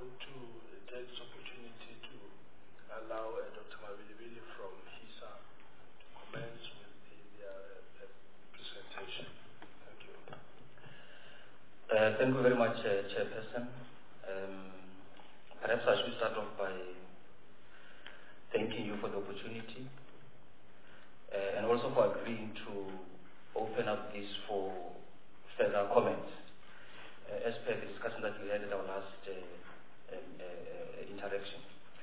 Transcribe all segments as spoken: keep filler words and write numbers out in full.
to take this opportunity to allow uh, Doctor Mabilibili from HISA to commence with the, their uh, presentation. Thank you. Uh, thank you very much, uh, Chairperson. Um, perhaps I should start off by thanking you for the opportunity uh, and also for agreeing to open up this for further comments uh, as per the discussion that we had at our last uh, um, uh, interaction.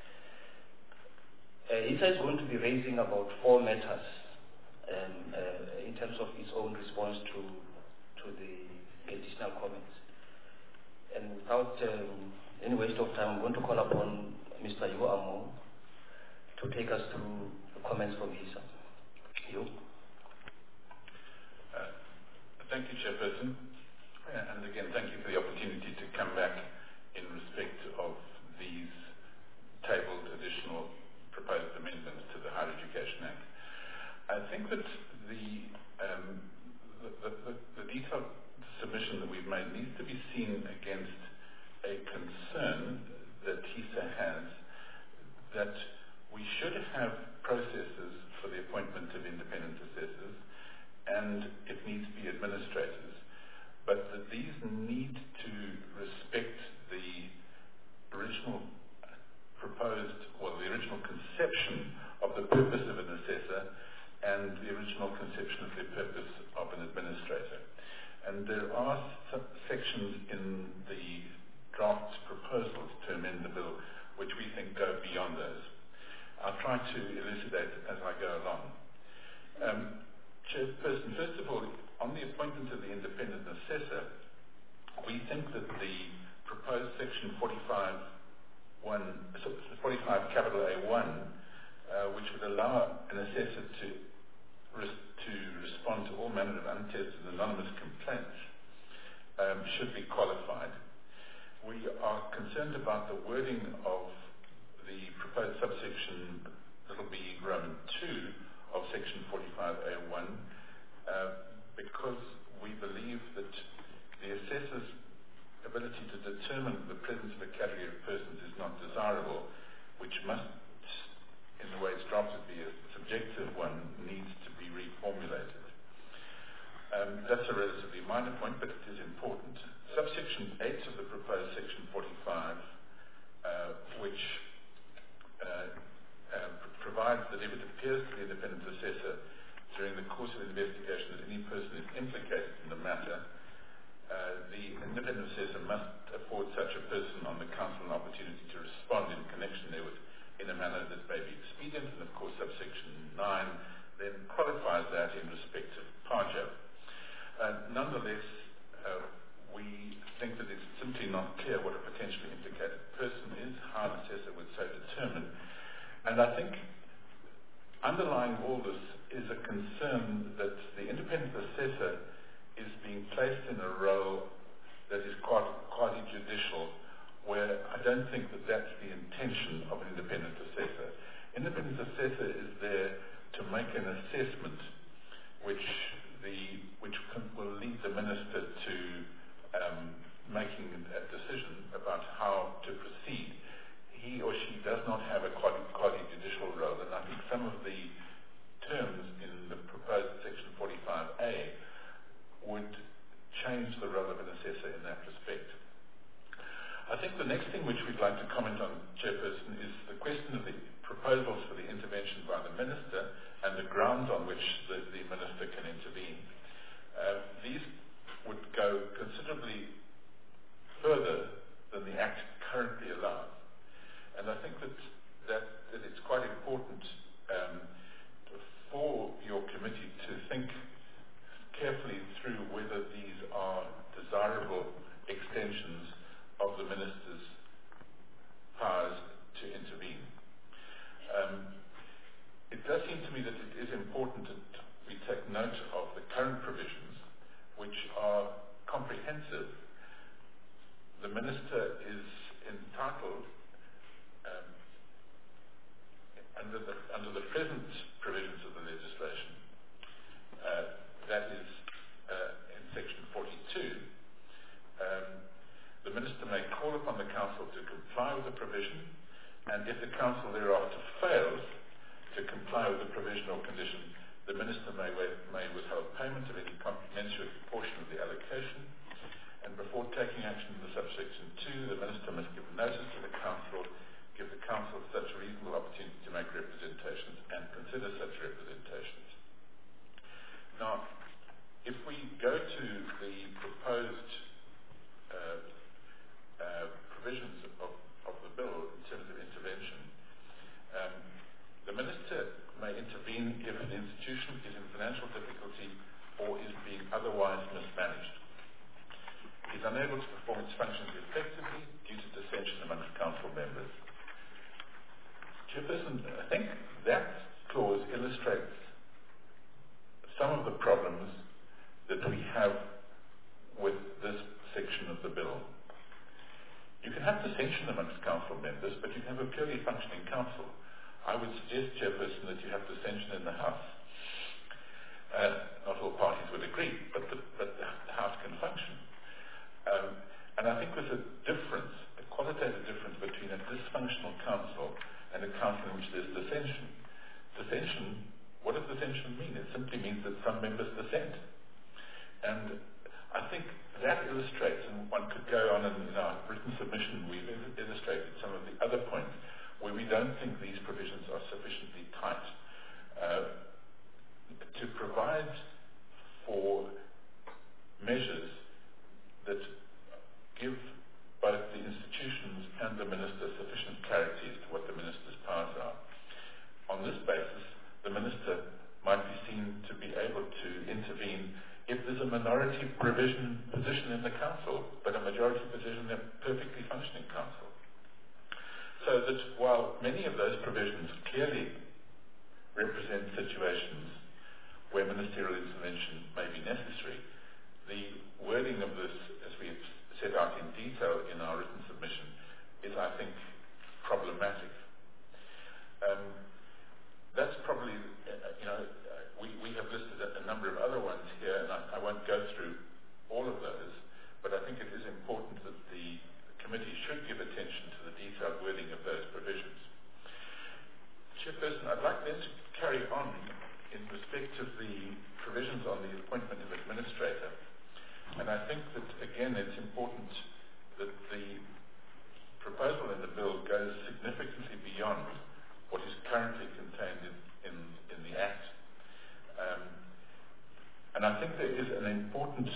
Uh, HISA is going to be raising about four matters um, uh, in terms of its own response to, to the additional comments. And without um, any waste of time, I'm going to call upon Mister Yu Amo to take us through the comments from HISA. Yu? Uh, thank you, Chairperson. Uh, and again, thank you for the opportunity to come back in respect of these tabled additional proposed amendments to the Higher Education Act. I think that the, um, the, the, the, the detailed submission that we've made needs to be seen against a concern that HISA has that we should have processes for the appointment of independent assessors, and it needs to be administrators, but that these need to respect the original proposed, well, the original conception of the purpose of an assessor and the original conception of the purpose of an administrator. And there are some sections in the draft proposals to amend the bill which we think go beyond those. I'll try to elucidate as I go along. Um, Chairperson, first of all, on the appointment of the independent assessor, we think that the proposed section forty-five, one, forty-five capital A one, uh, which would allow an assessor to to respond to all manner of untested anonymous complaints um, should be qualified. We are concerned about the wording of the proposed subsection little b Roman two of section forty-five A one uh, because we believe that the assessor's ability to determine the presence of a category of persons is not desirable, which must, in the way it's drafted, be a subjective one, needs to be reformulated. Um, that's a relatively minor point, but it is important. Subsection eight of the proposed section forty-five, uh, which uh, uh, provides that if it appears to the independent assessor during the course of the investigation that any person is implicated in the matter, uh, the independent assessor must afford such a person on the council an opportunity to respond in connection therewith in a manner that may be expedient, and of course subsection nine then qualifies that in respect of PAJA. Uh, nonetheless, uh, we think that it's simply not clear what a potentially implicated person is, how an assessor would so determine. And I think underlying all this is a concern that the independent assessor is being placed in a role that is quite quasi-judicial, where I don't think that that's the intention of an independent assessor. Independent assessor is there to make an assessment which the which can, will lead the minister to um, making a decision about how to proceed. He or she does not have a quasi-judicial role, and I think some of the terms in the proposed section forty-five A would change the role of an assessor in that respect. I think the next thing which we'd like to comment on, Chairperson, is the question of the proposals for the intervention by the Minister and the grounds on which the, the Minister can intervene. Uh, these would go considerably further than the Act currently allows. And I think that, that, that it's quite important um, for your committee to think carefully through whether these are desirable extensions of the Minister's powers if the council thereafter fails to comply with the provision or condition, the minister may, may withhold payment of any commensurate portion of the allocation, and before taking action in the subsection two, the minister must give notice to the council, give the council such a reasonable opportunity to make representations and consider such representations. Now, if we go to the proposed uh, uh, provisions of, of the bill in terms of intervention, um, the minister may intervene if the institution is in financial difficulty or is being otherwise mismanaged. It is unable to perform its functions effectively due to dissension amongst council members. Chairperson, I think that clause illustrates some of the problems that we have with this section of the bill. You can have dissension amongst council members, but you can have a purely functioning council. I would suggest, Chairperson, that you have dissension in the House. Uh, not all parties would agree, but the, but the House can function. Um, and I think there's a difference, a qualitative difference between a dysfunctional council and a council in which there's dissension. Dissension, what does dissension mean? It simply means that some members dissent. And I think that illustrates, and one could go on and in our written submission, we've illustrated some of the other points where we don't think these provisions are sufficiently tight uh, to provide for measures that give both the institutions and the minister sufficient clarity as to what the minister's powers are. On this basis, the minister might be seen to be able to intervene if there's a minority provision position in the council, but a majority position in a perfectly functioning council. So that while many of those provisions clearly represent situations where ministerial intervention may be necessary, the wording of this, as we have set out in detail in our written submission, is, I think, problematic. Um, that's probably, uh, you know, uh, we, we have listed a, a number of other ones here, and I, I won't go through all of those, but I think it is important that the committee should give attention to the detailed wording of those provisions. Chairperson, I'd like then to carry on in respect of the provisions on the appointment of administrator. And I think that, again, it's important that the proposal in the bill goes significantly beyond what is currently contained in, in, in the Act. Um, and I think there is an important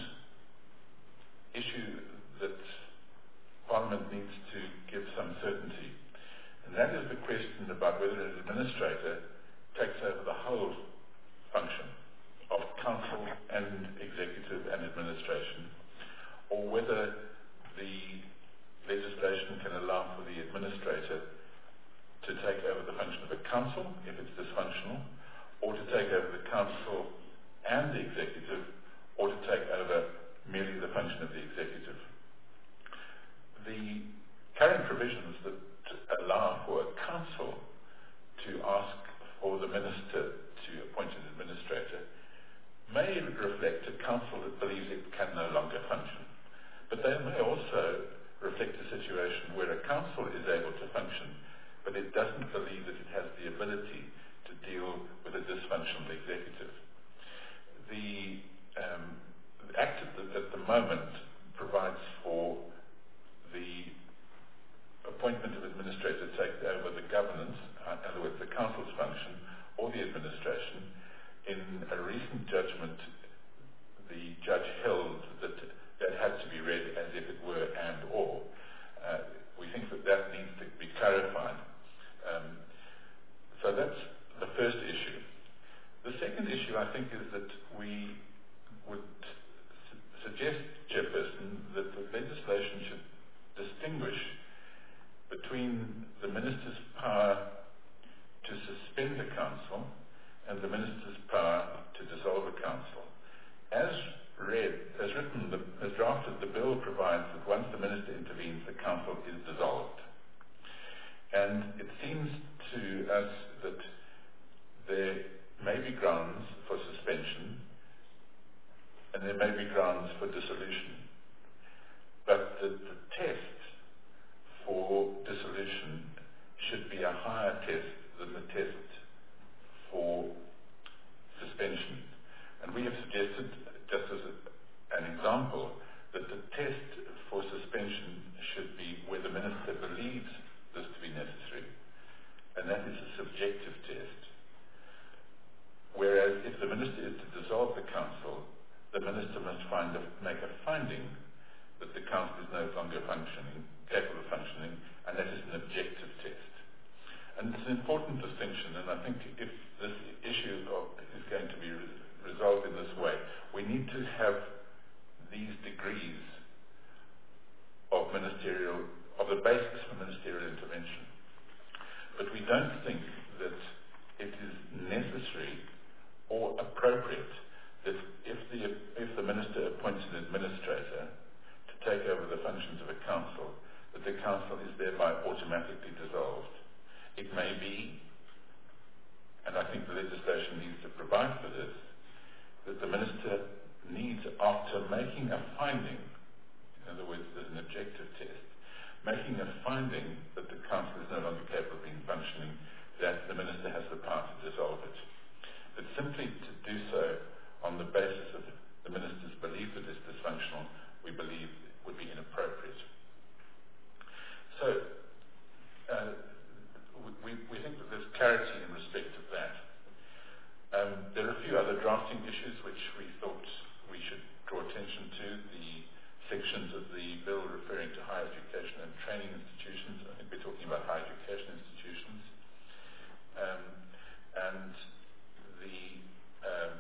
issue that Parliament needs to give some certainty. And that is the question about whether an administrator takes over the whole function of council and executive and administration, or whether the legislation can allow for the administrator to take over the function of a council if it's dysfunctional, or to take over the council and the executive, or to take over merely the function of the executive. The current provisions that allow for a council to ask for the minister to appoint an administrator may reflect a council that believes it can no longer function. But they may also reflect a situation where a council is able to function, but it doesn't believe that it has the ability to deal with a dysfunctional executive. The, um, the Act at the, at the moment provides for the appointment of administrator to take over the governance, in other words, the council's function, or the administration. In a recent judgment, the judge held that that had to be read as if it were and or. Uh, we think that that needs to be clarified. Um, so that's the first issue. The second issue, I think, is that we would su- suggest, Chairperson, that the legislation should distinguish between the minister's power to suspend a council and the minister's power to dissolve a council. As read, as written, the, as drafted, the bill provides that once the minister intervenes, the council is dissolved. And it seems to us that there may be grounds for suspension and there may be grounds for dissolution. But the, the test for dissolution should be a higher test than the test for suspension. And we have suggested, just as a, an example, that the test for suspension should be where the Minister believes this to be necessary, and that is a subjective test. Whereas if the Minister is to dissolve the Council, the Minister must find a, make a finding that the Council is no longer functioning, capable of functioning, and that is an objective test. And it's an important distinction, and I think if this issue of, is going to be re- resolved in this way, we need to have these degrees of ministerial, of the basis for ministerial intervention. But we don't think that it is necessary or appropriate that if the, if the Minister appoints an administrator to take over the functions of a council, that the council is thereby automatically dissolved. It may be, and I think the legislation needs to provide for this, that the Minister needs, after making a finding, in other words, there's an objective test, making a finding that the Council is no longer capable of being functioning, that the Minister has the power to dissolve it. But simply to do so on the basis of the Minister's belief that it's dysfunctional, we believe would be inappropriate. So, uh, we, we think that there's clarity in respect of that. Um, there are a few other drafting issues which we thought we should draw attention to. The sections of the bill referring to higher education and training institutions. I think we're talking about higher education institutions. Um, and the um,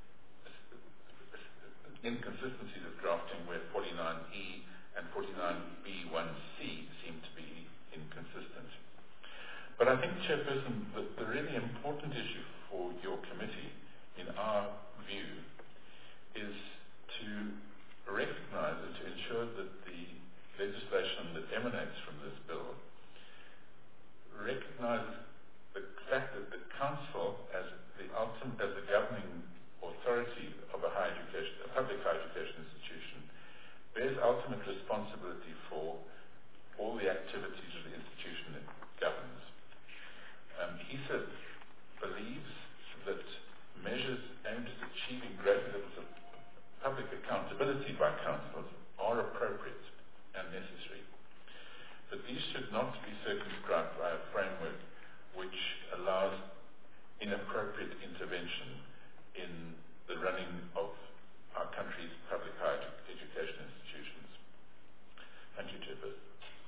inconsistencies of drafting where forty-nine E and forty-nine B one C seem to be inconsistent. But I think, Chairperson, that the really important issue for your committee, in our view, is to recognize and to ensure that the legislation that emanates from this bill recognizes the fact that the Council, as the ultimate, as the governing authority of a higher education, a public higher education institution, bears ultimate responsibility for all the activities of the institution it governs. Um, H E S A believes that measures aimed at achieving greater levels of public accountability by councils are appropriate and necessary. But these should not be circumscribed by a framework which allows inappropriate intervention in the running of our country's public higher education institutions. Thank you, Chairperson.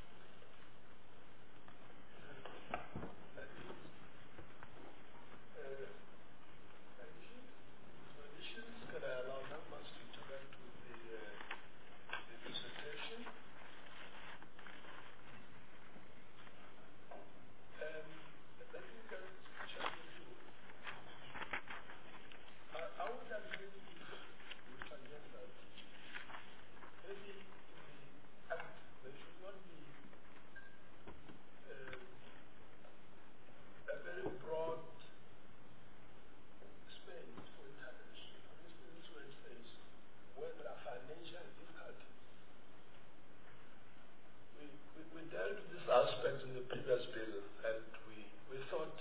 Aspect in the previous bill, and we, we thought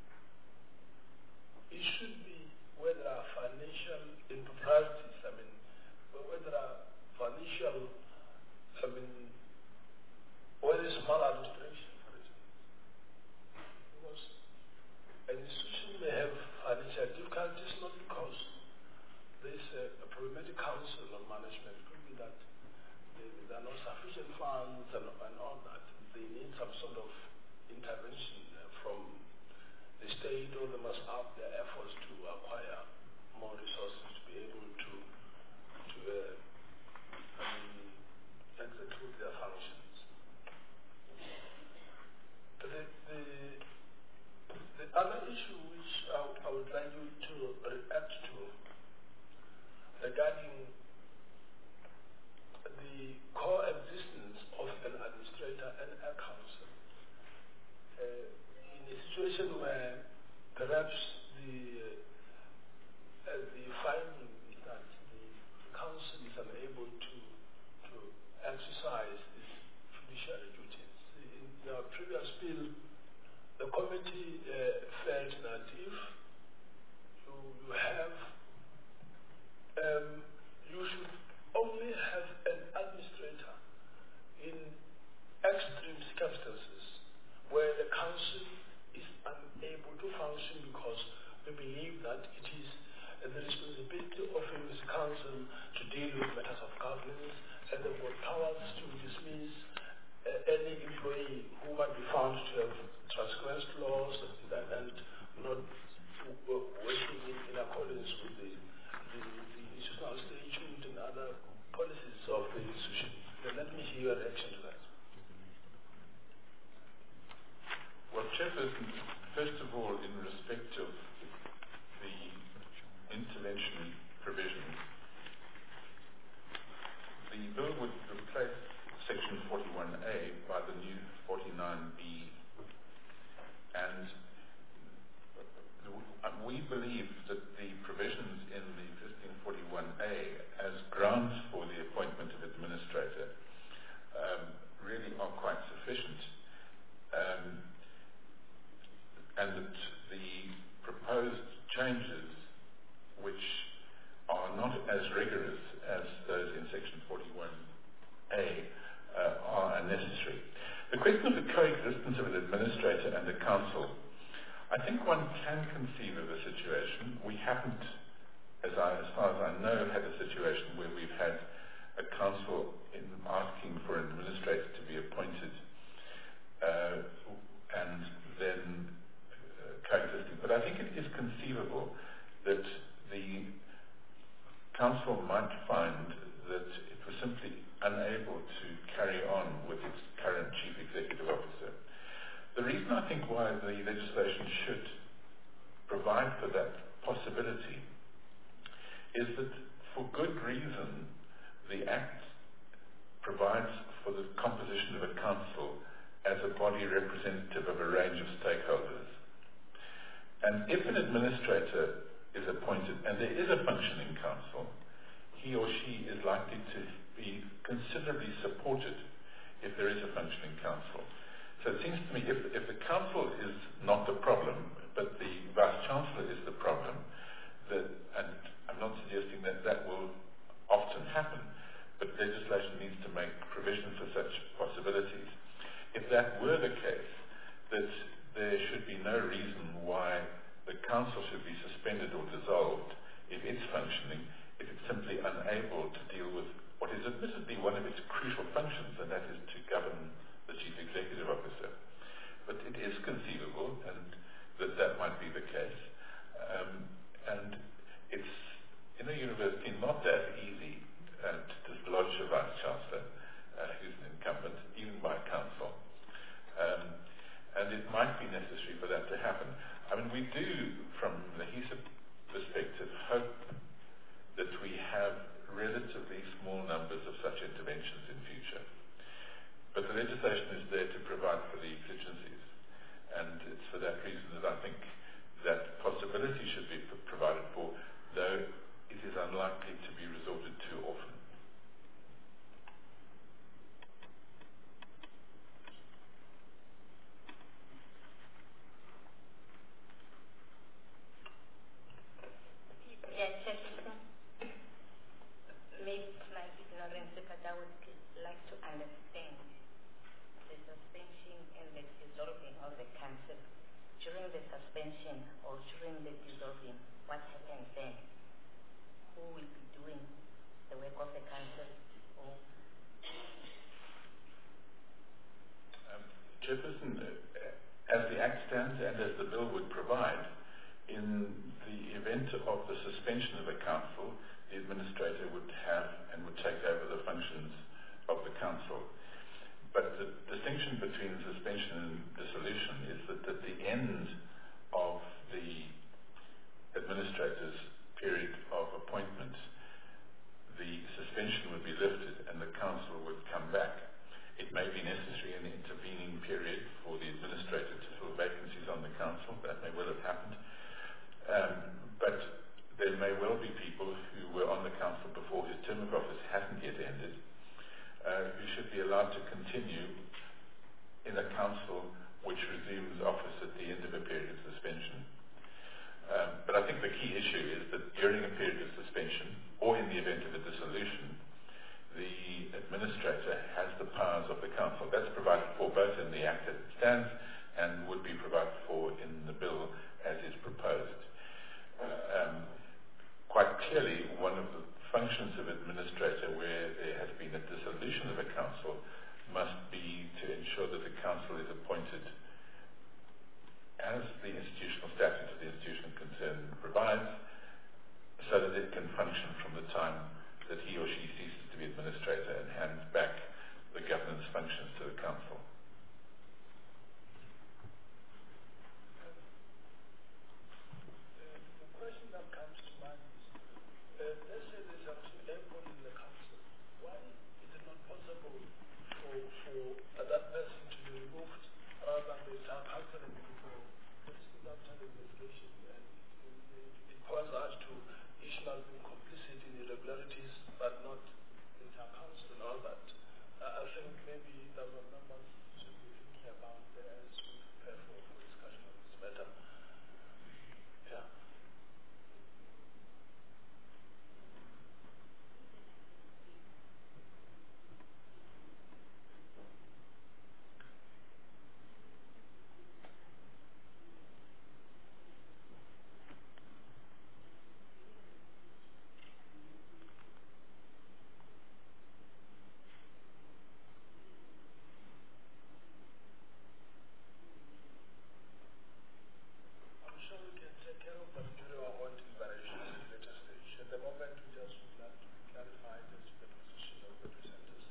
it should be where there are financial improprieties, I mean, where there are financial, I mean, where there is maladministration, for example. Because an institution may have financial difficulties not because there is a, a problematic council or management. It could be that there, there are not sufficient funds and, and all that. They need some sort of intervention uh, from the state, or they must up their efforts to acquire more resources to be able to to uh, I mean, execute their functions. The, the, the other issue which I, I would like you to react to regarding the coexistence of an administrator and a council. Uh, in a situation where perhaps the uh, the finding is that the council is unable to to exercise its fiduciary duties. In the previous bill, and the responsibility of him as council to deal with matters of governance, and they've got powers to dismiss uh, any employee who might be found to have transgressed laws and, and not w- working in, in accordance with the, the, the institutional statute and other policies of the institution. Then let me hear your reaction to that. Well, Chairperson, first of all, in respect of the intervention provisions, the bill would replace Section forty-one A by the new forty-nine B, and we believe that the provisions in the existing forty-one A as grounds for the appointment of administrator um, really are quite sufficient, um, and that the proposed changes, which are not as rigorous as those in Section forty-one A, uh, are unnecessary. The question of the coexistence of an administrator and a council, I think one can conceive of a situation. We haven't, as, I, as far as I know, had a situation where we've had a council in asking for an administrator to be appointed uh, and then uh, coexisting. But I think it is conceivable that the council might find that it was simply unable to carry on with its current chief executive officer. The reason I think why the legislation should provide for that possibility is that for good reason the Act provides for the composition of a council as a body representative of a range of stakeholders. And if an administrator is appointed and there is a functioning council, he or she is likely to be considerably supported if there is a functioning council. So it seems to me if, if the council is not the problem, but the Vice-Chancellor is the problem, that, and I'm not suggesting that that will often happen, but legislation needs to make provision for such possibilities. If that were the case, that there should be no reason why the council should be suspended or dissolved if it's functioning, if it's simply unable to deal with what is admittedly one of its crucial functions, and that is to govern the chief executive officer. But it is conceivable and that that might be the case. Um, and it's, in a university, not that easy uh, to dislodge a vice-chancellor uh, who's an incumbent, even by council. Um, and it might be necessary for that to happen. I mean, we do, from the HESA perspective, hope that we have relatively small numbers of such interventions in future. But the legislation is there to provide for the exigencies. And it's for that reason that I think that possibility should be p- provided for, though it is unlikely to be resorted to often. Yes, Chairperson. Maybe my ignorance, but I would like to understand the suspension and the dissolving of the council. During the suspension or during the dissolving, what happens then? Who will be doing the work of the council? Or Um, Chairperson, uh, as the Act stands and as the bill would provide, in the event of the suspension of the council, the administrator would have and would take over the functions of the council. But the distinction between suspension and dissolution is that at the end of the administrator's period of appointment, the suspension would be lifted and the council would come back. It may be necessary in the intervening period for the administrator to fill vacancies on the council. That may well have happened. Um, but there may well be people who were on the council before his term of office hasn't yet ended, uh, who should be allowed to continue in a council which resumes office at the end of a period of suspension. Um, but I think the key issue is that during a period of suspension, or in the event of a dissolution, the administrator has the powers of the council. That's provided for both in the Act as it stands and would be provided for in the bill as is proposed. Um, function from the time that he or she ceases to be administrator and hands back the governance functions to the council. The question that comes to mind is, uh, let's say there's a airport in the council. Why is it not possible for, for uh, that person to be removed rather than the entire council and before? This is after the investigation, and it, it, it points out to Ishmael being complicit in irregularities, but not the entire council and all that. Uh, I think maybe the members should be thinking about that as we prepare for, for discussion on this matter. Yeah. I'm sure we can take care of them during our own deliberations at a later stage. At the moment, we just would like to clarify this, the position of the presenters.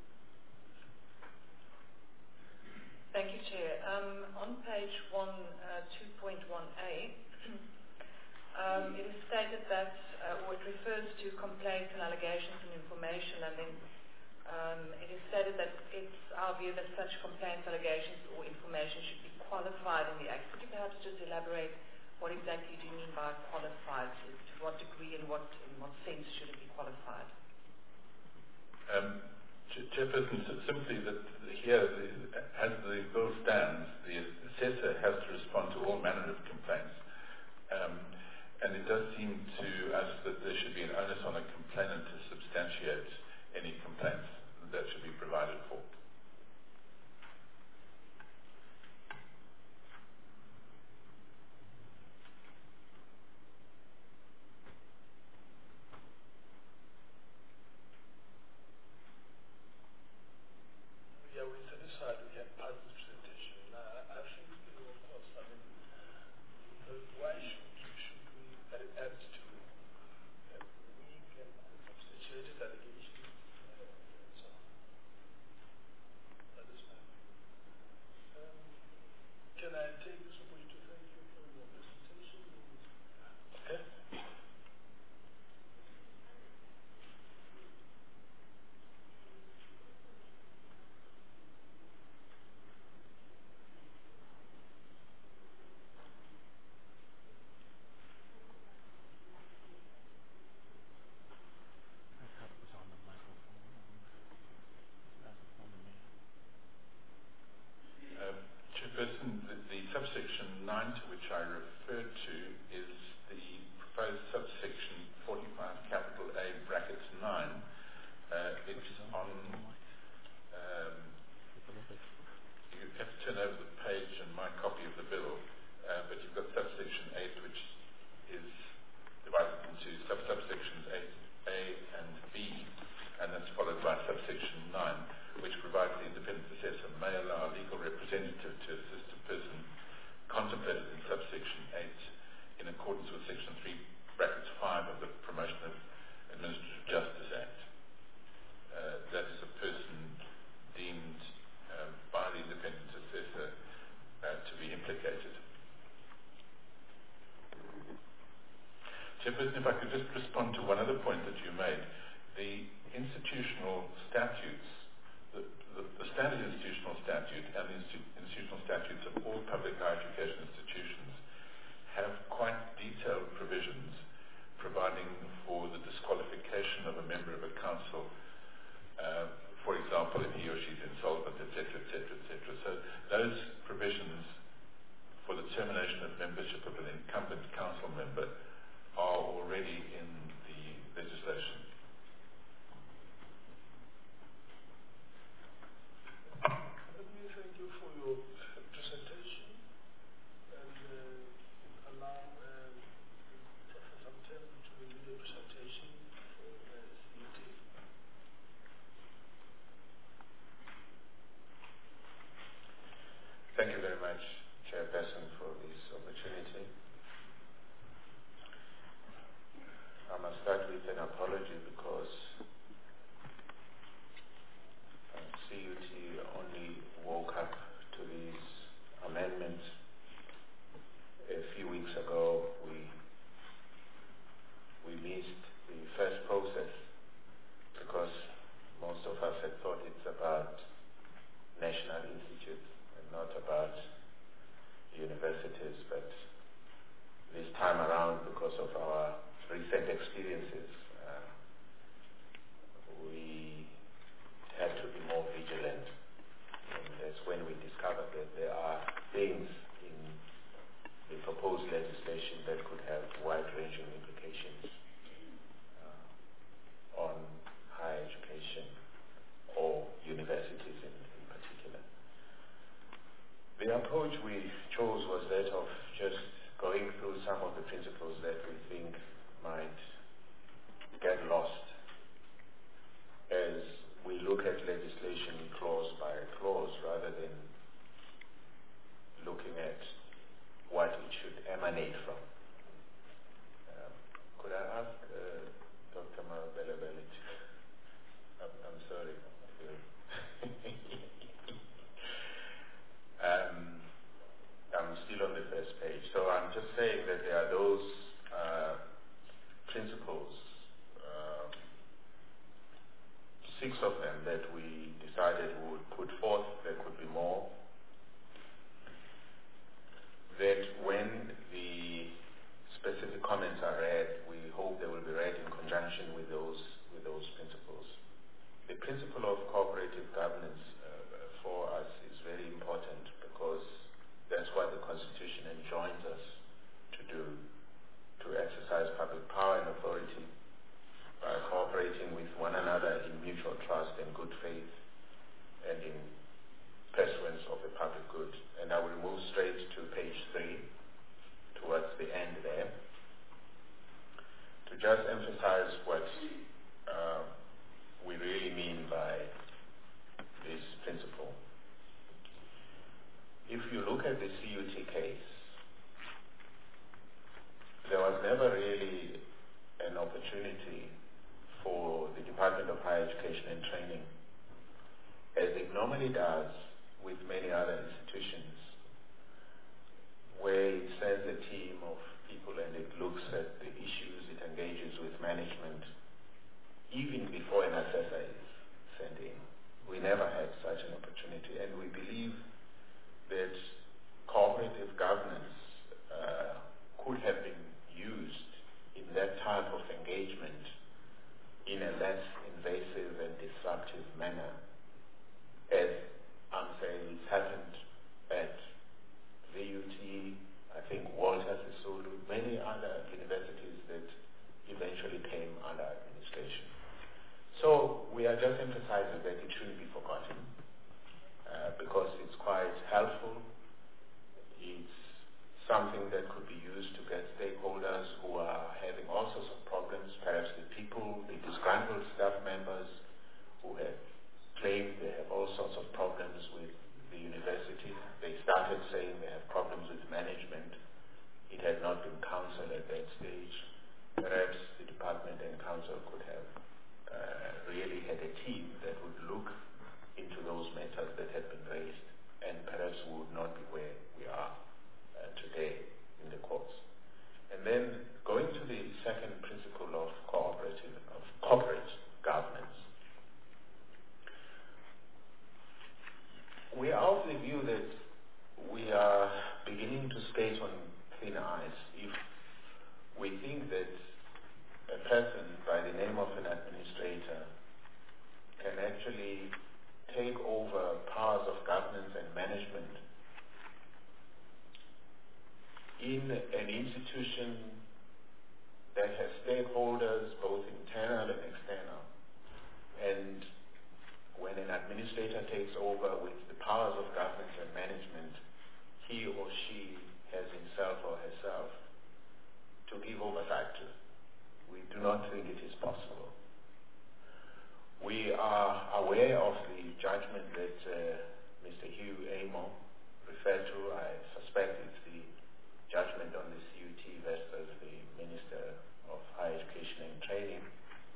Thank you, Chair. Um, on page one, uh, two point one A, um, it is stated that, uh, or it refers to complaints and allegations and information, and then um, it is stated that it's our view that such complaints, allegations, or information should be qualified in the Act. Could you perhaps just elaborate what exactly do you mean by qualified? To, to what degree and what, in what sense should it be qualified? Um, Ch- Chairperson, s- simply that here, the, as the bill stands, the assessor has to respond to all manner of complaints. Um, and it does seem to us that there should be an onus on a complainant to substantiate any complaints that should be provided for. Yeah, we're satisfied we can pass this presentation. Uh, I think, you know, of course, I mean, uh, why should, should we uh, add to uh, weak and unsubstantiated allegations? Uh, so, that is fine. Um, can I take this opportunity to thank you for your presentation? Okay. Um, Chairperson, the, the subsection nine to which I referred to is the proposed subsection forty-five capital A brackets nine. Uh, it's on, um, you have to turn over the page in my copy of the bill, uh, but you've got subsection eight, which is divided into sub-subsections eight A and B, and that's followed by subsection nine, which provides the independent assessor may allow a legal representative to assist a person contemplated in subsection eight in accordance with section three brackets five of the Promotion of Administrative Justice Act. Uh, that is a person deemed uh, by the independent assessor uh, to be implicated. Chairperson, if I could just respond to one other point that you made. The institutional statutes, the, the, the standard institutional statute and the institu- institutional statutes of all public higher education institutions have quite detailed provisions providing for the disqualification of a member of a council, uh, for example, if he or she is insolvent, et cetera, et cetera, et cetera. So those provisions for the termination of membership of an incumbent council member are already in the legislation. Let me thank you for your presentation and uh, allow um, Professor Mtem to review the presentation for the C U T. Thank you very much, Chairperson, for this opportunity. I must start with apology because uh, C U T only woke up to these amendments a few weeks ago. We we missed the first process because most of us had thought it's about national institutes and not about universities, but this time around, because of our recent experiences, uh, we have to be more vigilant. And that's when we discovered that there are things in the proposed legislation that could have wide-ranging implications uh, on higher education or universities in, in particular. The approach we chose was that of just going through some of the principles that we think might get lost as we look at legislation clause by clause rather than looking at what it should emanate from. Um, could I ask uh, Doctor Marabella-Bellich? I'm, I'm sorry. um, I'm still on the first page. So I'm just saying that there are those uh, principles, uh, six of them that we decided we would put forth. There could be more. That when the specific comments are read, we hope they will be read in conjunction with those with those principles. The principle of cooperative governance uh, for us is very important because that's what the Constitution enjoins us to do, to exercise public power and authority by cooperating with one another in mutual trust and good faith and in pursuance of the public good. And I will move straight to page three, towards the end there, to just emphasize what uh, we really mean by this principle. If you look at the C U T case, there was never really an opportunity for the Department of Higher Education and Training, as it normally does with many other institutions, where it sends a team of people and it looks at the issues, it engages with management, even before an assessor is sent in. We never had such an opportunity, and we believe that cooperative governance uh, could have been used in that type of engagement in a less invasive and disruptive manner, as I'm saying it's happened at V U T, I think Walter Sisulu, many other universities that eventually came under administration. So we are just emphasizing that it shouldn't be forgotten uh, because it's quite helpful. It's something that could be used to get stakeholders who are having all sorts of problems, perhaps the people, the disgruntled staff members who have claimed they have all sorts of problems with the university. They started saying they have problems with management. It had not been counsel at that stage. Perhaps the department and council could have uh, really had a team that would look into those matters that had been raised, and perhaps we would not be where we are uh, today in the courts. And then going to the second principle of cooperative, of corporate governance, we are of the view that we are beginning to skate on thin ice if we think that a person by the name of an administrator can actually take over powers of governance and management in an institution that has stakeholders both internal and external. And when an administrator takes over with the powers of governance and management, he or she has himself or herself to give oversight to. We do not think it is possible. We are aware of the judgment that uh, Mister Hugh Amo referred to. I suspect it's the judgment on the C U T versus the Minister of Higher Education and Training.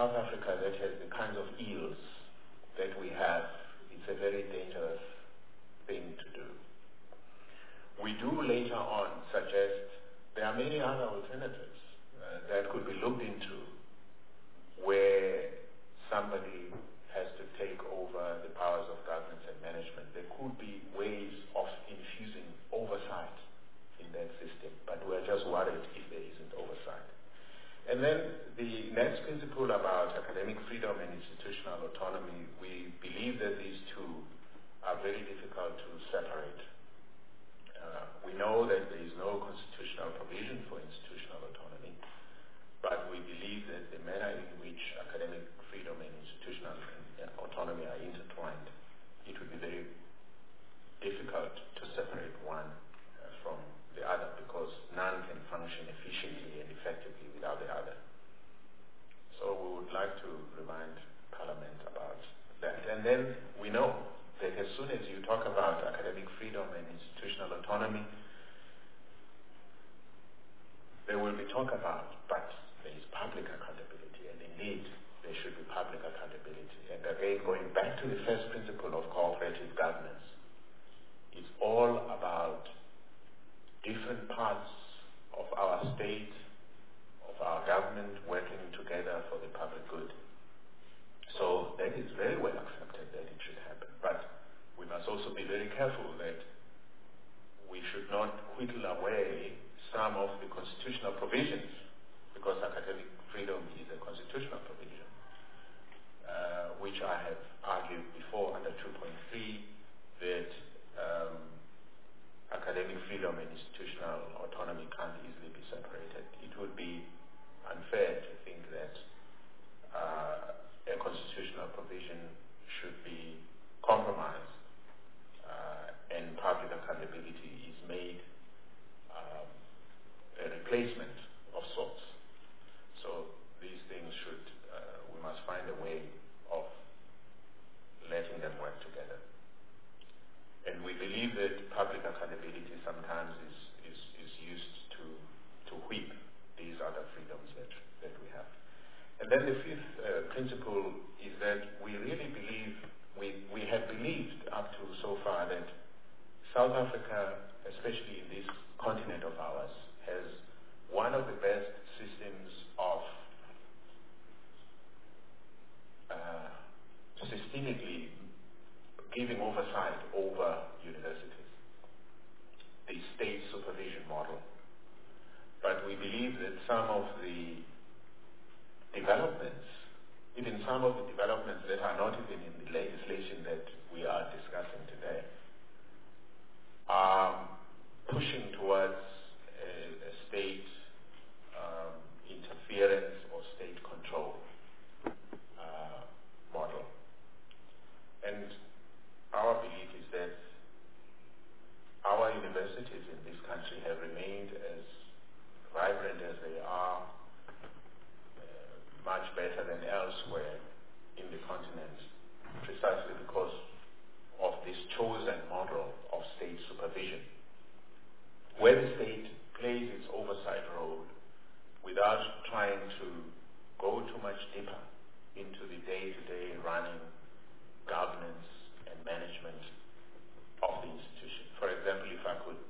South Africa that has the kinds of ills that we have, it's a very dangerous thing to do. We do later on suggest there are many other alternatives uh, that could be looked into where somebody has to take over the powers of governance and management. There could be ways of infusing oversight in that system, but we're just worried if there isn't oversight. And then the next principle about academic freedom and institutional autonomy, we believe that these two are very difficult to separate. Uh, we know that there is no constitutional provision for institutional autonomy, but we believe that the manner in which academic freedom and institutional autonomy are intertwined, it would be very difficult to separate one uh, from the other, because none can function efficiently and effectively without the other. So we would like to remind Parliament about that. And then we know that as soon as you talk about academic freedom and institutional autonomy, there will be talk about, but there is public accountability, and indeed there should be public accountability. And again, going back to the first principle of cooperative governance, it's all about different parts of our state, of our government working together for the public good. So that is very well accepted that it should happen. But we must also be very careful that we should not whittle away some of the constitutional provisions, because academic freedom is a constitutional provision, uh, which I have argued before under two point three that um, academic freedom and institutional autonomy can't easily be separated. It would be unfair to think that uh, a constitutional provision should be compromised uh, and public accountability is made um, a replacement of sorts. So these things should, uh, we must find a way of letting them work together. And we believe that public accountability sometimes is, is, is used to, to whip these other freedoms that, that we have. And then the fifth uh, principle is that we really believe, we, we have believed up to so far that South Africa, especially in this continent of ours, has one of the best systems of uh, systemically giving oversight over universities, the state supervision model. But we believe that some of the developments, even some of the developments that are not even in the legislation that we are discussing today, are pushing towards a, a state um, interference or state control uh, model. And our belief is that our universities in this country have remained as vibrant as they are, uh, much better than elsewhere in the continent, precisely because of this chosen model of state supervision, where the state plays its oversight role without trying to go too much deeper into the day-to-day running, governance, and management of the institution. For example, if I could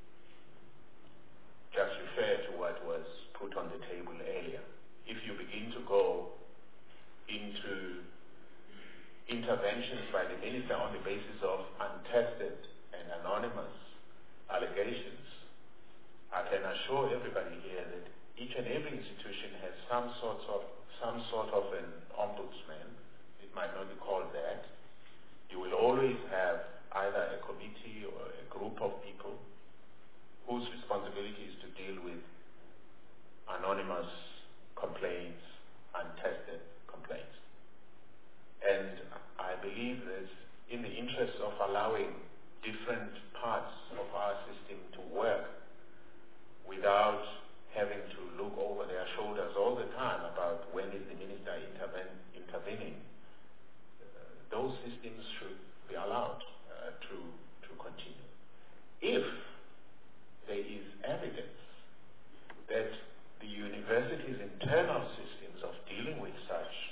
just refer to what was put on the table earlier, if you begin to go into interventions by the minister on the basis of untested and anonymous allegations, I can assure everybody here that each and every institution has some sort of some sort of an ombudsman. It might not be called that. You will always have either a committee or a group of people whose responsibility is to deal with anonymous complaints, untested complaints. And I believe that in the interest of allowing different parts of our system to work without having to look over their shoulders all the time about when is the minister interven- intervening, uh, those systems should be allowed uh, to, to continue. If there is evidence that the university's internal systems of dealing with such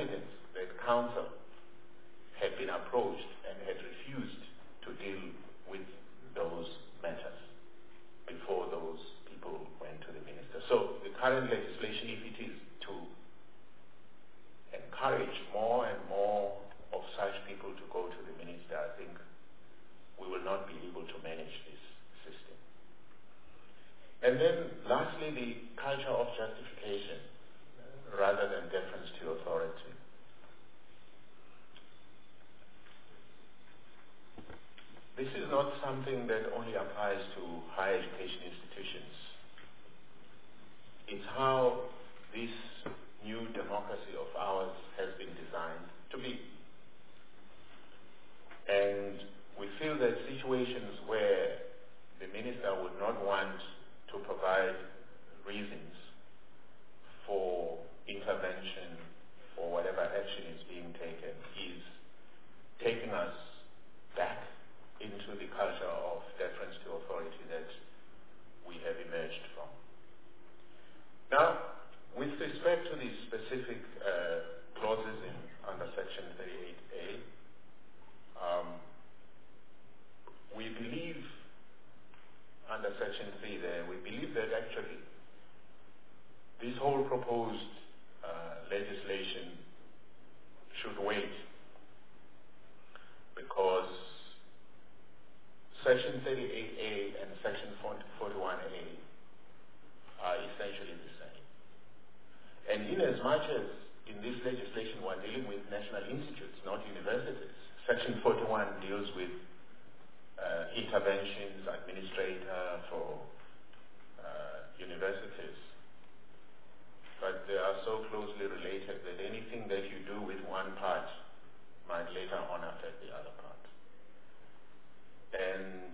evidence that council had been approached and had refused to deal with those matters before those people went to the minister. So the current legislation, if it is to encourage more and more of such people to go to the minister, I think we will not be able to manage this system. And then lastly, the culture of justification uh, rather than deference to authority. This is not something that only applies to higher education institutions. It's how this new democracy of ours has been designed to be. And we feel that situations where the minister would not want to provide reasons for intervention or whatever action is being taken is taking us back into the culture of deference to authority that we have emerged from. Now, with respect to the specific uh, clauses in under Section thirty-eight A, um, we believe under Section three there, we believe that actually this whole proposed uh, legislation should wait because Section thirty-eight A and Section forty-one A are essentially the same. And in as much as in this legislation we're dealing with national institutes, not universities, Section forty-one deals with uh, interventions, administrator for uh, universities. But they are so closely related that anything that you do with one part might later on affect the other part. And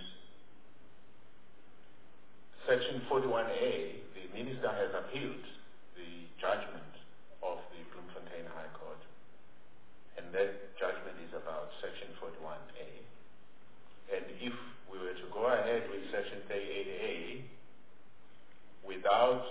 Section forty-one A, the minister has appealed the judgment of the Bloemfontein High Court, and that judgment is about Section forty-one A. And if we were to go ahead with Section thirty-eight A without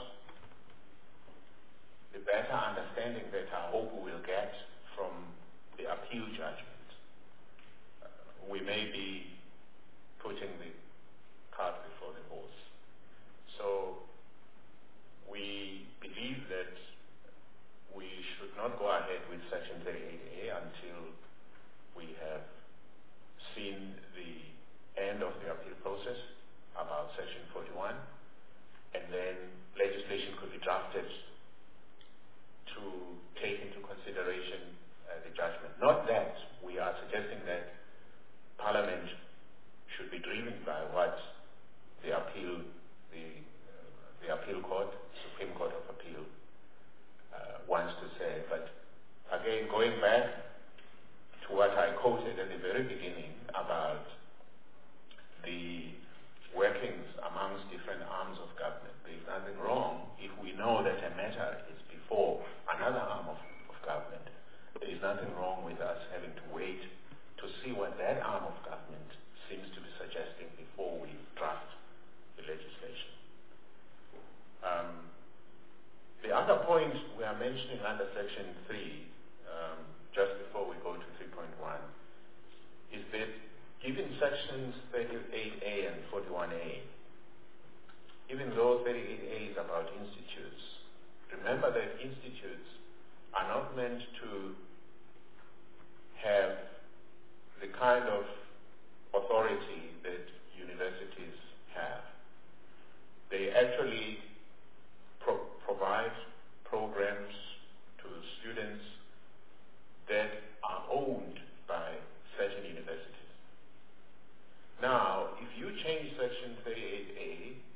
the better understanding that I hope we will get from the appeal judgment, uh, we may be putting the cart before the horse. So we believe that we should not go ahead with Section thirty-eight A until we have seen the end of the appeal process about Section forty-one, and then legislation could be drafted to take into consideration uh, the judgment. Not that we are suggesting that Parliament should be driven by what the appeal, the, uh, the appeal court, Supreme Court of Appeal, uh, wants to say. But again, going back to what I quoted at the very beginning about the workings amongst different arms of government, there is nothing wrong if we know that a matter is before another arm of, of government. There is nothing wrong with us having to wait to see what that arm of government seems to be suggesting before we draft the legislation. Um, the other point we are mentioning under Section three, um, just before we go to three point one, is that given Sections thirty-eight A and forty-one A, even though thirty-eight A is about institutes, remember that institutes are not meant to have the kind of authority that universities have. They actually pro provide programs to students that are owned by certain universities. Now, if you change Section thirty-eight A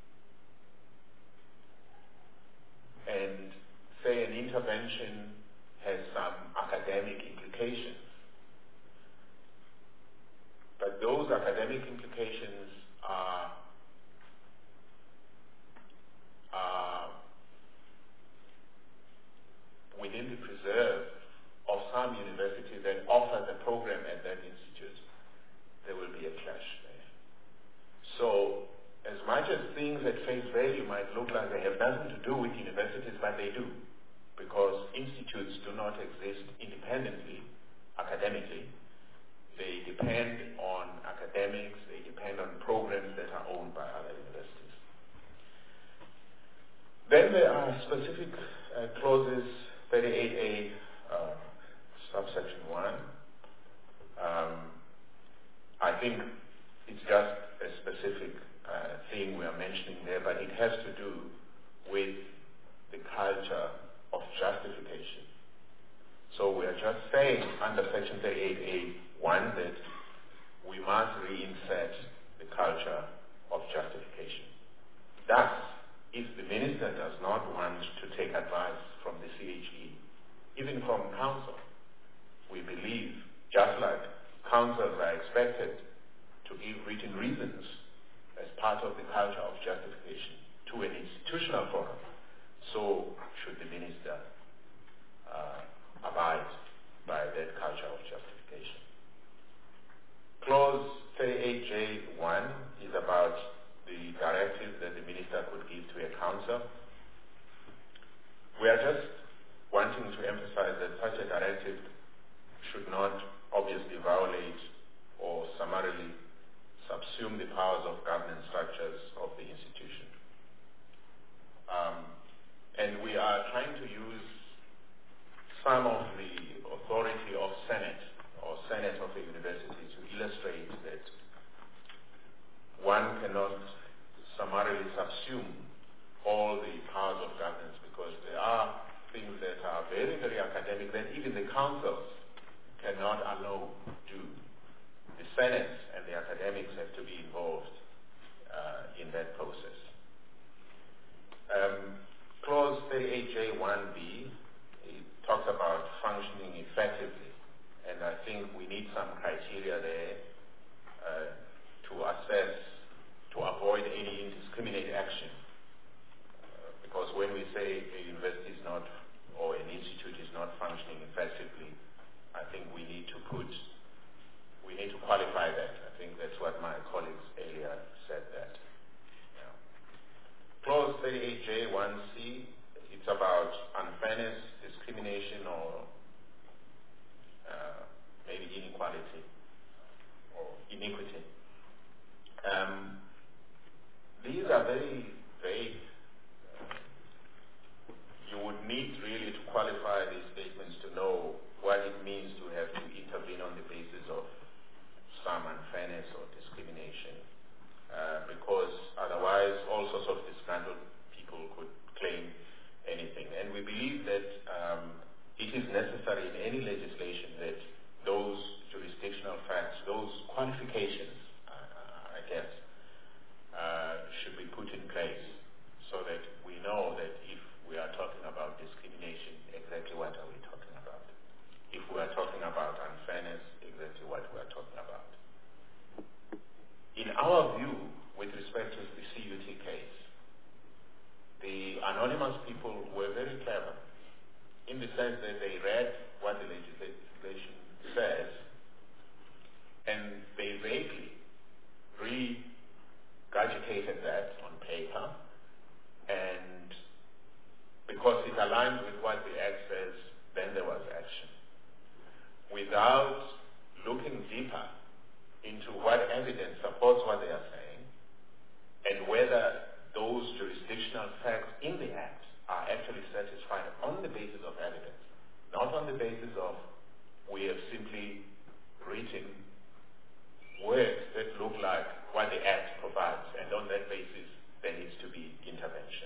and say an intervention has some academic implications, but those academic implications are, are within the preserve of some universities that offer the program at that institute, there will be a clash there. So, as much as things at face value might look like they have nothing to do with universities, but they do, because institutes do not exist independently, academically. They depend on academics, they depend on programs that are owned by other universities. Then there are specific uh, clauses, thirty-eight A, uh, subsection one. Um, I think it's just a specific uh, thing we are mentioning there, but it has to do with the culture of justification. So we are just saying under section thirty-eight A one that we must reinsert the culture of justification. Thus, if the minister does not want to take advice from the C H E, even from council, we believe, just like councils are expected to give written reasons as part of the culture of justification to an institutional forum, so should the minister uh, abide by that culture of justification. Clause thirty-eight J one is about the directive that the minister could give to a council. We are just wanting to emphasize that such a directive should not obviously violate or summarily subsume the powers of governance structures of the institution. Um, and we are trying to use some of the authority of Senate or Senate of a university to illustrate that one cannot summarily subsume all the powers of governance, because there are things that are very, very academic that even the councils cannot allow do. The Senate and the academics have to be involved uh, in that process. Um, clause thirty-eight J one B, it talks about functioning effectively, and I think we need some criteria there uh, to assess, to avoid any indiscriminate action. Uh, because when we say a university is not, or an institute is not functioning effectively, I think we need to put, we need to qualify that. I think that's what my colleagues earlier said that. Yeah. Clause thirty-eight J one C, it's about unfairness, discrimination, or uh, maybe inequality or iniquity. Um, these are very vague. Uh, you would need really to qualify these statements to know what it means to have to intervene on the basis of some unfairness or discrimination, uh, because otherwise all sorts of disgruntled people could claim anything. And we believe that um, it is necessary in any legislation that those jurisdictional facts, those qualifications, uh, I guess, uh, should be put in place so that we know that if we are talking about discrimination, exactly what are we talking about? If we are talking about unfairness, exactly what we are talking about. In our view, with respect to the C U T case, the anonymous people were very clever in the sense that they read what the legislation says and they vaguely regurgitated that on paper, and because it aligned with what the Act says, then there was action, without looking deeper into what evidence supports what they are saying and whether those jurisdictional facts in the Act are actually satisfied on the basis of evidence, not on the basis of we have simply written words that look like what the Act provides, and on that basis there needs to be intervention.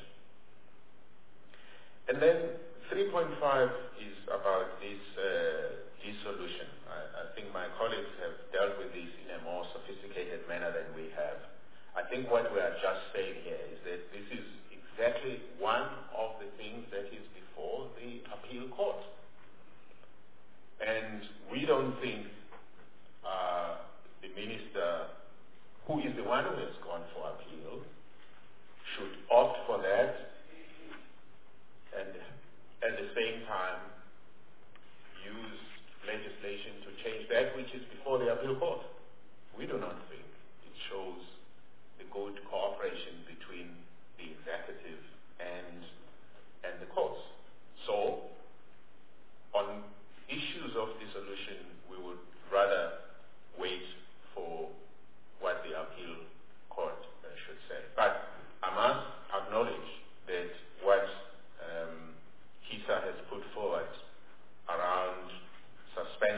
And then three point five is about this uh, dissolution. I, I think my colleagues have dealt with this in a more sophisticated manner than we have. I think what we are just saying here is that this is exactly one of the things that is before the appeal court. And we don't think uh, the minister, who is the one who has gone for appeal, should opt for that and at the same time use legislation to change that which is before the appeal court. We do not think it shows the good cooperation between the executive and and the courts. So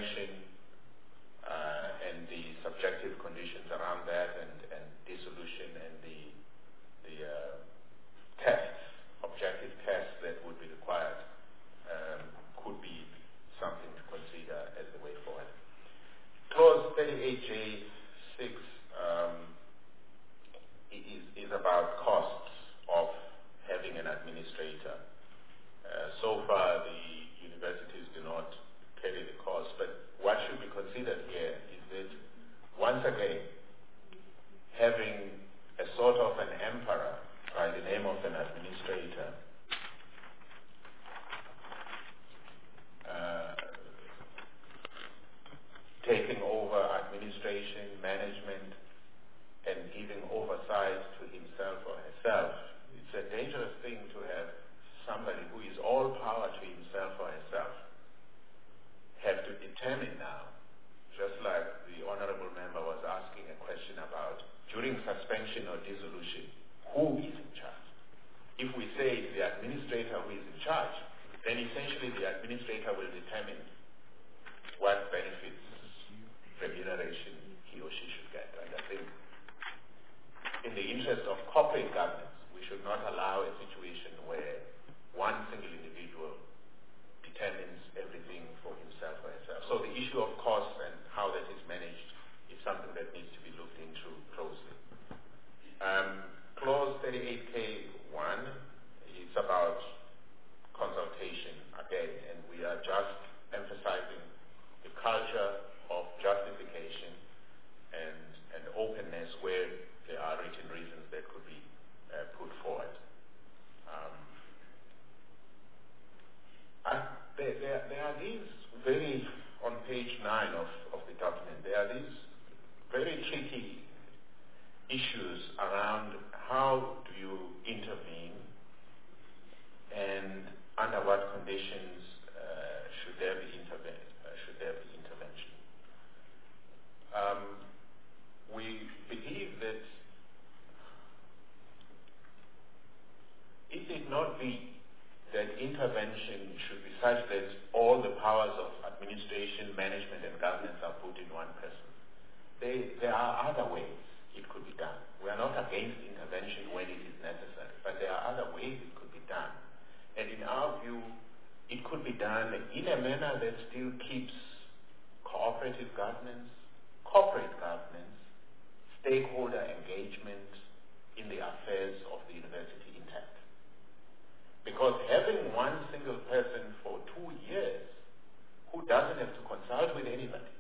suspension uh, and the subjective conditions around that, and, and dissolution, and the the uh, tests, objective tests that would be required, um, could be something to consider as the way forward. Clause thirty-eight J six um, is, is about costs of having an administrator. Uh, so far, the universities do not carry the cost, but what should be considered here is that, once again, having a sort of an emperor by the name of an administrator uh, taking over administration, management, and giving oversight to himself or herself, it's a dangerous thing to have somebody who is all power to himself or herself have to determine now, just like the honorable member was asking a question about, during suspension or dissolution, who is in charge? If we say it's the administrator who is in charge, then essentially the administrator will determine what benefits, remuneration he or she should get. And I think in the interest of corporate governance, we should not allow a situation where one single individual determines everything for himself or herself. So the issue of cost and how that is managed is something that needs to be looked into closely. Um, clause thirty-eight K one is about consultation again, and we are just emphasizing the culture of justification and, and openness where there are written reasons that could be uh, put forward. Um, I, there, there, there are these very, on page nine of, of the document, there are these very tricky issues around how do you intervene and under what conditions uh, should there be interven- uh, should there be intervention. Um, we believe that it need not be that intervention should be such that all the powers of administration, management, and governance are put in one person. They, there are other ways it could be done. We are not against intervention when it is necessary, but there are other ways it could be done. And in our view, it could be done in a manner that still keeps cooperative governance, corporate governance, stakeholder engagement in the affairs of the university intact. Because having one single person for two years who doesn't have to consult with anybody,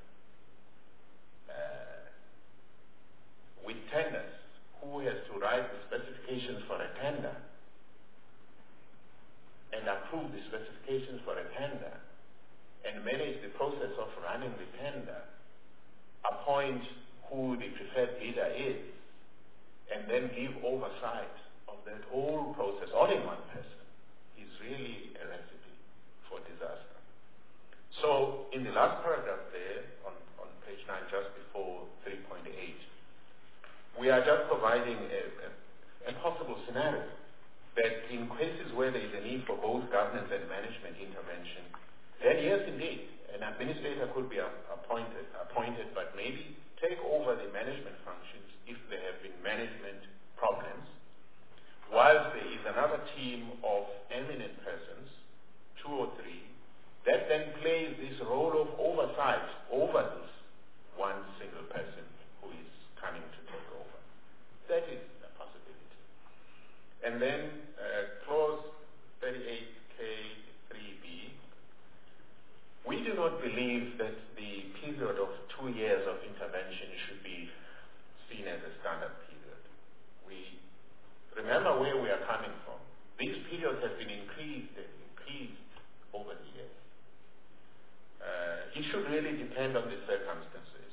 uh, with tenders, who has to write the specifications for a tender and approve the specifications for a tender and manage the process of running the tender, appoint who the preferred bidder is, and then give oversight of that whole process all in one person, is really a recipe for disaster. So in the last paragraph there, on, on page nine, just before three point eight, we are just providing a, a, a possible scenario that in cases where there is a need for both governance and management intervention, then yes, indeed, an administrator could be appointed, appointed, but maybe take over the management functions if there have been management problems, whilst there is another team of eminent persons, two or three, that then plays this role of oversight over this one single person who is coming to take over. That is a possibility. And then uh, clause thirty-eight K three B, we do not believe that the period of two years of intervention should be seen as a standard period. We remember where we are coming from. These periods have been increased and increased over the years. Uh, it should really depend on the circumstances.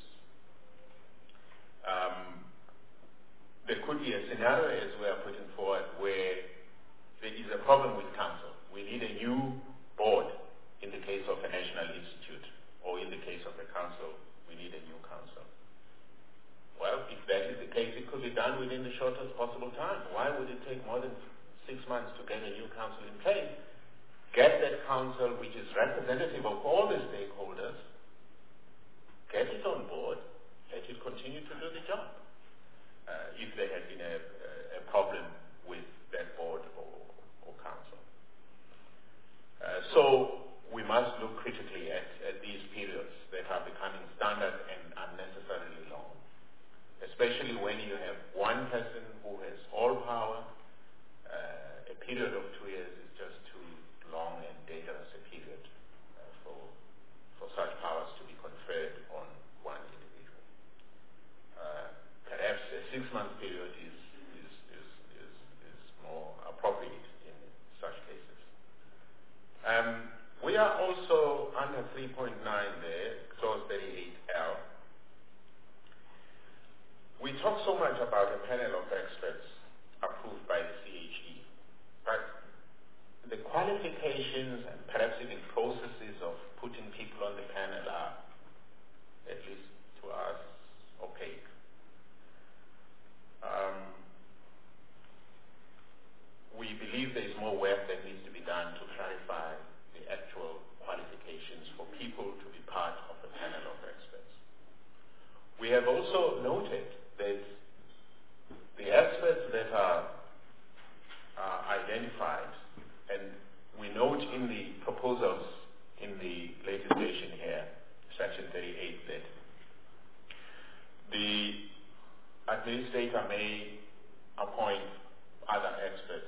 Um, there could be a scenario, as we are putting forward, where there is a problem with council. We need a new board in the case of a national institute, or in the case of a council, we need a new council. Well, if that is the case, it could be done within the shortest possible time. Why would it take more than six months to get a new council in place? Get that council, which is representative of all the stakeholders, line there, clause thirty-eight L, we talk so much about a panel of experts approved by the C H E, but the qualifications and perhaps even processes of putting people on the panel are, at least to us, opaque. Um, we believe there is more work that needs to be done to clarify the actual qualifications for people to be part of a panel of experts. We have also noted that the experts that are, are identified, and we note in the proposals in the legislation here, section thirty-eight, that the administrator may appoint other experts.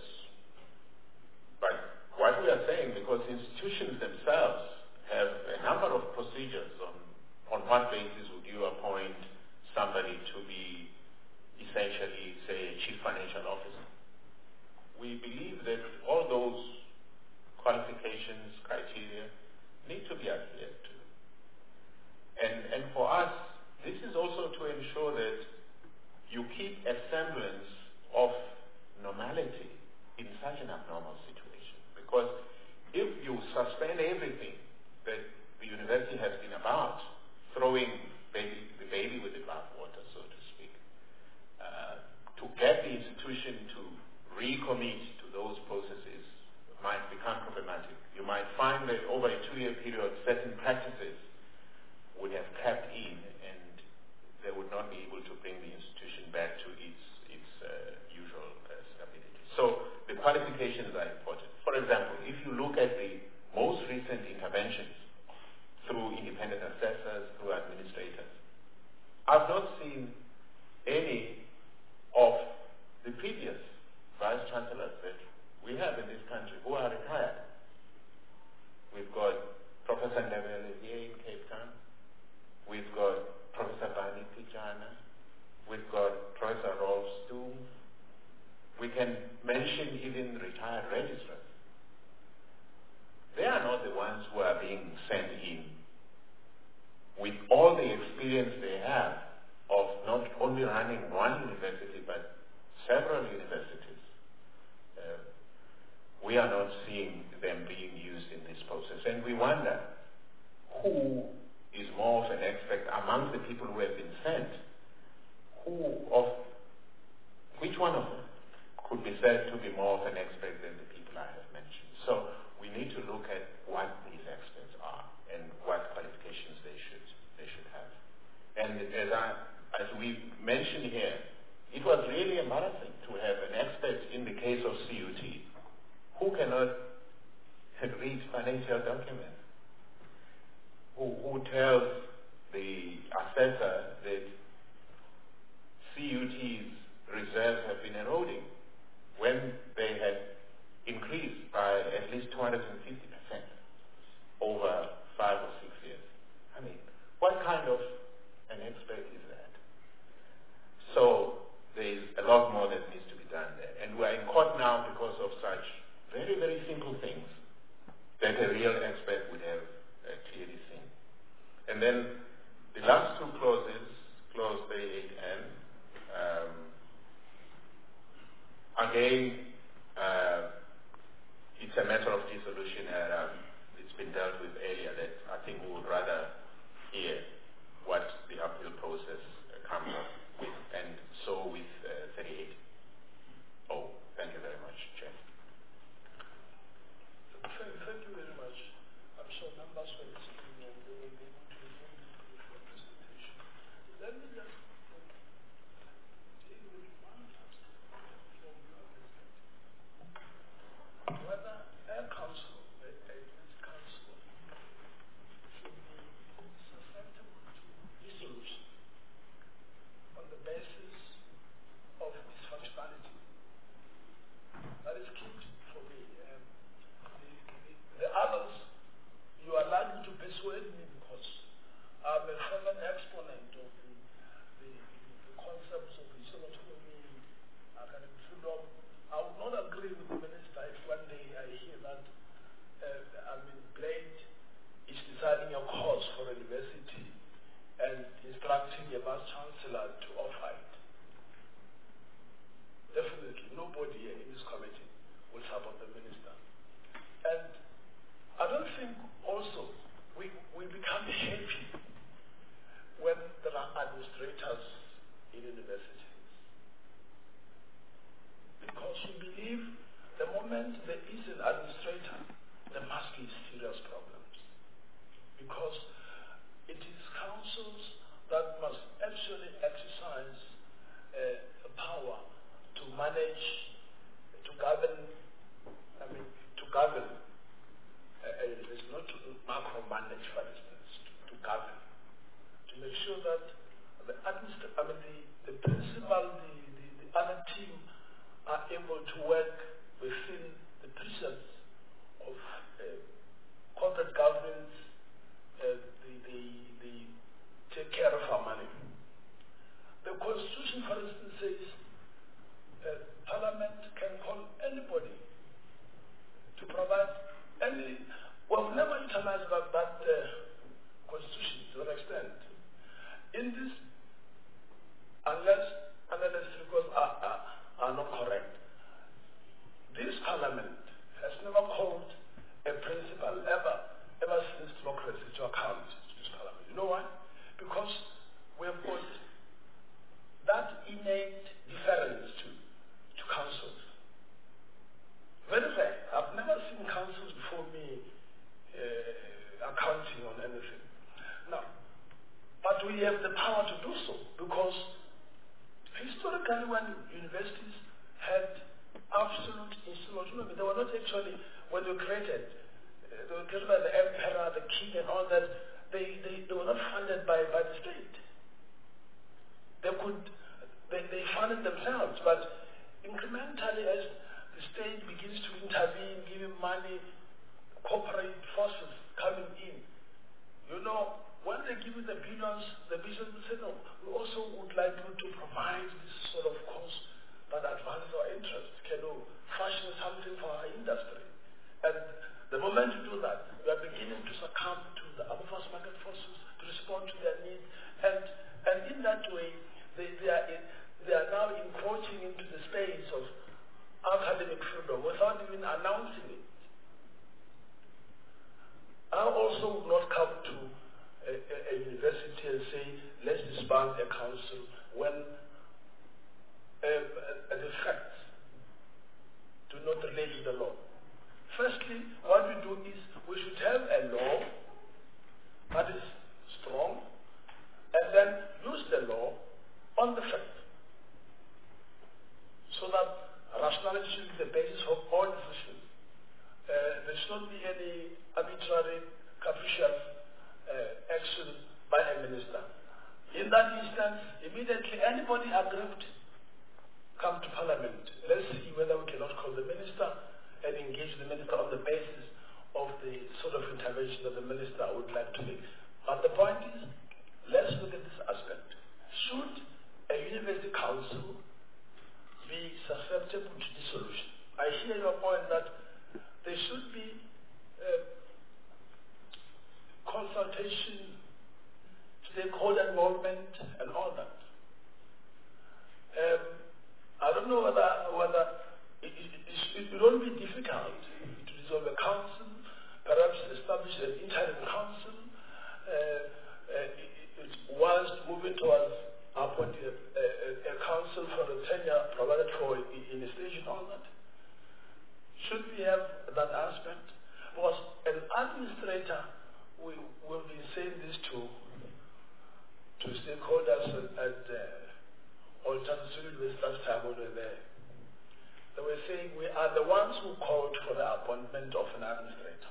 But what we are saying, because institutions themselves have a number of procedures on, on what basis would you appoint somebody to be essentially, say, a chief financial officer. We believe that all those qualifications, criteria, need to be adhered to. And, and for us, this is also to ensure that you keep a semblance of normality in such an abnormal situation. Because if you suspend everything that the university has been about, throwing baby, the baby with the bathwater, so to speak, uh, to get the institution to recommit to those processes might become problematic. You might find that over a two-year period, certain practices would have crept in and they would not be able to bring the institution back to its, its uh, usual uh, stability. So the qualifications are important. For example, if you look at the most recent interventions through independent assessors, through administrators, I've not seen any of the previous vice chancellors that we have in this country who are retired. We've got Professor Ndebele here in Cape Town. We've got Professor Bani Pichana. We've got Professor Rolf Stoom. We can mention even retired registrars. They are not the ones who are being sent in with all the experience they have of not only running one university but several universities. Uh, we are not seeing them being used in this process, and we wonder who is more of an expert among the people who have been sent. Who of which one of them could be said to be more of an expert than the people I have mentioned? So we need to look at what these experts are and what qualifications they should they should have. And as I as we mentioned here, it was really embarrassing to have an expert in the case of C U T who cannot read financial documents, who, who tells the assessor that C U T's reserves have been eroding when they had increased by at least two hundred fifty percent over five or six years. I mean, what kind of an expert is that? So there is a lot more that needs to be done there. And we're in court now because of such very, very simple things that a real expert would have uh, clearly seen. And then the last two clauses, clause thirty-eight N, um, again, uh, it's a matter of dissolution, and um, it's been dealt with earlier that I think we would rather hear what the appeal process uh, comes up with, and so with uh, thirty-eight. Oh, thank you very much, Chair. Thank you very much. I'm sure members were listening and they will be able to listen to your presentation. Let me just deal with one aspect from your perspective. Whether a council, a, a youth council, should be for a university and instructing a vice chancellor to offer it. Definitely, nobody here in this committee will support the minister. And I don't think also we, we become happy when there are administrators in universities. Because we believe the moment there is an administrator, there must be serious problems. Because it is councils that must actually exercise uh, the power to manage, to govern, I mean, to govern. Uh, it's not to macromanage, for instance, to, to govern. To make sure that the administ- I mean, the, the principal, the, the, the other team are able to work within the precepts of uh, corporate governance, uh, the, the, the take care of our money. The Constitution, for instance, says uh, Parliament can call anybody to provide any. We've never utilized that, that uh, Constitution to an extent. In this, unless unless records are, are, are not correct, this Parliament has never called a principal ever, ever since democracy to account to this Parliament. You know why? Because we have got that innate deference to, to councils. Very rare. I've never seen councils before me uh, accounting on anything. Now, but we have the power to do so because historically when universities had absolute institutional, they were not actually, when they were created, uh, they were created by the emperor, the king and all that, they, they, they were not funded by, by the state. They could, they, they funded themselves, but incrementally as the state begins to intervene, giving money, corporate forces coming in, you know, when they give you the billions, the billions will say, no, we also would like you to provide this sort of course that advances our interests, can you fashion something for our industry? And the moment you do that, you are beginning to succumb to the amorphous market forces, to respond to their needs, and and in that way, they, they, are, in, they are now encroaching into the space of academic freedom without even announcing it. I also would not come to a, a, a university and say, let's disband a council when uh, the facts do not relate to the law. Firstly, what we do is we should have a law that is strong and then use the law on the facts so that rationality should be the basis of all decisions. Uh, there should not be any arbitrary, capricious uh, action by a minister. In that instance, immediately anybody aggrieved come to Parliament. Let's see whether we cannot call the minister and engage the minister on the basis of the sort of intervention that the minister would like to make. But the point is, let's look at this aspect. Should a university council be susceptible to dissolution? I hear your point that there should be uh, consultation, stakeholder involvement, and all that. Um, I don't know whether whether it, it, it, it will be difficult to dissolve a council, perhaps establish an interim council, uh, uh, it, it, whilst moving towards appointing a, a, a council for the tenure provided for in, in a stage and all that. Should we have that aspect? Because an administrator, we will be saying this to to stakeholders at uh, Alternative University last time when we were there. They were saying we are the ones who called for the appointment of an administrator.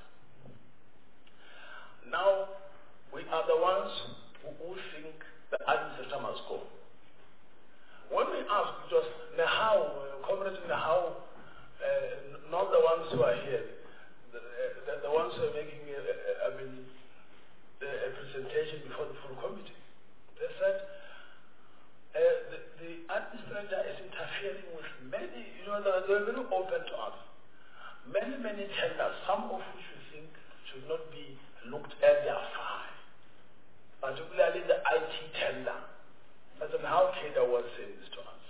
Now, we are the ones who, who think the administrator must go. When we asked just Nehao, uh, Comrade Nehao, Uh, not the ones who are here, the, the, the ones who are making, uh, uh, I mean, the, a presentation before the full committee. They said uh, the, the administrator is interfering with many, you know, they're, they're very open to us. Many, many tenders, some of which we think should not be looked at, they are fine. particularly the I T tender. As an how Keda was saying this to us.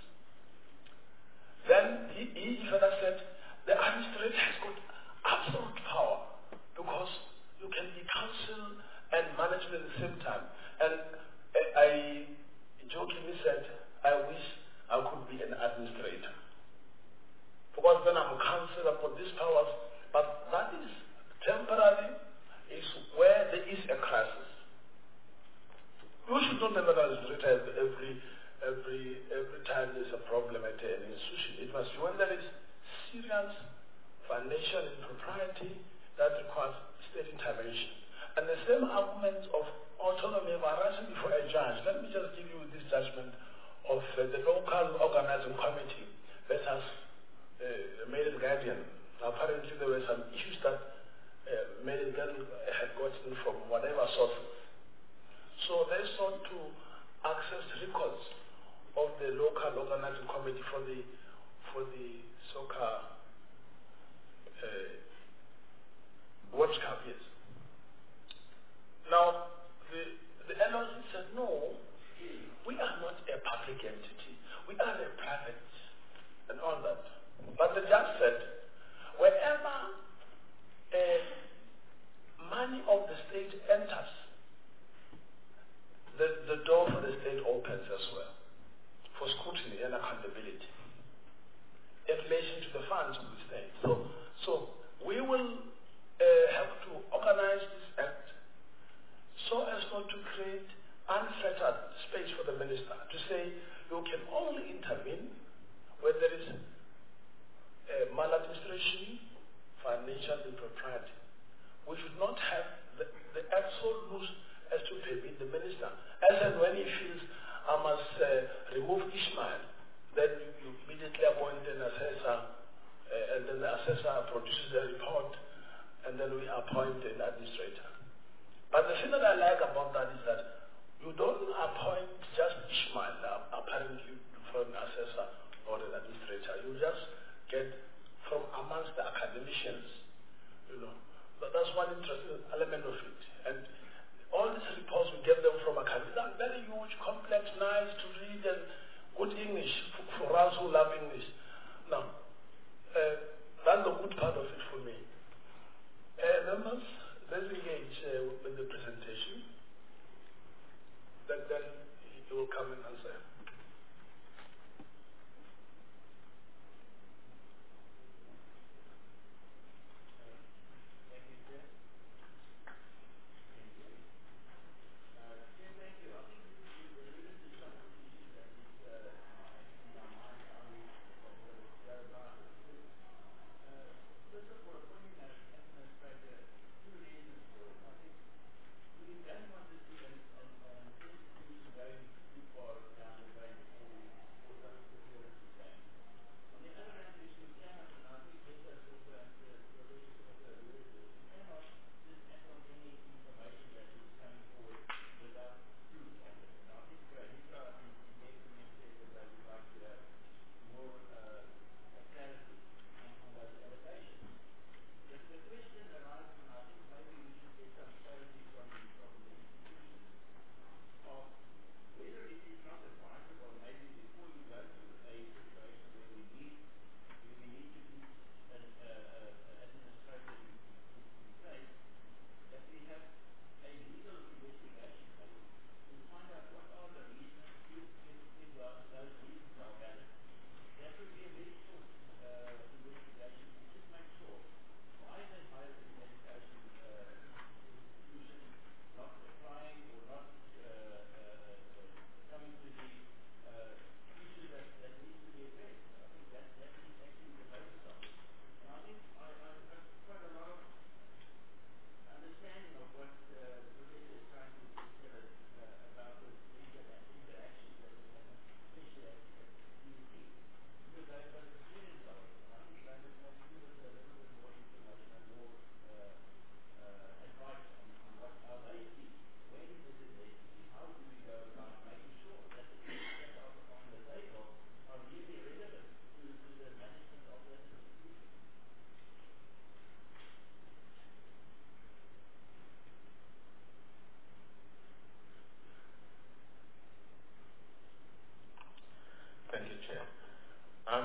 Then he, he further said, the administrator has got absolute power because you can be council and management at the same time. And I, I jokingly said, I wish I could be an administrator. Because then I'm a council, I've got these powers, but that is temporary, is where there is a crisis. You should not have an administrator every, every, every time there's a problem at an institution. It must be when there is serious financial impropriety that requires state intervention. And the same arguments of autonomy were arising before a judge. Let me just give you this judgment of uh, the local organizing committee versus uh, Maiden Guardian. Apparently there were some issues that uh, Maiden Guardian had gotten from whatever sources. So they sought to access records of the local organizing committee for the for the soccer uh, World Cup, yes. Now the the N L C said no, we are not a public entity, we are a private, and all that. But the judge said, wherever uh, money of the state enters, The, the door for the state opens as well for scrutiny and accountability in relation to the funds of the state. So, so we will uh, have to organize this act so as not to create unfettered space for the minister to say you can only intervene where there is uh, maladministration, financial impropriety. We should not have the, the absolute as to permit the minister. As and when he feels I must uh, remove Ishmael, then you, you immediately appoint an assessor, uh, and then the assessor produces a report, and then we appoint an administrator. But the thing that I like about that is that you don't appoint just Ishmael, uh, apparently, for an assessor or an administrator. You just get from amongst the academicians, you know. But that's one interesting element of it. And all these reports we get them from academics are very huge, complex, nice to read, and good English for, for us who love English. Now, uh, that's the good part of it for me. Uh, members, let's engage uh, with the presentation. Then, then he will come and answer. Going too far down the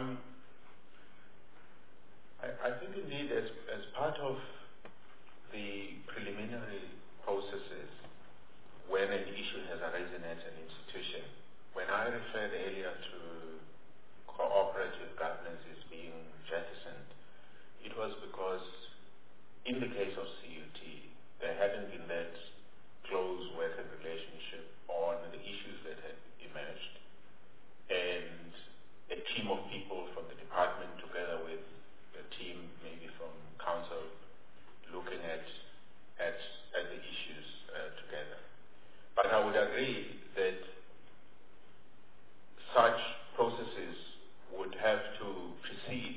Um, I, I think indeed as, as part of the preliminary processes, when an issue has arisen at an institution, when I referred earlier to cooperative governance is being jettisoned, it was because in the case of C U T, there hadn't been that close working relationship on the issues that had emerged. And a team of people from the department together with a team maybe from council looking at at, at the issues uh, together. But I would agree that such processes would have to precede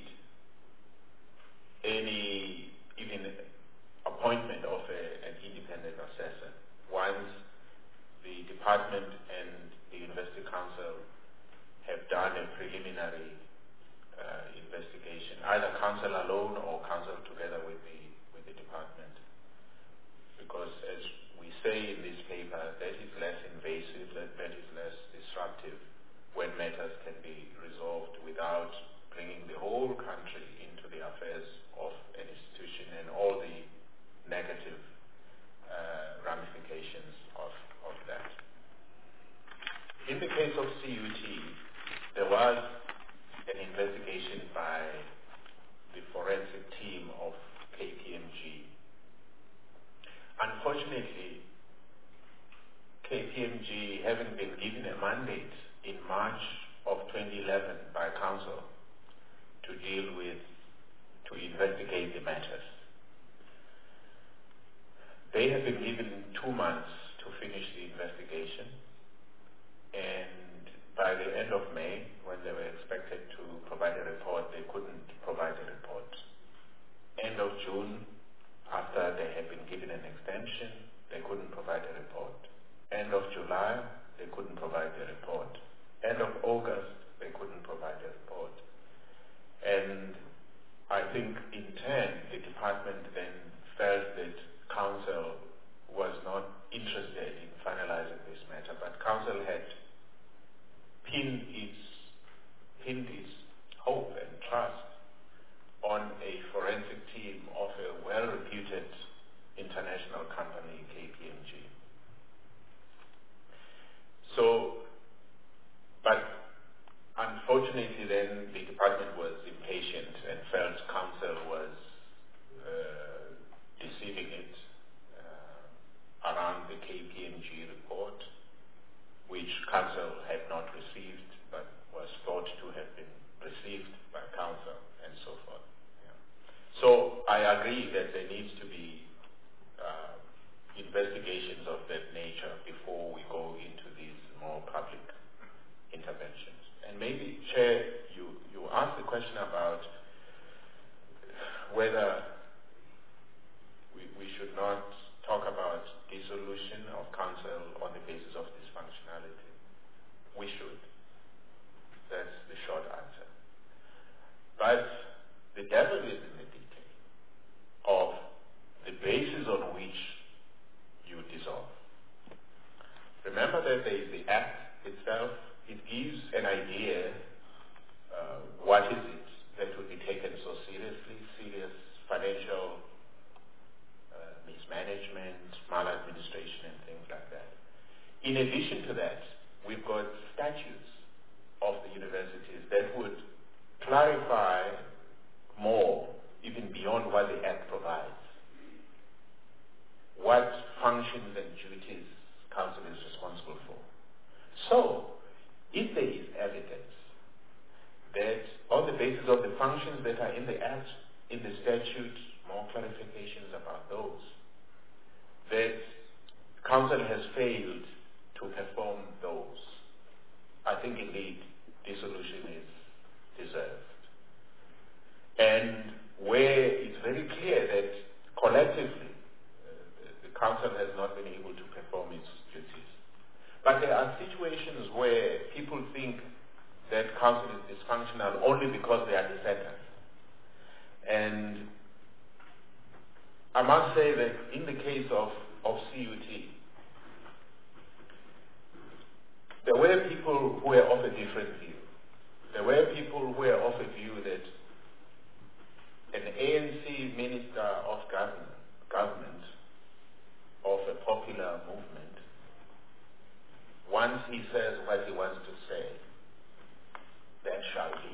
any even appointment of a, an independent assessor. Once the department and the University Council have done a preliminary uh, investigation, either council alone or council together with the with the department. Because as we say in this paper, that is less invasive, that, that is less disruptive when matters can be resolved without bringing the whole country into the affairs of an institution and all the negative uh, ramifications of, of that. In the case of C U T, there was an investigation by the forensic team of K P M G. Unfortunately, K P M G, having been given a mandate in March of twenty eleven by Council to deal with, to investigate the matters, they have been given two months to finish the investigation, and by the end of May, when they were expected to provide a report, they couldn't provide a report. End of June, after they had been given an extension, they couldn't provide a report. End of July, they couldn't provide a report. End of August, they couldn't provide a report. And I think in turn, the department then felt that Council was not interested in finalizing this matter, but Council had pinned its, pinned its hope and trust on a forensic team of a well-reputed international company, K P M G. So, but unfortunately then the department was impatient and felt Council was uh, deceiving it uh, around the K P M G report, which Council had not received but was thought to have been received by Council and so forth. Yeah. So I agree that there needs to be uh, investigations of that nature before we go into these more public interventions. And maybe, Chair, you, you asked the question about whether we, we should not talk about dissolution of Council on the basis of dysfunctionality. We should. That's the short answer. But the devil is in the detail of the basis on which you dissolve. Remember that there is the Act itself. It gives an idea, uh, what is it that would be taken so seriously, serious financial uh, mismanagement, maladministration and things like that. In addition to that, we've got statutes of the universities that would clarify more, even beyond what the Act provides, what functions and duties Council is responsible for. So, if there is evidence that on the basis of the functions that are in the Act, in the statute, more clarifications about those, that Council has failed to perform those, I think indeed dissolution is deserved. And where it's very clear that collectively uh, the Council has not been able to perform its duties. But there are situations where people think that Council is dysfunctional only because they are dissenters. And I must say that in the case of, of C U T, there were people who were of a different view. There were people who were of a once he says what he wants to say, that shall be.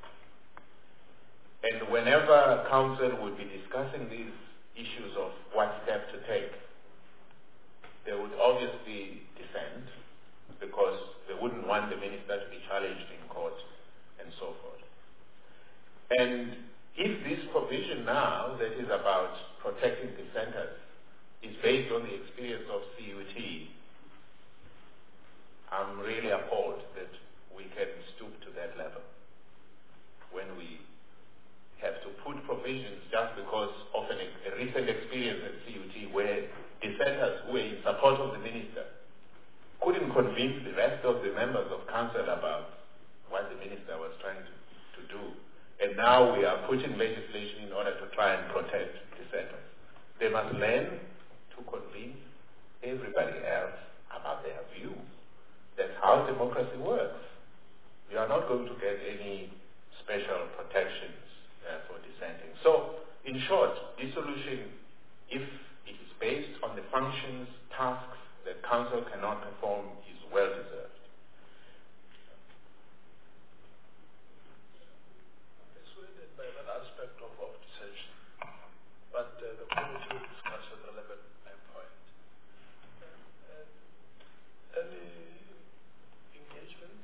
And whenever council would be discussing these issues of what step to take, they would obviously dissent because they wouldn't want the minister to be challenged in court and so forth. And if this provision now that is about protecting dissenters is based on the experience of C U T, I'm really appalled that we can stoop to that level when we have to put provisions just because of an, a recent experience at C U T where dissenters who were in support of the minister couldn't convince the rest of the members of council about what the minister was trying to, to do. And now we are putting legislation in order to try and protect dissenters. They must learn to convince everybody else about their view. That's how democracy works. You are not going to get any special protections uh, for dissenting. So, in short, dissolution, if it is based on the functions, tasks that council cannot perform, is well deserved. Persuaded by that aspect of, of dissension, but uh, the committee will discuss a relevant uh, point. Uh, any engagement?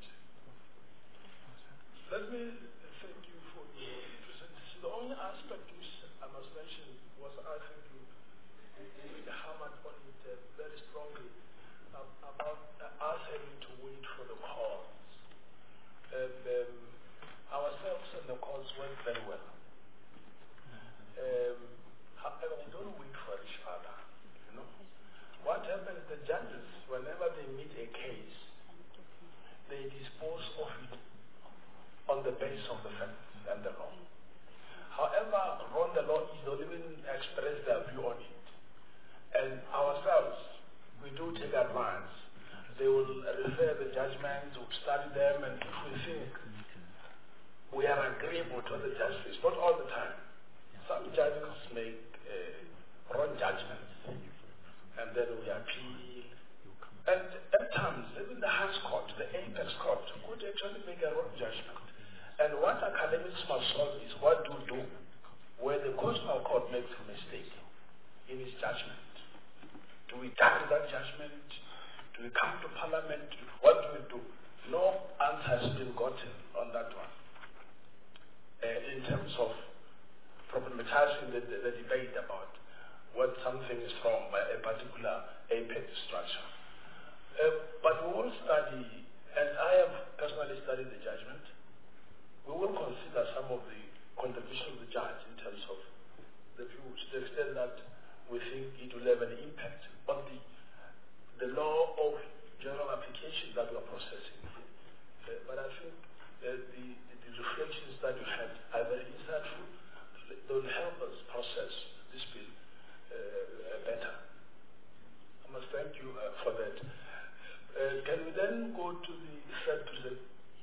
Let me thank you for your presentation. The only aspect which I must mention was I think you, you hammered on it uh, very strongly uh, about uh, us having to wait for the calls. And um, ourselves and the calls went very well. Um, however, we don't wait for each other. You know, what happens? The judges, whenever they meet a case, they dispose of it on the basis of the facts and the law. However, on the law is not even express their view on it. And ourselves, we do take advance. They will refer the judgments, we'll study them, and if we think we are agreeable to the judgments, not all the time. Some judges make uh, wrong judgments, and then we appeal. And at times, even the highest court, the apex court, could actually make a wrong judgment. And what academics must solve is what do we do where the constitutional court makes a mistake in its judgment. Do we tackle that judgment? Do we come to parliament? What do we do? No answer has been gotten on that one. Uh, in terms of problematizing the, the, the debate about what something is from by a particular apex structure. Uh, but we will study, and I have personally studied the judgment. We will consider some of the contributions of the judge in terms of the views, to the extent that we think it will have an impact on the the law of general application that we are processing. Uh, but I think uh, the, the reflections that you had are very insightful. They will help us process this bill uh, better. I must thank you uh, for that. Uh, can we then go to the third present?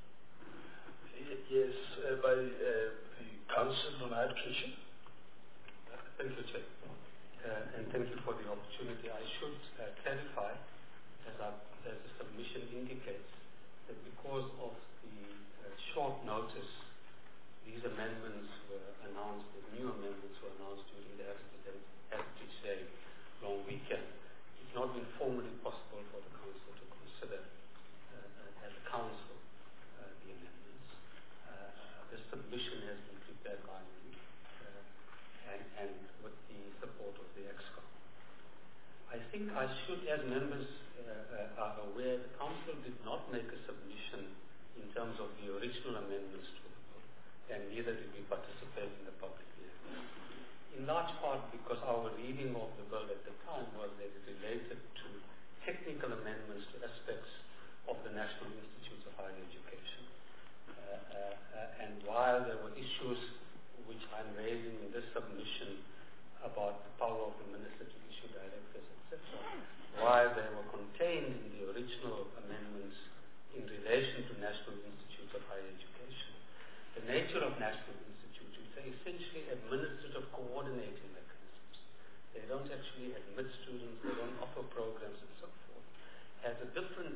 Yes, uh, by uh, the Council on Education. Thank you, Chair. Uh, and thank you for the opportunity. I should uh, clarify, as, our, as the submission indicates, that because of the uh, short notice, these amendments were announced, the new amendments were announced during the Heritage Day long weekend. It's not been formally possible for the Council to consider uh, uh, as a Council uh, the amendments. Uh, the submission has been prepared by me uh, and, and with the support of the ExCom. I think I should, as members uh, uh, are aware, the Council did not make a submission in terms of the original amendments to the bill, and neither did we participate in the public hearing. In large part because our reading of the bill at the time was that it related to technical amendments to aspects of the National Institutes of Higher Education. Uh, uh, uh, and while there were issues which I'm raising in this submission about the power of the Minister to issue directives, et cetera, while they were contained in the original amendments in relation to National Institutes of Higher Education, the nature of National Institutes, which are essentially administrative coordinating mechanisms. They don't actually admit students, they don't offer programs and so forth, has a different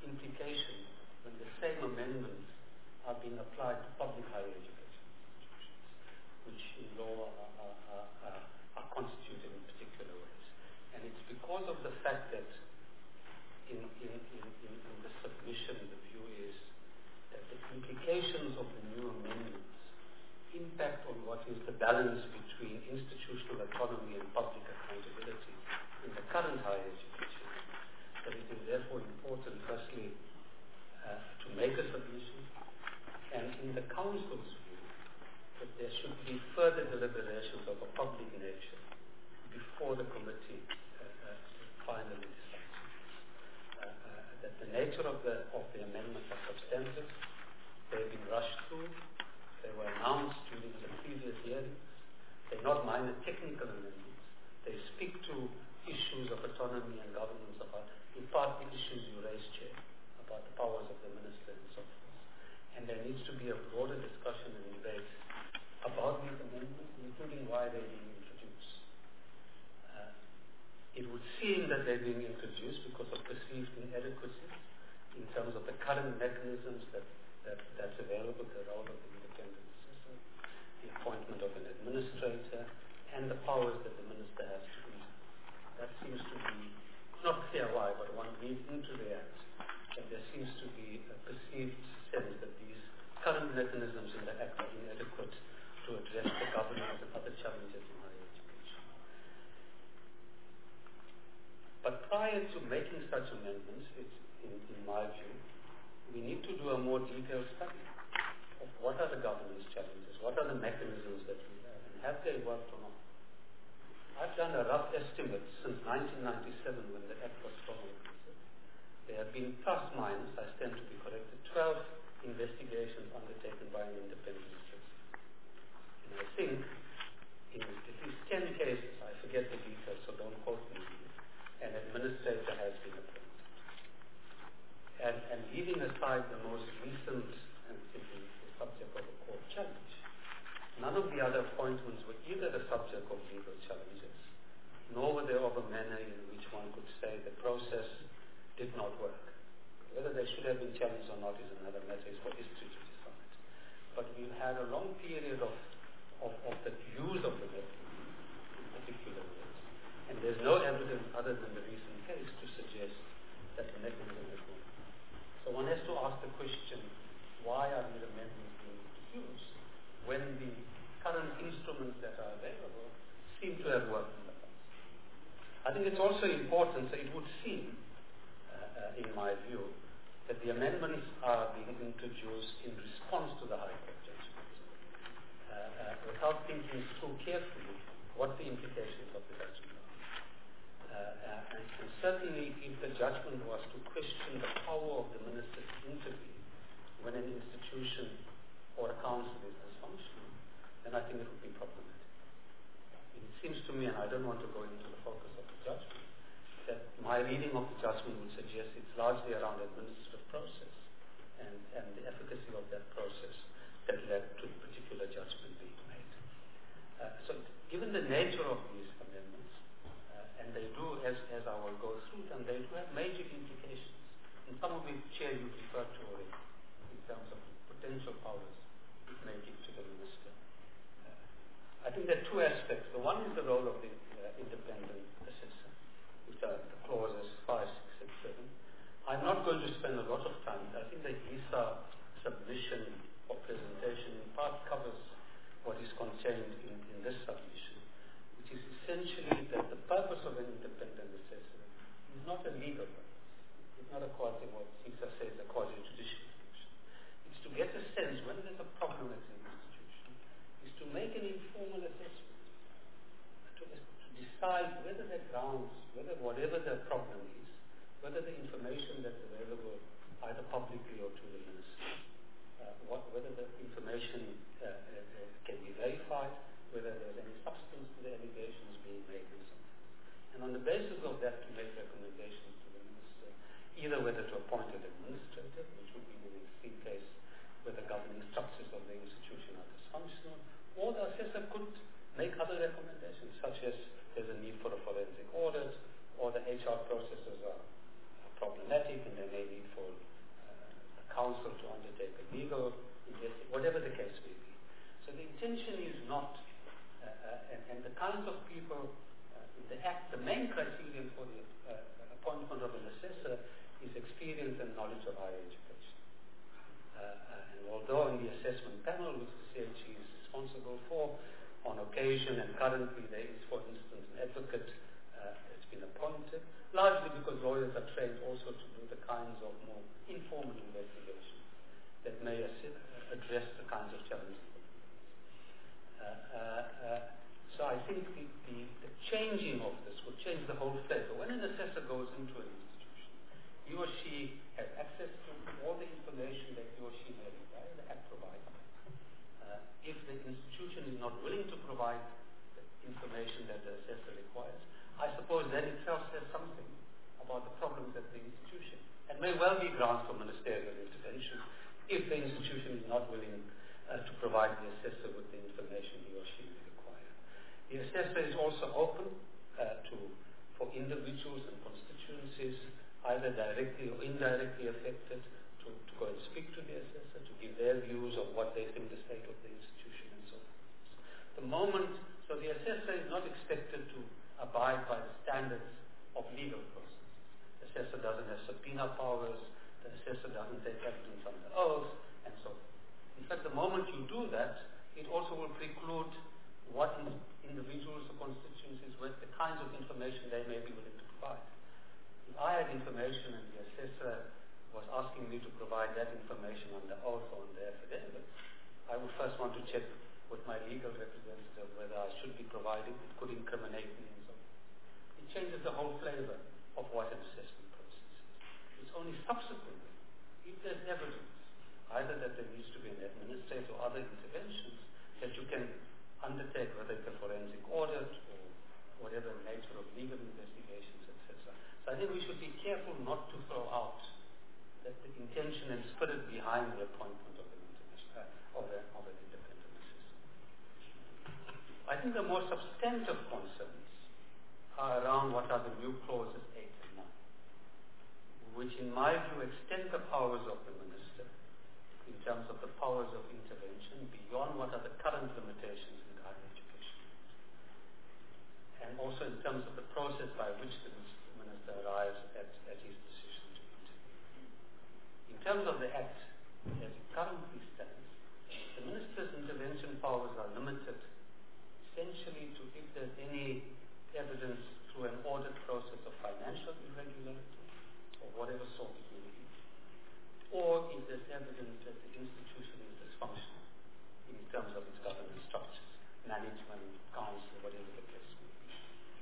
implication when the same amendments are being applied to public higher education institutions, which in law are, are, are, are, are constituted in particular ways. And it's because of the fact that in, in, in, in, in the submission, the view is that the implications of the new amendments impact on what is the balance between institutional autonomy and public accountability in the current higher education. That it is therefore important, firstly, uh, to make a submission, and in the Council's view, that there should be further deliberations of a public nature before the committee uh, uh, finally decides. Uh, uh, that the nature of the of the amendments are substantive, they've been rushed through, they were announced during the previous hearings, they're not minor technical amendments, they speak to issues of autonomy and governance, about, in part the issues you raised, Chair, about the powers of the minister and so forth. And there needs to be a broader discussion and debate about these amendments, including why they're being introduced. Uh, it would seem that they're being introduced because of perceived inadequacies in terms of the current mechanisms that, that that's available, the role of the independent assessor, the appointment of an administrator, and the powers that the minister has to use. That seems to be, not clear why, but one reads into the Act, that there seems to be a perceived sense that these current mechanisms in the Act are inadequate to address the governance and other challenges in higher education. But prior to making such amendments, it's, in, in my view, we need to do a more detailed study of what are the governance challenges, what are the mechanisms that we have, and have they worked or not. I've done a rough estimate since nineteen ninety-seven when the Act was promulgated. There have been plus minus, I stand to be corrected, twelve investigations undertaken by an independent assessor. And I think in at least ten cases, I forget the details, so don't quote me, an administrator has been appointed. And, and leaving aside the most recent and simply the subject of a court challenge, none of the other appointments were either the subject of legal challenges, nor were they of a manner in which one could say the process did not work. Whether they should have been challenged or not is another matter, is for history to decide. But we've had a long period of, of, of the use of the mechanism in particular ways, and there's no evidence other than the recent case to suggest that the mechanism is working. So one has to ask the question, why are these amendments being introduced when the current instruments that are available seem to have worked in the past? I think it's also important, so it would seem, uh, uh, in my view, that the amendments are being introduced in response to the High Court judgment, uh, uh, without thinking through carefully what the implications of the judgment are. Uh, uh, and, and certainly if the judgment was to question the power of the minister to intervene when an institution or a council is dysfunctional, then I think it would be problematic. It seems to me, and I don't want to go into the focus of the judgment, that my reading of the judgment would suggest it's largely around administrative process and, and the efficacy of that process that led to the particular judgment being made. Uh, so given the nature of these amendments, uh, and they do, as, as I will go through them, they do have major implications, and some of which, Chair, you referred to already, in terms of potential powers it may give to the minister. Uh, I think there are two aspects. The one is the role of the uh, independent assessor, which are the clauses five, six, and seven. I'm not going to spend a lot of time. I think the E S A submission or presentation in part covers what is contained in, in this submission, which is essentially that the purpose of an independent assessor is not a legal purpose. It's not a quasi, what E S A says, a quasi-judicial function. It's to get a sense when there's a problem at an institution, is to make an informal assessment, to, to decide whether the grounds, whether whatever the problem is, whether the information that's available either publicly or to the minister, uh, what, whether the information uh, uh, can be verified, whether there's any substance to the allegations being made and so on. And on the basis of that to make recommendations to the minister, either whether to appoint an administrator, which would be the extreme case where the governing structures of the institution are dysfunctional, or the assessor could make other recommendations, such as there's a need for a forensic audit, or the H R processes are problematic and there may need for legal investigation, whatever the case may be. So the intention is not, uh, uh, and, and the kinds of people, uh, in the Act, the main criterion for the uh, appointment of an assessor is experience and knowledge of higher education. Uh, uh, and although in the assessment panel, which the C H E is responsible for, on occasion and currently there is, for instance, an advocate uh, that's been appointed, largely because lawyers are trained also to do the kinds of more informal investigations that may assi- address the kinds of challenges. Uh, uh, uh, so I think the, the, the changing of this will change the whole flavor. When an assessor goes into an institution, he or she has access to all the information that he or she may require, the Act provides. Uh, if the institution is not willing to provide the information that the assessor requires, I suppose that itself says something about the problems at the institution. It may well be grounds for ministerial intervention if the institution is not willing uh, to provide the assessor with the information he or she may require. The assessor is also open uh, to for individuals and constituencies, either directly or indirectly affected, to, to go and speak to the assessor, to give their views of what they think the state of the institution and so forth. The moment, so the assessor is not expected to abide by the standards of legal process. The assessor doesn't have subpoena powers, the assessor doesn't take evidence under oath, and so forth. In fact, the moment you do that, it also will preclude what in, individuals or constituencies with the kinds of information they may be willing to provide. If I had information and the assessor was asking me to provide that information under oath or under affidavit, I would first want to check with my legal representative whether I should be providing, it could incriminate me and so on. It changes the whole flavor of what an assessment process is. It's only subsequently, if there's evidence, either that there needs to be an administrative or other interventions, that you can undertake, whether it's a forensic audit or whatever nature of legal investigations, et cetera. So I think we should be careful not to throw out that the intention and spirit behind the appointment of an, uh, of, a, of an independent assessor. I think the more substantive concerns are around what are the new clauses eight and nine, which in my view extend the powers of the minister in terms of the powers of intervention beyond what are the current limitations in higher education, and also in terms of the process by which the minister arrives at, at his decision to intervene. In terms of the Act, as it currently stands, the minister's intervention powers are limited essentially to if there's any evidence through an audit process of financial irregularity or whatever sort it may be, or if there's evidence that the institution is dysfunctional in terms of its governance structures, management, council, whatever the case may be.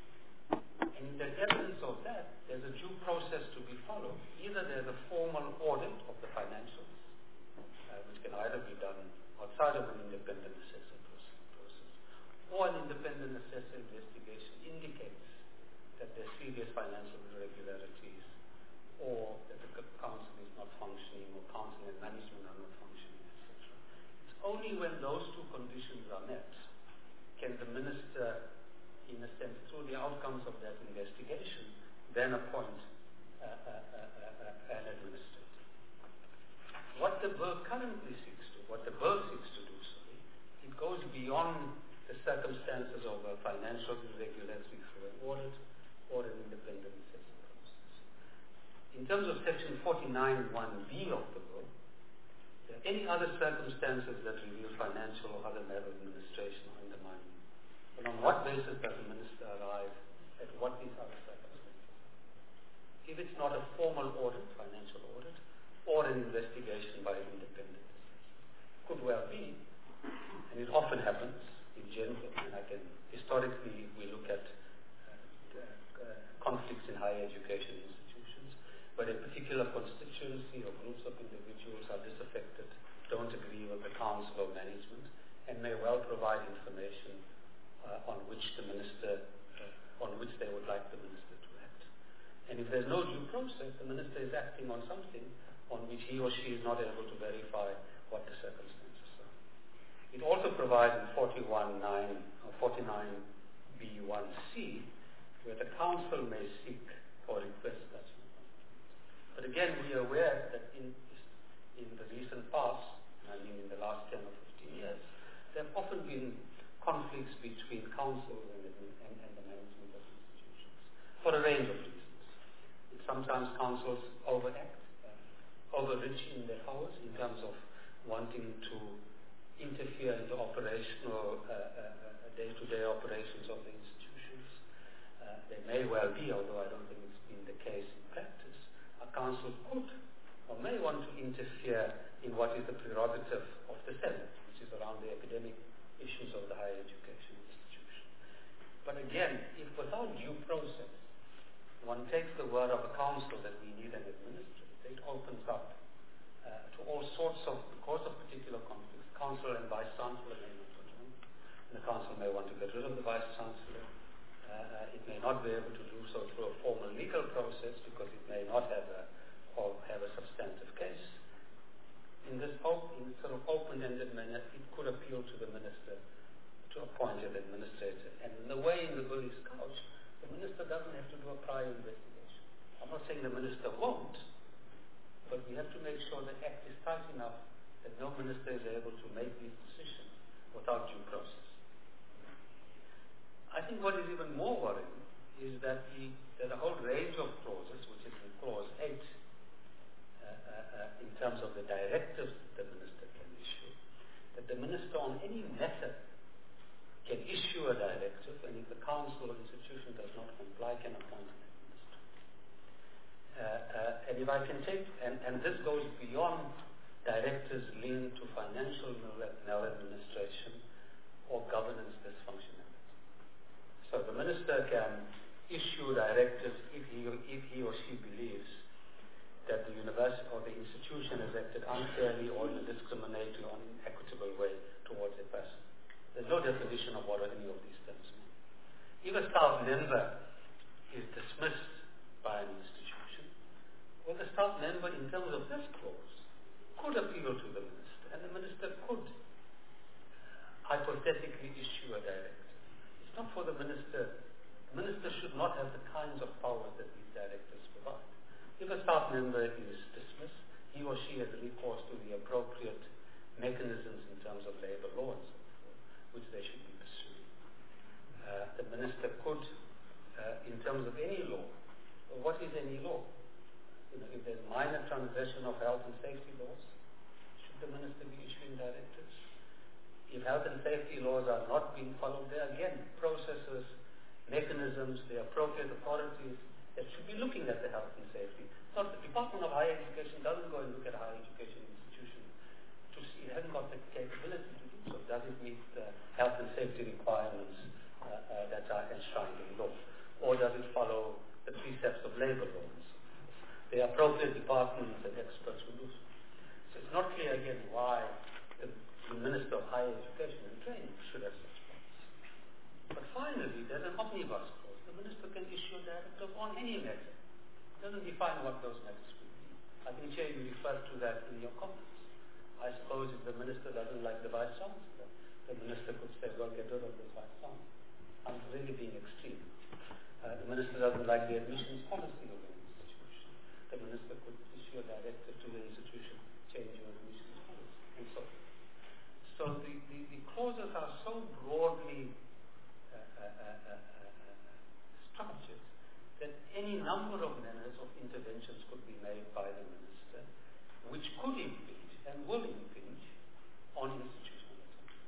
And if there's evidence of that, there's a due process to be followed. Either there's a formal audit of the financials, uh, which can either be done outside of an independent assessor process, or an independent assessor investigation indicates that there's serious financial irregularities, or that the council is not functioning, or council and management are not functioning, et cetera. It's only when those two conditions are met can the minister, in a sense, through the outcomes of that investigation, then appoint uh, uh, uh, uh, an administrator. What the bill currently seeks to, what the bill seeks to do, sorry, it goes beyond the circumstances of a financial irregularity through an audit or an independent assessment process. In terms of Section forty-nine one B of the bill, there are any other circumstances that reveal financial or other maladministration or undermining. And on what basis does the minister arrive at what these other circumstances are? If it's not a formal audit, financial audit, or an investigation by an independent assessor, could well be, and it often happens in general, and I can, historically we look at uh, uh, conflicts in higher education institutions, where a particular constituency or groups of individuals are disaffected, don't agree with the council or management, and may well provide information uh, on which the minister, uh, on which they would like the minister to act. And if there's no due process, the minister is acting on something on which he or she is not able to verify what the circumstances are. It also provides in forty-one nine or forty-nine B one C where the council may seek or request judgment. But again, we are aware that in, in the recent past, I mean in the last ten or fifteen years, there have often been conflicts between councils and, and, and the management of institutions for a range of reasons. Sometimes councils overact, uh, overreach in their powers in terms of wanting to interfere in the operational, uh, uh, day-to-day operations of the institutions. Uh, there may well be, although I don't think it's been the case in practice, a council could or may want to interfere in what is the prerogative of the Senate, which is around the academic issues of the higher education institution. But again, if without due process, one takes the word of a council that we need an administrator, it opens up uh, to all sorts of, because of particular conflicts, council and vice chancellor may not want, and the council may want to get rid of the vice chancellor. Uh, it may not be able to do so through a formal legal process because it may not have a or have a substantive case. In this op- in sort of open-ended manner, it could appeal to the minister to appoint an administrator. And in the way in the bill is couched, the minister doesn't have to do a prior investigation. I'm not saying the minister won't, but we have to make sure the act is tight enough that no minister is able to make these decisions without due process. I think what is even more worrying is that the, that a whole range of clauses, which is in clause eight, uh, uh, uh, in terms of the directives the minister can issue, that the minister on any matter can issue a directive, and if the council or institution does not comply, can appoint an administrator. Uh, uh, and if I can take, and, and this goes beyond directives linked to financial maladministration or governance dysfunctionality. So the minister can issue directives if he, if he or she believes that the university or the institution has acted unfairly or in a discriminatory or inequitable way towards a person. There's no definition of what any of these terms mean. If a staff member is dismissed by an institution, well, the staff member, in terms of this clause, could appeal to the minister, and the minister could hypothetically issue a directive. It's not for the minister. The minister should not have the kinds of powers that these directives provide. If a staff member is dismissed, he or she has recourse to the appropriate mechanisms in terms of labor law and so forth, which they should be pursuing. Uh, the minister could, uh, in terms of any law, well, what is any law? You know, if there's minor transgression of health and safety laws, should the minister be issuing directives? If health and safety laws are not being followed, there are again processes, mechanisms, the appropriate authorities that should be looking at the health and safety. So the Department of Higher Education doesn't go and look at a higher education institution to see, it hasn't got the capability to do so. Does it meet the health and safety requirements uh, uh, that are enshrined in law? Or does it follow the precepts of labor law and so forth? The appropriate departments and experts will do so. So it's not clear again why the, the Minister of Higher Education and Training should have such powers. But finally, there's an omnibus clause. The minister can issue a directive on any matter. It doesn't define what those matters could be. I think, Chair, you referred to that in your comments. I suppose if the minister doesn't like the vice chancellor, the minister could say, well, get rid of this vice chancellor. I'm really being extreme. Uh, the minister doesn't like the admissions policy of an institution. The minister could issue a directive to the institution, change your admissions policy, and so on. So the, the, the clauses are so broadly uh, uh, uh, uh, structured that any number of manners of interventions could be made by the minister, which could impinge and will impinge on institutional autonomy.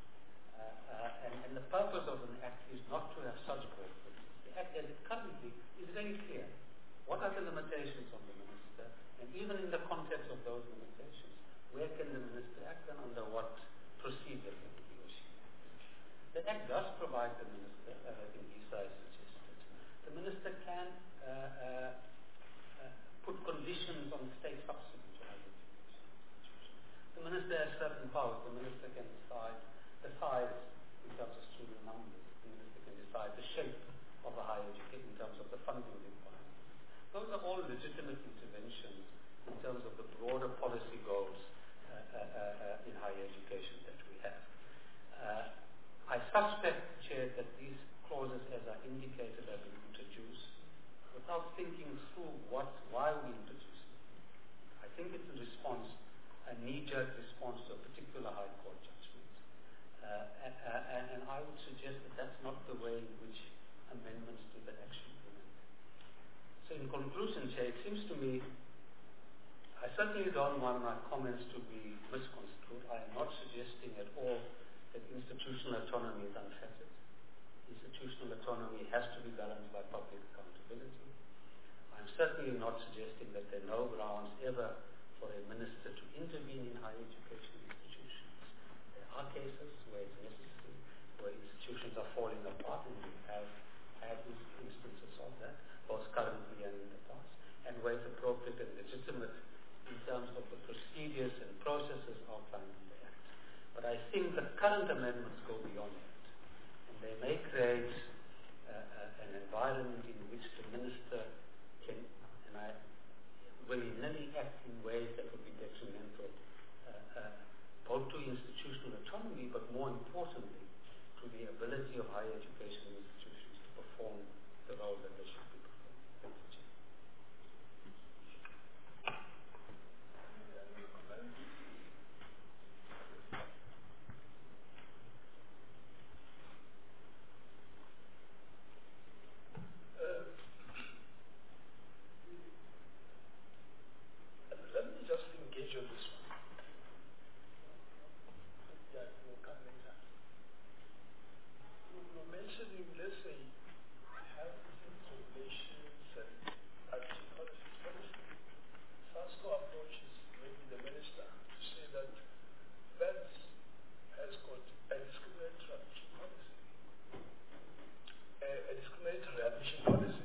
Uh, uh, and, and the purpose of an act is not to have such broad principles. The act as it currently is very clear. What are the limitations of the minister? And even in the context of those limitations, where can the minister act and under what procedure can he or she act? The act does provide the minister, as I think Isa has suggested, the minister can uh, uh, uh, put conditions on state subsidy to higher education institutions. The minister has certain powers. The minister can decide the size in terms of student numbers. The minister can decide the shape of a higher education in terms of the funding requirements. Those are all legitimate interventions in terms of the broader policy goals uh, uh, uh, in higher education that we have. Uh, I suspect, Chair, that these clauses, as are indicated, have been introduced without thinking through what, why we introduced them. I think it's a response, an knee-jerk response to a particular High Court judgment. Uh, and, and, and I would suggest that that's not the way in which amendments to that action implement. So in conclusion, Chair, it seems to me, I certainly don't want my comments to be misconstrued. I am not suggesting at all that institutional autonomy is unfettered. Institutional autonomy has to be balanced by public accountability. I'm certainly not suggesting that there are no grounds ever for a minister to intervene in higher education institutions. There are cases where it's necessary, where institutions are falling apart, and we have had these instances of that, both currently and in the past, and where it's appropriate and legitimate in terms of the procedures and processes outlined in the Act. But I think the current amendments go beyond that. And they may create uh, uh, an environment in which the minister can, and I willy-nilly act in ways that would be detrimental uh, uh, both to institutional autonomy, but more importantly, to the ability of higher education institutions to perform the role that they should be performing. Thank you, Chair. Let me just engage on this one. Yeah, we'll come later. You were mentioning, let's say, health regulations and active policies. Policy. SASCO approaches maybe the minister to say that that has got a discriminatory admission policy, a, a discriminatory admission policy.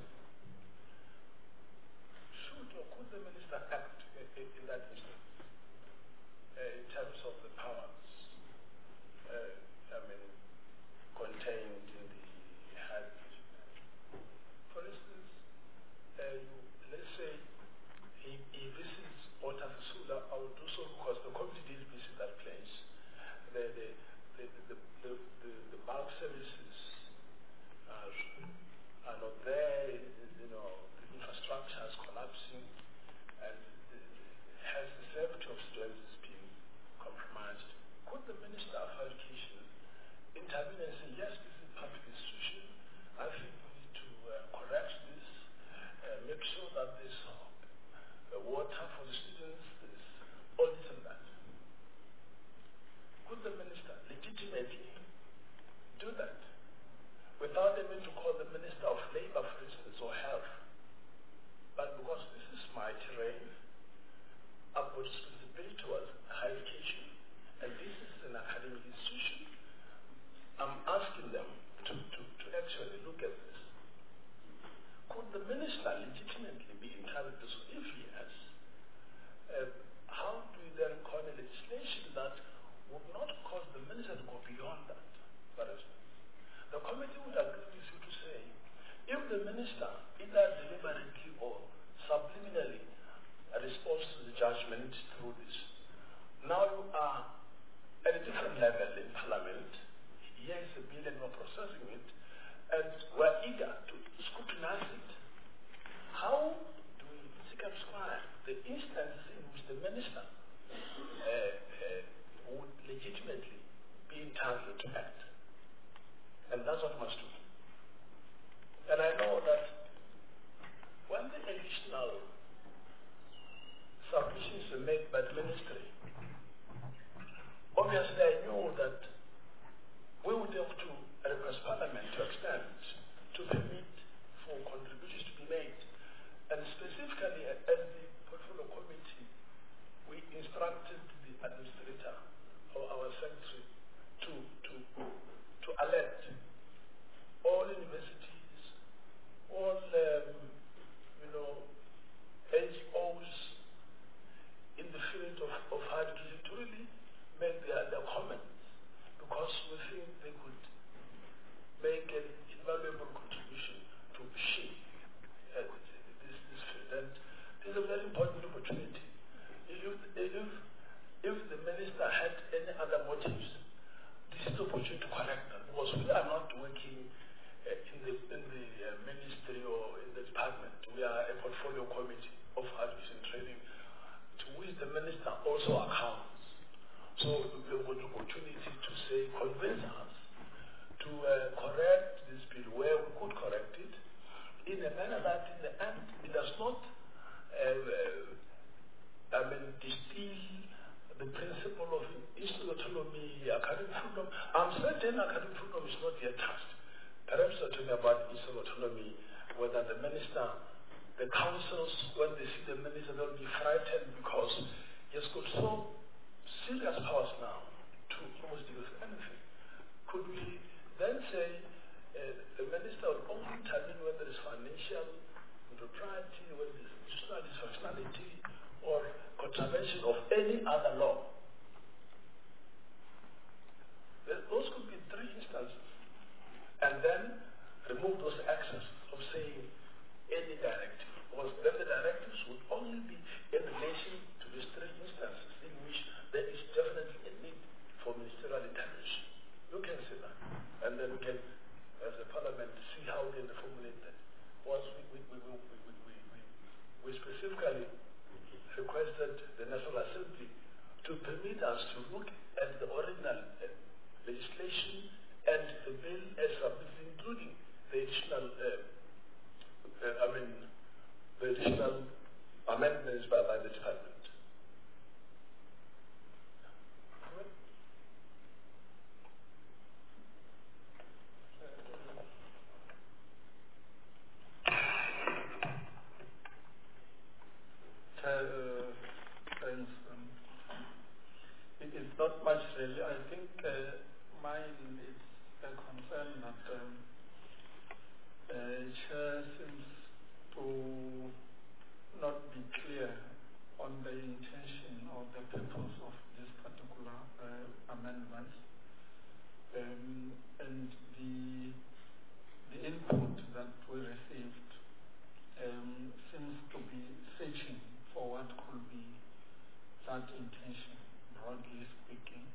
Should or could the minister act in, in, in that instance uh, in terms of the powers, uh, I mean, contained in the Health? For instance, uh, you, let's say he, he visits Walter Sisulu. I will do so because the committee did visit that place. The the the the, the, the, the bulk services are, are not there. You know, the infrastructure is collapsing, and the, has the safety of students is being compromised. Could the Minister of Education intervene and say, yes, this is a public institution. I think we need to uh, correct this, uh, make sure that there's uh, water for the students, there's all this and that. Could the Minister legitimately do that without having to call the Minister of Labour, for instance, or Health? But because this is my terrain, I've got responsibility towards higher education, and this is an academic institution. I'm asking them to, to, to actually look at this. Could the minister legitimately be entitled to, so if he has, uh, how do we then call a legislation that would not cause the minister to go beyond that? For instance, the committee would agree with you to say, if the minister, either deliberately or subliminally, responds to the judgment through this, now you are at a different level in Parliament. Here is a bill and we're processing it, and we're eager to scrutinize it. How do we circumscribe the instances in which the minister uh, uh, would legitimately be entitled to act? And that's what must do. And I know that when the additional submissions were made by the ministry, obviously I knew that we would have to request Parliament to extend, to permit for contributions to be made. And specifically as the Portfolio Committee, we instructed the administrator or our secretary to, to, to alert all universities, all um, you know, N G Os in the field of, of higher education to really make their, their comments, because we think they could make an invaluable contribution to shape uh, this, this field. And this is a very important opportunity. If, if, if the minister had any other motives, this is the opportunity to correct them, because we are not working uh, in the, in the uh, ministry or in the department. We are a portfolio committee of higher education training, to which the minister also accounts. So we've got the opportunity to say, convince us to uh, correct this bill where we could correct it in a manner that in the end it does not, uh, uh, I mean, distill the principle of institutional autonomy, academic freedom. I'm certain academic freedom is not yet touched. Perhaps we're talking about institutional autonomy, whether the minister, the councils, when they see the minister, they'll be frightened because he has got so serious powers now to almost deal with anything. Could we then say uh, the minister will only determine whether there is financial impropriety, whether there is institutional dysfunctionality, or contravention of any other law? Those could be three instances. And then remove those access of saying any directive. Because then the directives would only be in relation to these three instances in which there is definitely a need for ministerial intervention. You can say that. And then we can, as a parliament, see how we can formulate that. Once we, we, we, we, we, we, we, we specifically requested the National Assembly to permit us to look at the original uh, legislation and the bill as submitted, including the additional, uh, uh, I mean, the additional amendments by, by the department. Uh, thanks. Um, it is not much really. I think uh, mine is a concern that um, uh, Chair seems to not be clear on the intention or the purpose of this particular uh, amendment. Um, and the, the input that we received um, seems to be searching for what could be that intention, broadly speaking.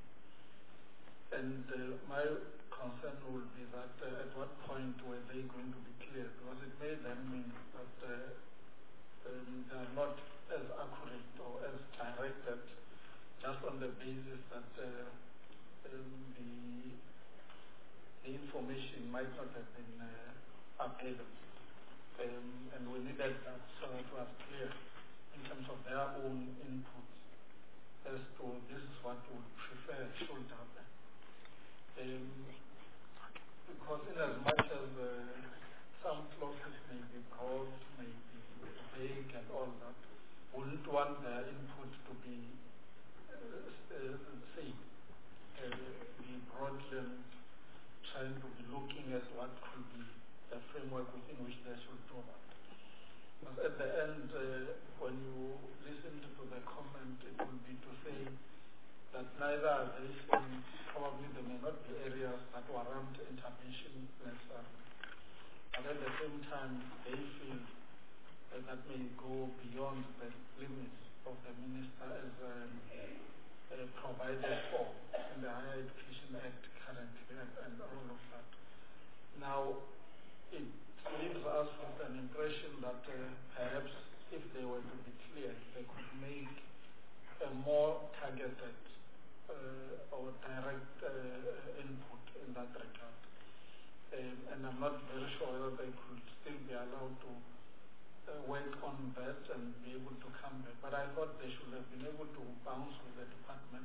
And uh, my concern would be that uh, at what point were they going to be clear? Because it may then mean that uh, um, they are not as accurate or as directed just on the basis that uh, um, the, the information might not have been uh, available. Um, and we needed that so that it was clear in terms of their own inputs as to this is what we would prefer should happen. Um, because in as much as uh, some clauses may be broad, may be vague and all that, we wouldn't want their input to be uh, uh, same, uh, be broadly and trying to be looking at what could be the framework within which they should do that. But at the end, uh, when you listen to the comment, it will be to say that neither are they saying probably there may not be areas that warrant intervention necessarily. And at the same time, they feel that that may go beyond the limits of the minister as um, uh, provided for in the Higher Education Act currently and, and all of that. Now, it leaves us with an impression that uh, perhaps if they were to be clear, they could make a more targeted uh, or direct uh, input in that regard. Um, and I'm not very sure whether they could still be allowed to uh, work on that and be able to come back. But I thought they should have been able to bounce with the department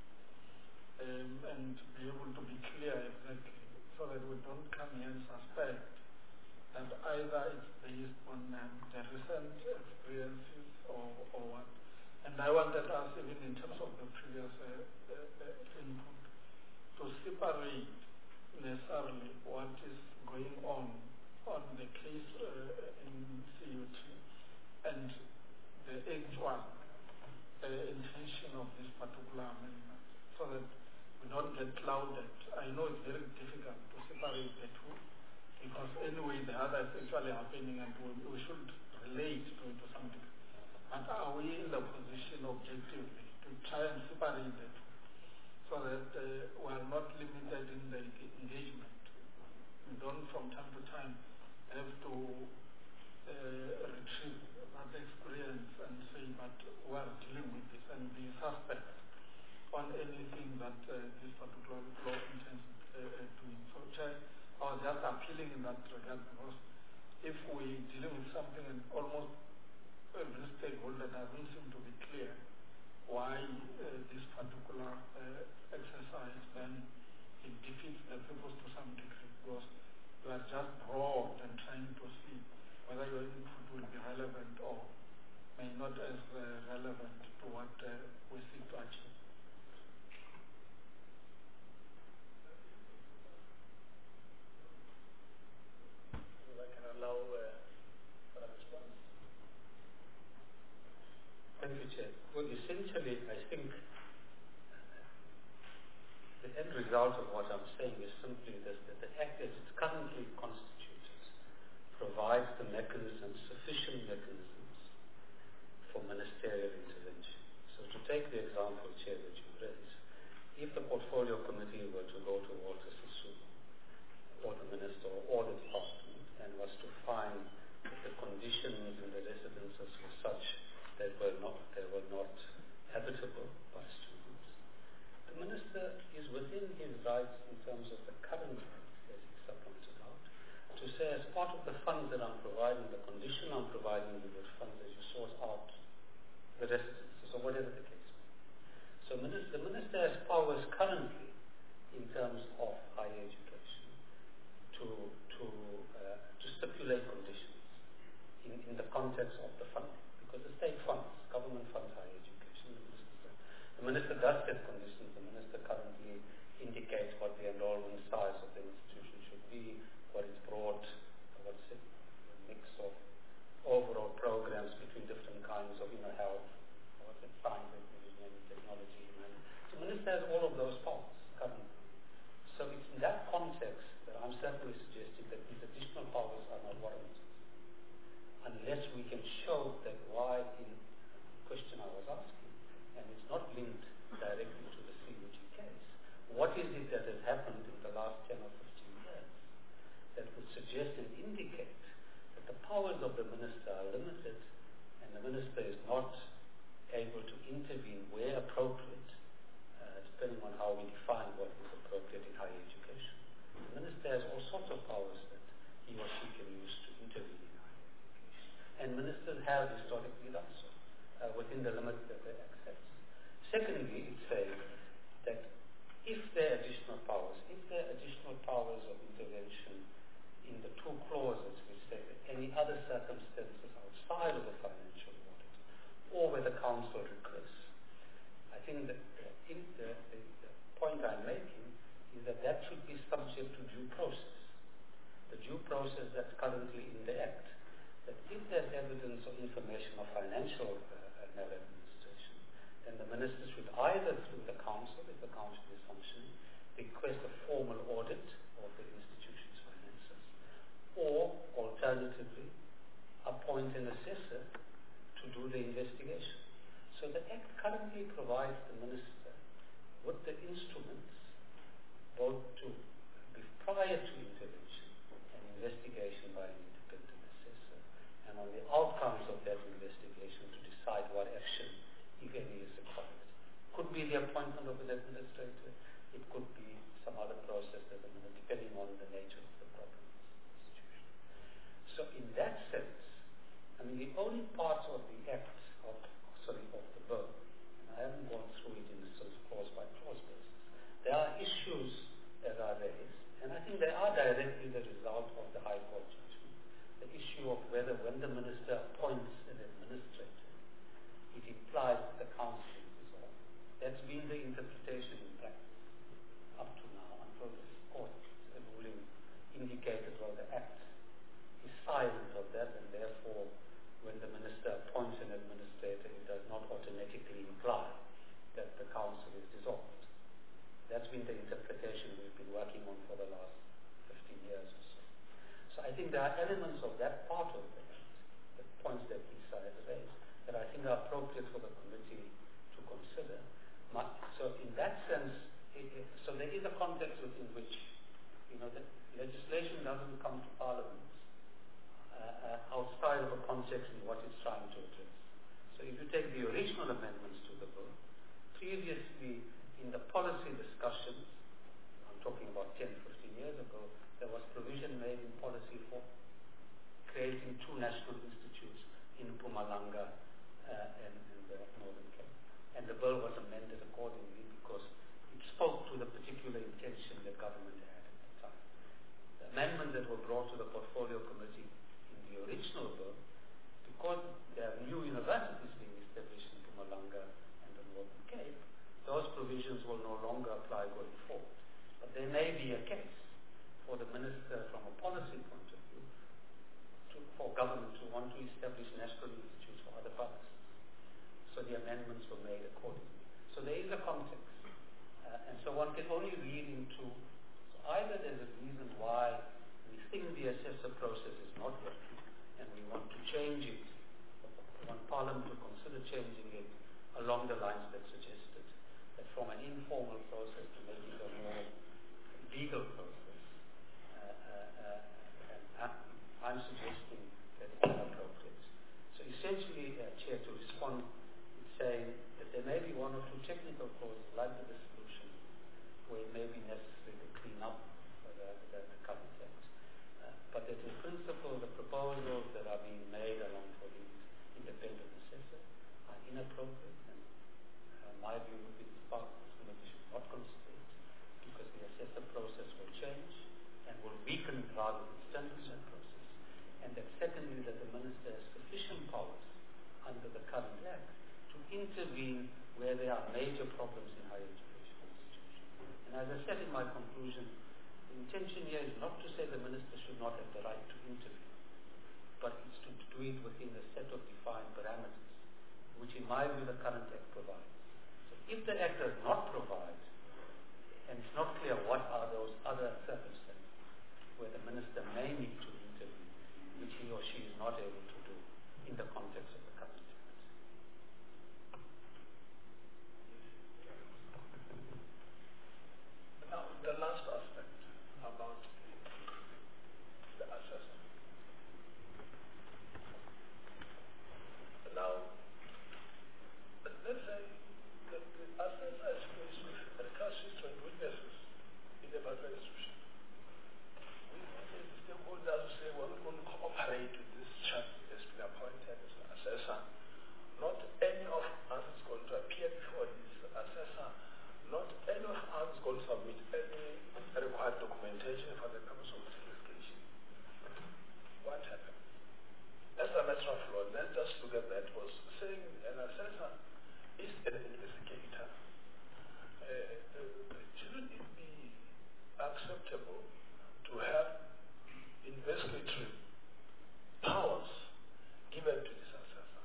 um, and be able to be clear exactly so that we don't come here and suspect that either it's based on um, the recent experiences or, or what. And I wanted us, even in terms of the previous uh, uh, input, to separate necessarily what is going on on the case uh, in C U T and the actual uh, intention of this particular amendment, so that we don't get clouded. I know it's very difficult to separate the two, because anyway the other is actually happening and we, we should relate to it to some degree. But are we in the position objectively to try and separate the two so that uh, we are not limited in the engagement? We don't from time to time have to uh, retrieve that experience and say, but we are dealing with this and be suspect on done anything that uh, this particular law intends uh, uh, doing. So, Chair, I was just appealing in that regard because if we dealing with something and almost every stakeholder doesn't seem to be clear why uh, this particular uh, exercise, then it defeats the purpose to some degree because you are just broad and trying to see whether your input will be relevant or may not as uh, relevant to what uh, we seek to achieve. If I can allow uh, for a response. Thank you, Chair. Well, essentially, I think the end result of what I'm saying is simply this, that the Act as it's currently constituted provides the mechanisms, sufficient mechanisms for ministerial intervention. So to take the example, Chair, that you raised, if the portfolio committee were to go to Walter Sisulu or the minister or the department and was to find that the conditions in the residences were such that were not, they were not habitable by students, the minister is within his rights in terms of the current rights, as Isa pointed out, to say as part of the funds that I'm providing, the condition I'm providing you with funds as you sort out the residences or whatever the case may be. So minister, the minister has powers currently in terms of higher education to, to, uh, to stipulate conditions in, in the context of the funding. Because the state funds, government funds higher education. The minister, the minister does set conditions. The minister currently indicates what the enrollment size of the institution should be, what is brought, what's it, a mix of overall programs between different kinds of inner health, what's it, science, engineering, technology. And so the minister has all of those powers currently. So it's in that context that I'm certainly suggesting that these additional powers are not warranted, unless we can show that why in the question I was asking, and it's not linked directly to the C U G case, what is it that has happened in the last ten or fifteen years that would suggest and indicate that the powers of the minister are limited and the minister is not able to intervene where appropriate, uh, depending on how we define what is appropriate in higher education. The minister has all sorts of powers that he or she can use to intervene in higher education. And ministers have historically done so uh, within the limits that they accept. Secondly, it says that if there are additional powers, if there are additional powers of intervention in the two clauses which say that any other circumstances outside of the financial audit or where the council requests, I think that the, in the, the, the point I'm making is that that should be subject to due process. The due process that's currently in the Act, that if there's evidence or information of financial uh, maladministration, then the minister should either through the council, if the council is functioning, request a formal audit of the institution's finances, or alternatively, appoint an assessor to do the investigation. So the Act currently provides the minister with the instruments both to be prior to intervention and investigation by an independent assessor, and on the outcomes of that investigation to decide what action, if any, is required. Could be the appointment of an administrator, it could be some other process that the minister, depending on the nature of the problem of the institution. So in that sense, I mean, the only parts of the Act, of, sorry, of the bill, and I haven't gone through it in sort of clause by clause basis, there are issues that are raised, and I think they are directly the result of the High Court judgment. The issue of whether when the minister appoints an administrator, it implies that the council is dissolved. That's been the interpretation in practice up to now, until this court ruling indicated, well, the Act is silent of that, and therefore, when the minister appoints an administrator, it does not automatically imply that the council is dissolved. That's been the interpretation we've been working on for the last fifteen years or so. So I think there are elements of that part of the Act, the points that Isa has raised, that I think are appropriate for the committee to consider. My, so in that sense, it, it, so there is a context within which, you know, the legislation doesn't come to Parliament uh, uh, outside of a context in what it's trying to address. So if you take the original amendments to the bill, previously in the policy discussions, I'm talking about ten, fifteen years ago, there was provision made in policy for creating two national institutes in Mpumalanga uh, and, and the Northern Cape. And the bill was amended accordingly because it spoke to the particular intention the government had at the time. The amendments that were brought to the Portfolio Committee in the original bill, because there are new universities being established in Mpumalanga and the Northern Cape, those provisions will no longer apply going forward. But there may be a case for the minister from a policy point of view, to, for government to want to establish national institutes for other purposes. So the amendments were made accordingly. So there is a context. Uh, and so one can only read into, so either there's a reason why we think the assessor process is not working and we want to change it, we want Parliament to consider changing it along the lines that suggested, that from an informal process to making it a more legal process. I'm suggesting that it's inappropriate. So essentially, uh, Chair, to respond, it's saying that there may be one or two technical clauses like the dissolution where it may be necessary to clean up the, the, the current text. Uh, but that in principle, the proposals that are being made along for the independent assessor are inappropriate. And uh, my view would be the part of this committee should not consider it because the assessor process will change and will weaken rather than strengthen that process. And that secondly, that the minister has sufficient powers under the current act to intervene where there are major problems in higher education institutions. And as I said in my conclusion, the intention here is not to say the minister should not have the right to intervene, but it's to do it within a set of defined parameters, which in my view the current act provides. So if the act does not provide, and it's not clear what are those other circumstances where the minister may need to intervene, which he or she is not able to do in the context of the current act. Now, the last aspect about the assessment. Now, let's say that the assessor is faced with recalcitrant witnesses in the particular institution. We as stakeholders say, well, we're going to cooperate with this chap who has been appointed as an assessor. Not any of us is going to appear before this assessor. Not any of us is going to submit any required documentation for the purpose of this investigation. What happened? As a matter of law, let's just look at that. Was saying an assessor is an investigator. Uh, uh, shouldn't it be acceptable to have investigatory powers given to this assessor?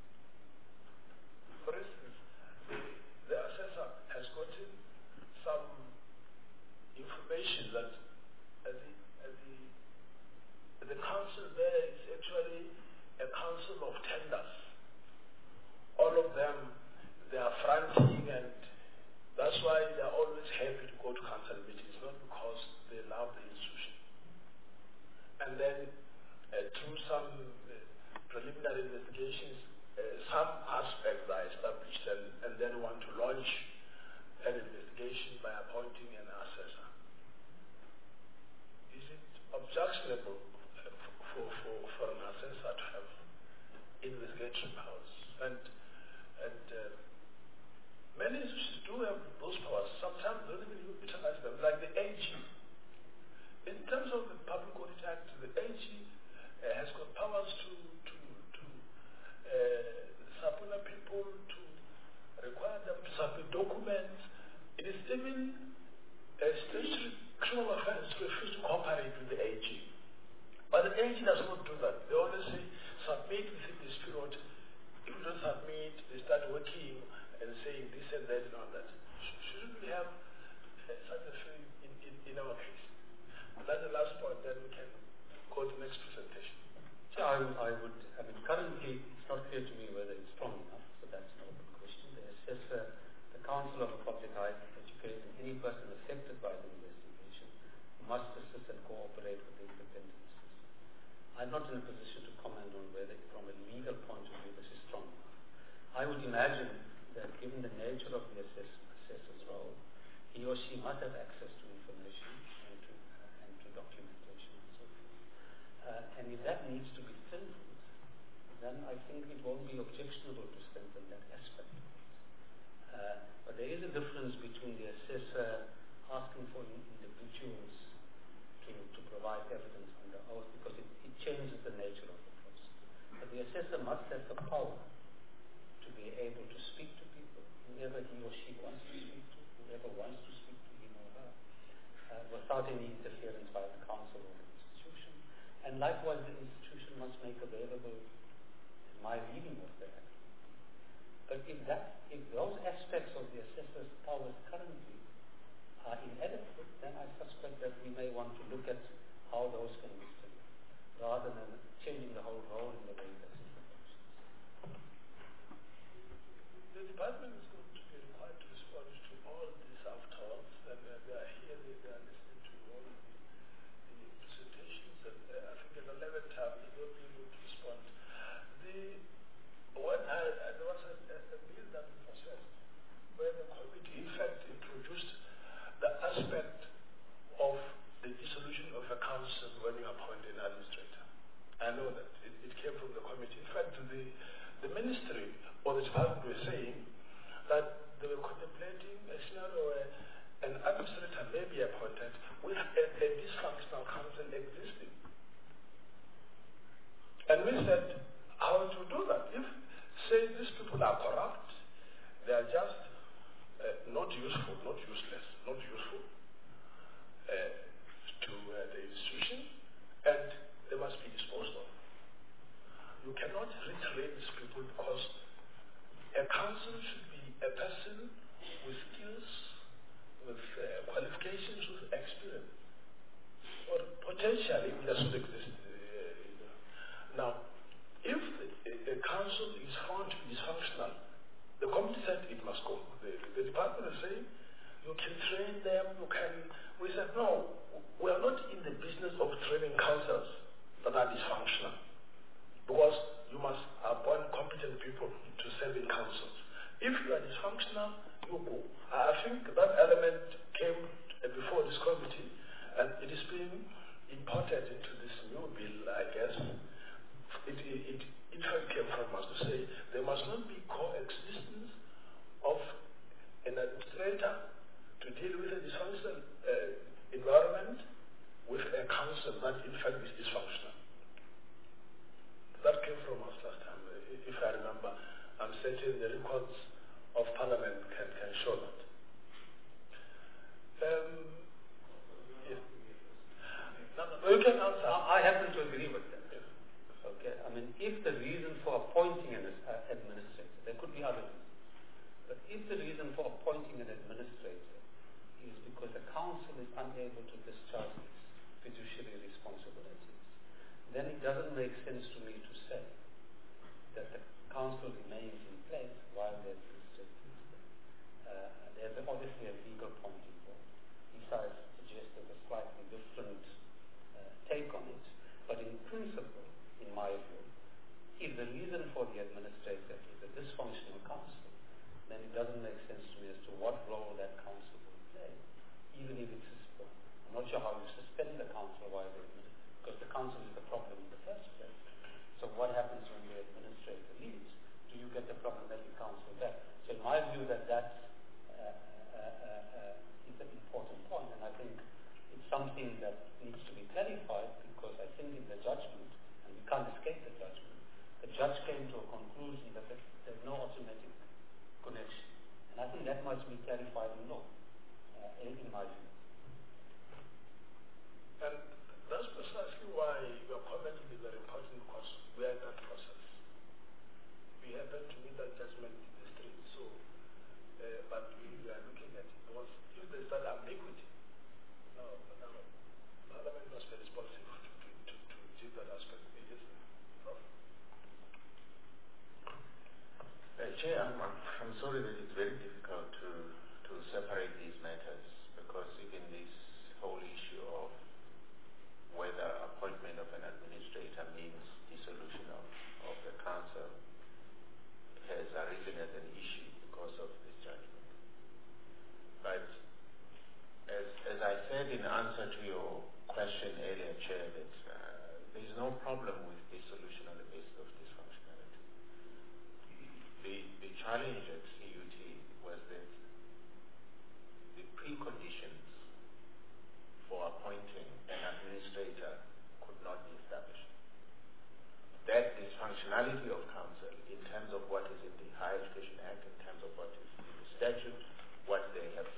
For instance, the, the assessor has gotten some information that uh, the, uh, the, the council there is actually a council of tenders. All of them, they are fronting, and that's why they are always happy to go to council meetings, not because they love the institution. And then uh, through some uh, preliminary investigations, uh, some aspects are established, and, and then want to launch an investigation by appointing an assessor. Is it objectionable for, for, for an assessor to have investigatory powers? And, and uh, many institutions do have those powers. Sometimes they don't even utilize them, like the A G. In terms of the Public Audit Act, the A G uh, has got powers to, to, to uh, subpoena people, to require them to submit documents. It is even a statutory criminal offense to refuse to cooperate with the A G. But the A G does not do that. They only say, submit within this period. If you don't submit, they start working and saying this and that and all that. Shouldn't we have uh, such a thing in, in, in our case? That's the last point, then we can go to the next presentation. So I, would- I would, I mean, currently it's not clear to me whether it's strong enough, so that's an open question. The assessor, the Council of Public Higher Education, any person affected by the investigation must assist and cooperate with the independent assessor. I'm not in a position to comment on whether, from a legal point of view, this is strong enough. I would imagine that given the nature of the assess- assessor's role, he or she must have access to information and to, uh, and to documentation and so forth. Uh, and if that needs to be strengthened, then I think it won't be objectionable to strengthen that aspect. Uh, but there is a difference between the assessor asking for individuals to, to provide evidence under oath, because it, it changes the nature of the process. But the assessor must have the power to be able to speak to people, whoever he or she wants to speak to, whoever wants to speak to him or her, uh, without any interference by the council or the institution. And likewise, the institution must make available my reading of the act. But if that, if those aspects of the assessor's powers currently are inadequate, then I suspect that we may want to look at how those can be strengthened, rather than changing the whole role in the way that it functions. The department is going to be required to respond to all these afterwards, and uh, they are here, they, they are listening to all the, the presentations, and uh, I think at the eleventh time they will be able to respond. The, when I, I, there was a, a, a bill that was processed where the committee in fact introduced the aspect of the dissolution of a council when you appoint an administrator. I know that. It, it came from the committee. In fact, the, the ministry or the department were saying that they were contemplating a scenario where an administrator may be appointed with a, a dysfunctional council existing. And we said, how to do that? If, say, these people are corrupt, they are just uh, not useful, not useless, not useful uh, to uh, the institution, and they must be disposed of. You cannot retrain these people, because a council should be a person with skills, with uh, qualifications, with experience, or potentially that should exist. Uh, now, if the, a council is found to be dysfunctional, the committee said it must go. The, the department is saying, you can train them, you can... We said, no, we are not in the business of training councils that are dysfunctional, because you must appoint competent people to serve in councils. If you are dysfunctional, you go. I think that element came before this committee, and it is being imported into this new bill, I guess. It, it, it in fact came from us to say there must not be coexistence of an administrator to deal with a dysfunctional uh, environment with a council that in fact is dysfunctional. That came from us last time, if I remember. I'm certain the records of Parliament can, can show that. Um, yeah. no, no, you can answer. I happen to agree with that. Okay, I mean, if the reason for appointing an uh, administrator, there could be other reasons, but if the reason for appointing an administrator is because the council is unable to discharge its fiduciary responsibilities, then it doesn't make sense to me to say that the council remains in place while the administrator is there. Uh, there's obviously a legal point involved. Isa has suggested a slightly different uh, take on it, but in principle, in my view, if the reason for the administrator is a dysfunctional council, then it doesn't make sense to me as to what role that council will play, even if it's suspended. I'm not sure how you suspend the council while the administrator, because the council is the problem in the first place. So what happens when the administrator leaves? Do you get the problematic council back? So in my view, that that's uh, uh, uh, is an important point, and I think it's something that needs to be clarified, because I think in the judgment, can't escape the judgment. The judge came to a conclusion that there's no automatic connection. And I think that must be clarified in law, uh, in my view. And that's precisely why your comment is very important, because we are in that process. We happen to meet that judgment in the street, so, uh, but we, we are looking at it, because if there's that ambiguity, no, no, Parliament must be responsive to, to, to, to deal that aspect. Uh, Chair, I'm, I'm sorry that it's very difficult to, to separate these matters, because even this whole issue of whether appointment of an administrator means dissolution of, of the council has arisen as an issue because of this judgment.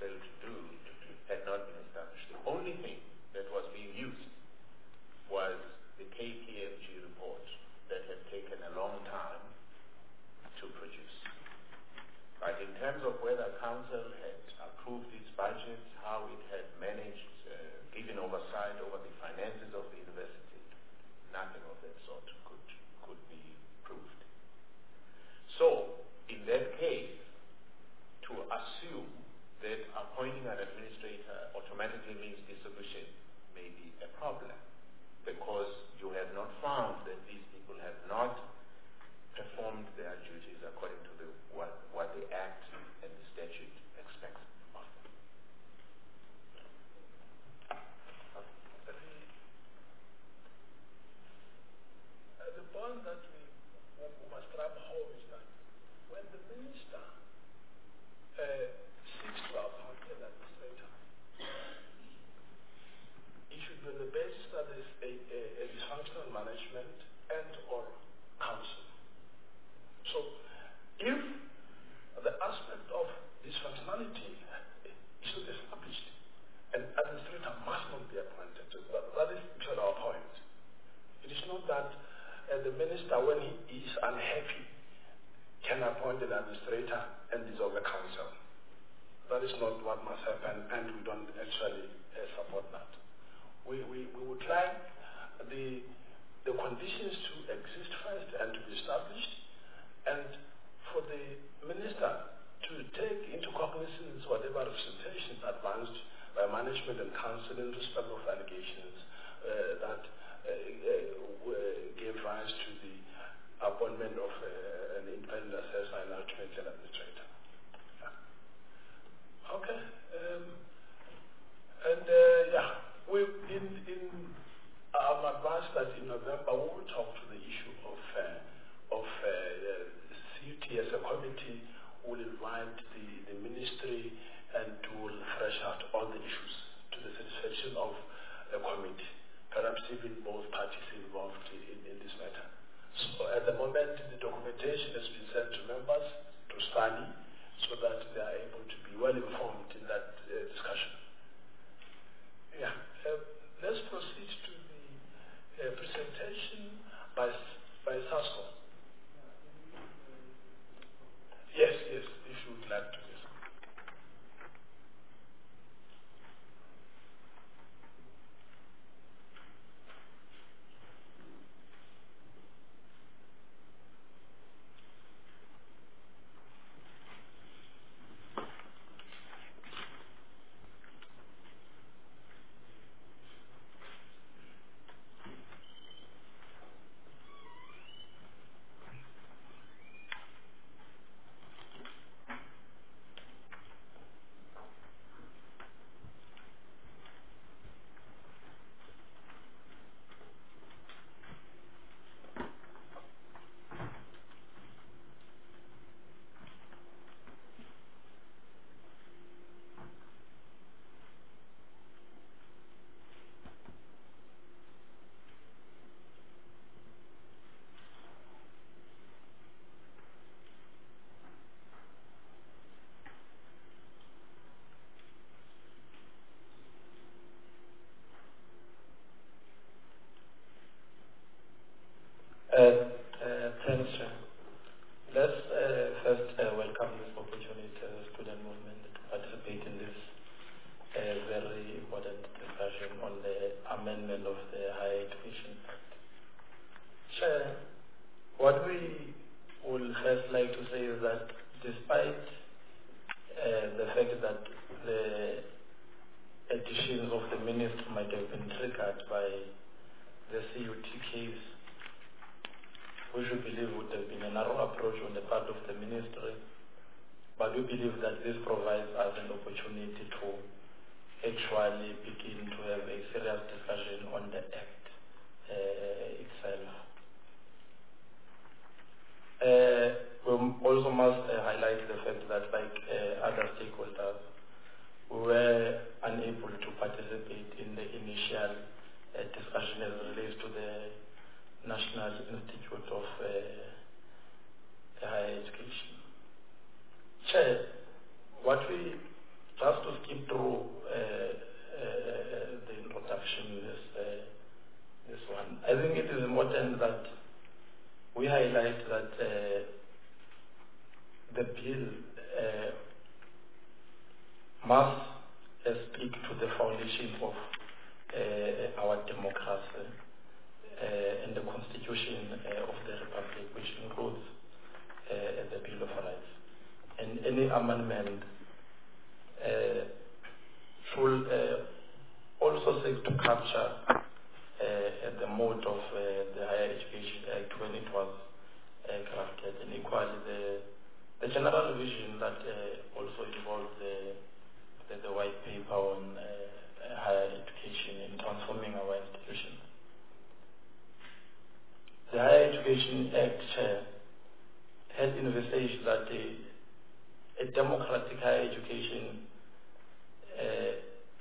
council to do had not been established. The only thing that was being used was the K P M G report that had taken a long time to produce. But in terms of whether council had approved its budget, how it had managed, uh, given oversight over the finances of the university, nothing of that sort could, could be proved. So, in that case, to assume that appointing an administrator automatically means dissolution may be a problem, because you have not found that these people have not performed their duties according to the, what, what the Act and the statute expects of them. Uh, the point that we, we must grab home is that when the minister uh, seeks to appoint an administrator, it should be on the basis that there is a, a, a dysfunctional management and or council. So, if the aspect of dysfunctionality is not established, an administrator must not be appointed. That, that is actually our point. It is not that uh, the minister, when he is unhappy, can appoint an administrator and dissolve the council. That is not what must happen, and we don't actually uh, support that. We, we, we would like the, the conditions to exist first and to be established, and for the minister to take into cognizance whatever representations advanced by management and council in respect of allegations uh, that uh, uh, gave rise to the appointment of uh, an independent assessor and ultimately an administrator. Yeah. Okay. Um, and uh, yeah, we in in I'm advised that in November we will talk to the issue of uh, of uh, C U T as a committee. Will invite the, the ministry and to fresh out all the issues to the satisfaction of the committee, perhaps even both parties involved in, in this matter. So at the moment, the documentation has been sent to members to study so that they are able to be well informed in that uh, discussion. Yeah. Uh, let's proceed to the uh, presentation by, by SASCO. Yes, yes, if you would like to. Yes. Uh, uh, thanks, Chair. Let's uh, first uh, welcome this opportunity to the student movement to participate in this uh, very important discussion on the amendment of the Higher Education Act. Chair, what we would first like to say is that despite uh, the fact that the additions of the minister might have been triggered by the C U T case, we should believe would have been a narrow approach on the part of the ministry, but we believe that this provides us an opportunity to actually begin to have a serious discussion on the Act uh, itself. Uh, we also must uh, highlight the fact that, like uh, other stakeholders, we were unable to participate in the initial uh, discussion as it relates to the National Institute of uh, Higher Education. Chair, what we just to skip through uh, uh, the introduction, this, uh, this one, I think it is important that we highlight that uh, the bill uh, must uh, speak to the foundation of uh, our democracy uh, and the constitution uh, of the republic, which includes uh, the Bill of Rights. And any amendment uh, should uh, also seek to capture uh, the mode of uh, the Higher Education Act when it was uh, crafted, and equally the, the general vision that uh, also involved the, the, the white paper on uh, higher education in transforming our institutions. The Higher Education Act Chair had envisaged that a, a democratic higher education uh,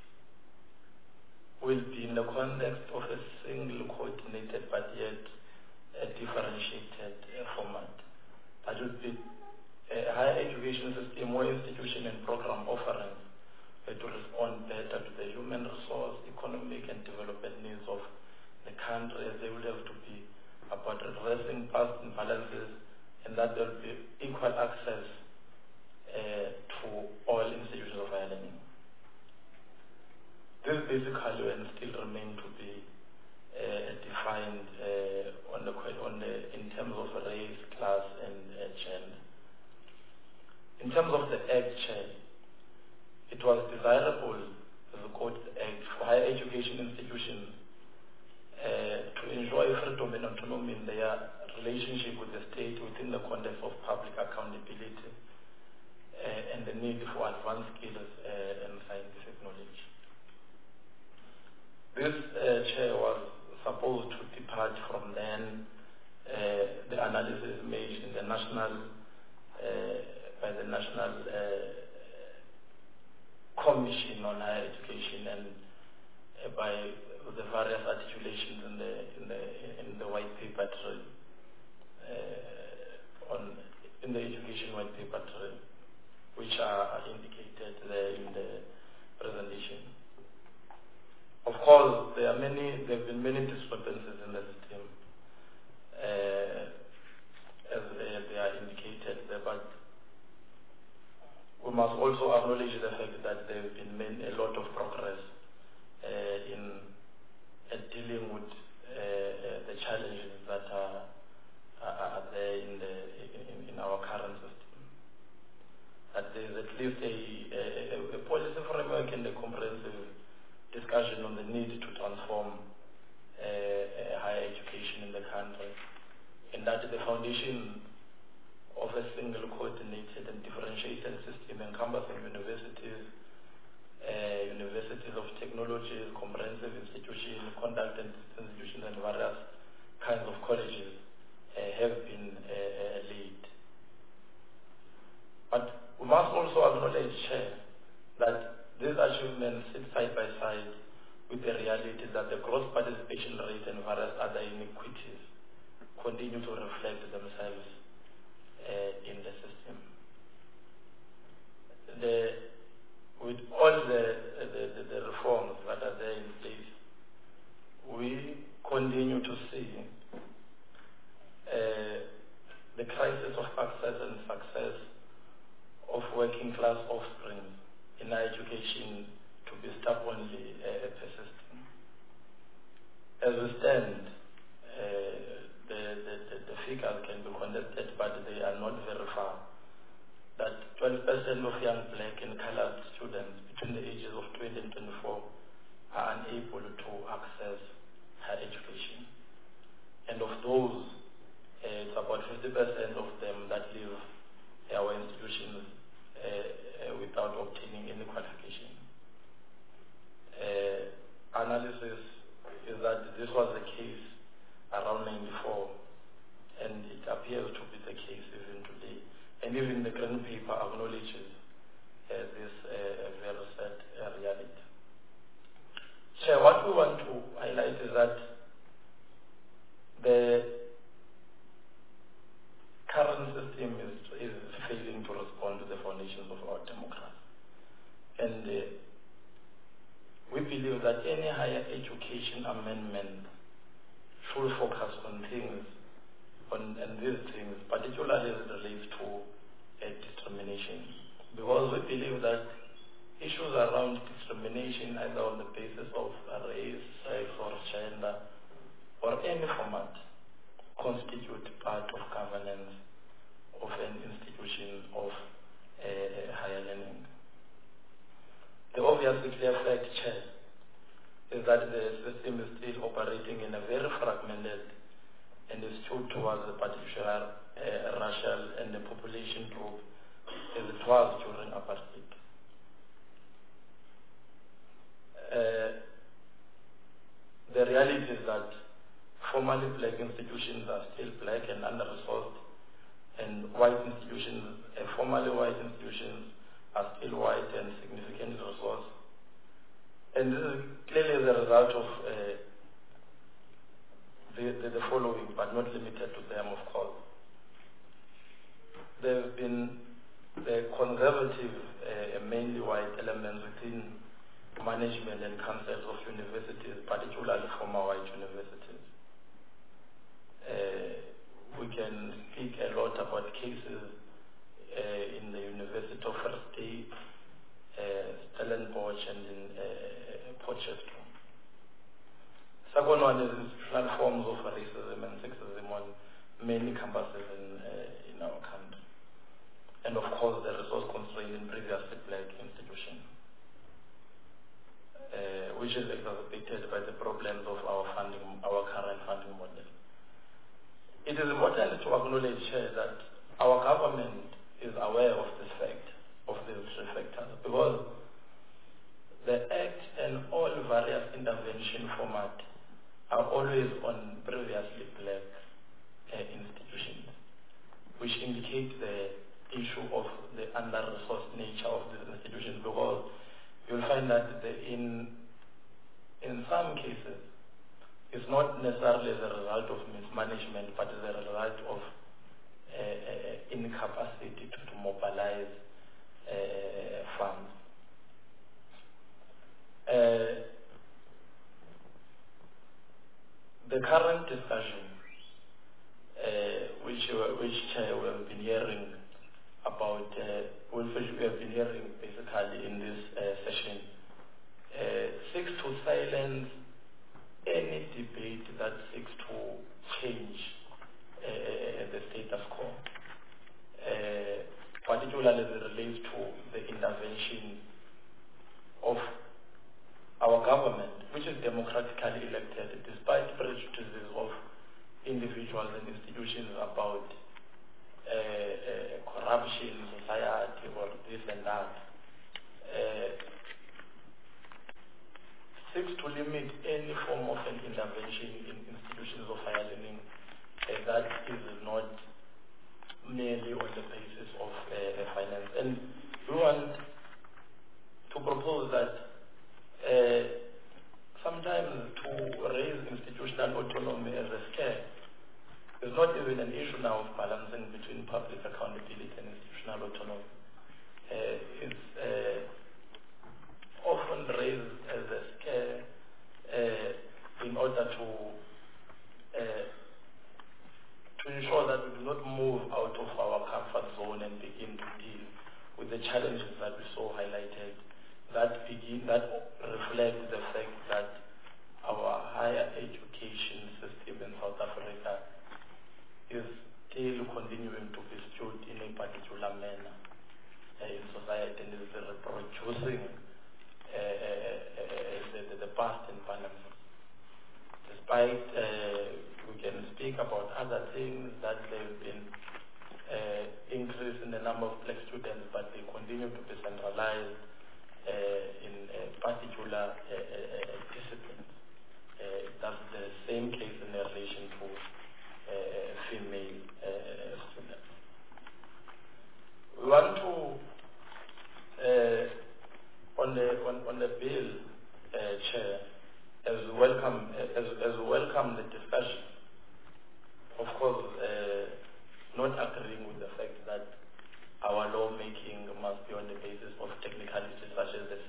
will be in the context of a single coordinated but yet a differentiated uh, format. That would be a higher education system where institution and program offerings were to respond better to the human resource, economic and development needs of the country. They would have to be about addressing past imbalances, and that there will be equal access uh, to all institutions of higher learning. This basically and still remain to be uh, defined uh, on the on the in terms of race, class, and uh, gender. In terms of the Act, it was desirable, as the Court Act, for higher education institutions uh, to enjoy freedom and autonomy in their relationship with the state within the context of public accountability uh, and the need for advanced skills uh, and scientific knowledge. This uh, chair was supposed to depart from then uh, the analysis made in the national uh, by the National uh, Commission on Higher Education and uh, by the various articulations in the in the in the white paper tree, uh, on in the education white paper tree, which are indicated there in the presentation. Of course, there are many, there have been many disturbances in the system, uh, as they, they are indicated there, but we must also acknowledge the fact that there have been many, a lot of progress uh, in uh, dealing with uh, uh, the challenges that are, are, are there in, the, in, in our current system. That there is at least a, a, a policy framework and a comprehensive discussion on the need to transform uh, uh, higher education in the country, and that the foundation of a single coordinated and differentiated system encompassing universities, uh, universities of technologies, comprehensive institutions, conduct and institutions, and various kinds of colleges uh, have been uh, uh, laid. But we must also acknowledge uh, that these achievements sit side by side with the reality that the gross participation rate and various other inequities continue to reflect themselves uh, in the system. The, with all the, the, the, the reforms that are there in place, we continue to see uh, the crisis of access and success of working class offspring in higher education to be stubbornly uh, persisting. As we stand, uh, the, the, the, the figures can be contested, but they are not very far. That twelve percent of young black and colored students between the ages of twenty and twenty-four are unable to access higher education. And of those, uh, it's about fifty percent of them that leave our institutions uh, uh, without obtaining any qualification. Uh, analysis is that this was the case around ninety-four, and it appears to be the case even today. And even the Green Paper acknowledges uh, this uh, very sad uh, And uh, we believe that any higher education amendment should focus on things, on and these things, particularly as it relates to uh, discrimination. Because we believe that issues around discrimination, either on the basis of race, sex, or gender, or any format, constitute part of governance of an institution of uh, higher learning. The obviously clear fact, Chair, is that the system is still operating in a very fragmented and is skewed towards a particular uh, racial and the population group as it was during apartheid. Uh, the reality is that formerly black institutions are still black and under-resourced, and white institutions, uh, formerly white institutions, are still white and significantly resourced. And this is clearly the result of uh, the, the, the following, but not limited to them, of course. There have been the conservative, uh, mainly white elements within management and councils of universities, particularly former white universities. Uh, we can speak a lot about cases uh, in the University of Free State, uh, Stellenbosch, and in uh, Potchefstroom. Second one is institutional forms of racism and sexism on many campuses in, uh, in our country. And of course, the resource constraint in previously black institutions, uh, which is exacerbated by the problems of our funding, our current funding model. It is important to acknowledge here that our government is aware of this fact, of these three factors, because the Act and all various intervention formats are always on previously black uh, institutions, which indicate the issue of the under-resourced nature of these institutions, because you'll find that the, in, in some cases, it's not necessarily the result of mismanagement, but it's the result of uh, uh, incapacity to, to mobilize uh, funds. Uh, the current discussion, uh, which which uh, we have been hearing about, uh, which we have been hearing basically in this uh, session, uh, seeks to silence any debate that seeks to change uh, the status quo, uh, particularly as it relates to the intervention of our government, which is democratically elected, despite prejudices of individuals and institutions about uh, uh, corruption in society or this and that. Uh, seeks to limit any form of an intervention in institutions of higher learning uh, that is not merely on the basis of uh, finance. And we want to propose that uh, sometimes to raise institutional autonomy as a scare is not even an issue now of balancing between public accountability and institutional autonomy. Uh, it's uh, often raised as a scare uh, in order to uh, to ensure that we do not move out of our comfort zone and begin to deal with the challenges that we saw highlighted, that begin that reflect the fact that our higher education system in South Africa is still continuing to be skewed in a particular manner uh, in society, and is reproducing Uh, uh, the, the, the past and balance. Despite uh, we can speak about other things, that there have been uh, increase in the number of black students, but they continue to be centralized uh, in uh, particular uh, uh, disciplines. Uh, that's the same case in relation to uh, female uh, students. We want to uh, On the on, on the bill, uh, Chair, as we welcome as as we welcome the discussion, of course, uh, not agreeing with the fact that our lawmaking must be on the basis of technicalities such as the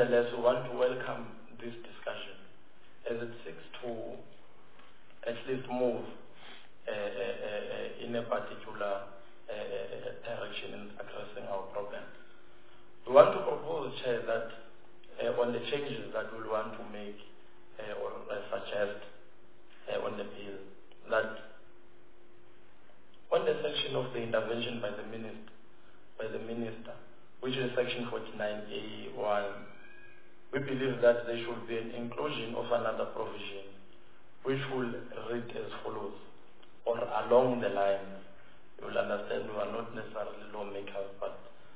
Nevertheless, we want to welcome this discussion as it seeks to at least move uh, uh, uh, in a particular uh, uh, direction in addressing our problem. We want to propose, Chair, that uh, on the changes that we want to make uh, or uh, suggest uh, on the bill, that on the section of the intervention by the minister, by the minister, which is section forty-nine A one, we believe that there should be an inclusion of another provision which will read as follows, or along the lines. You will understand we are not necessarily lawmakers, but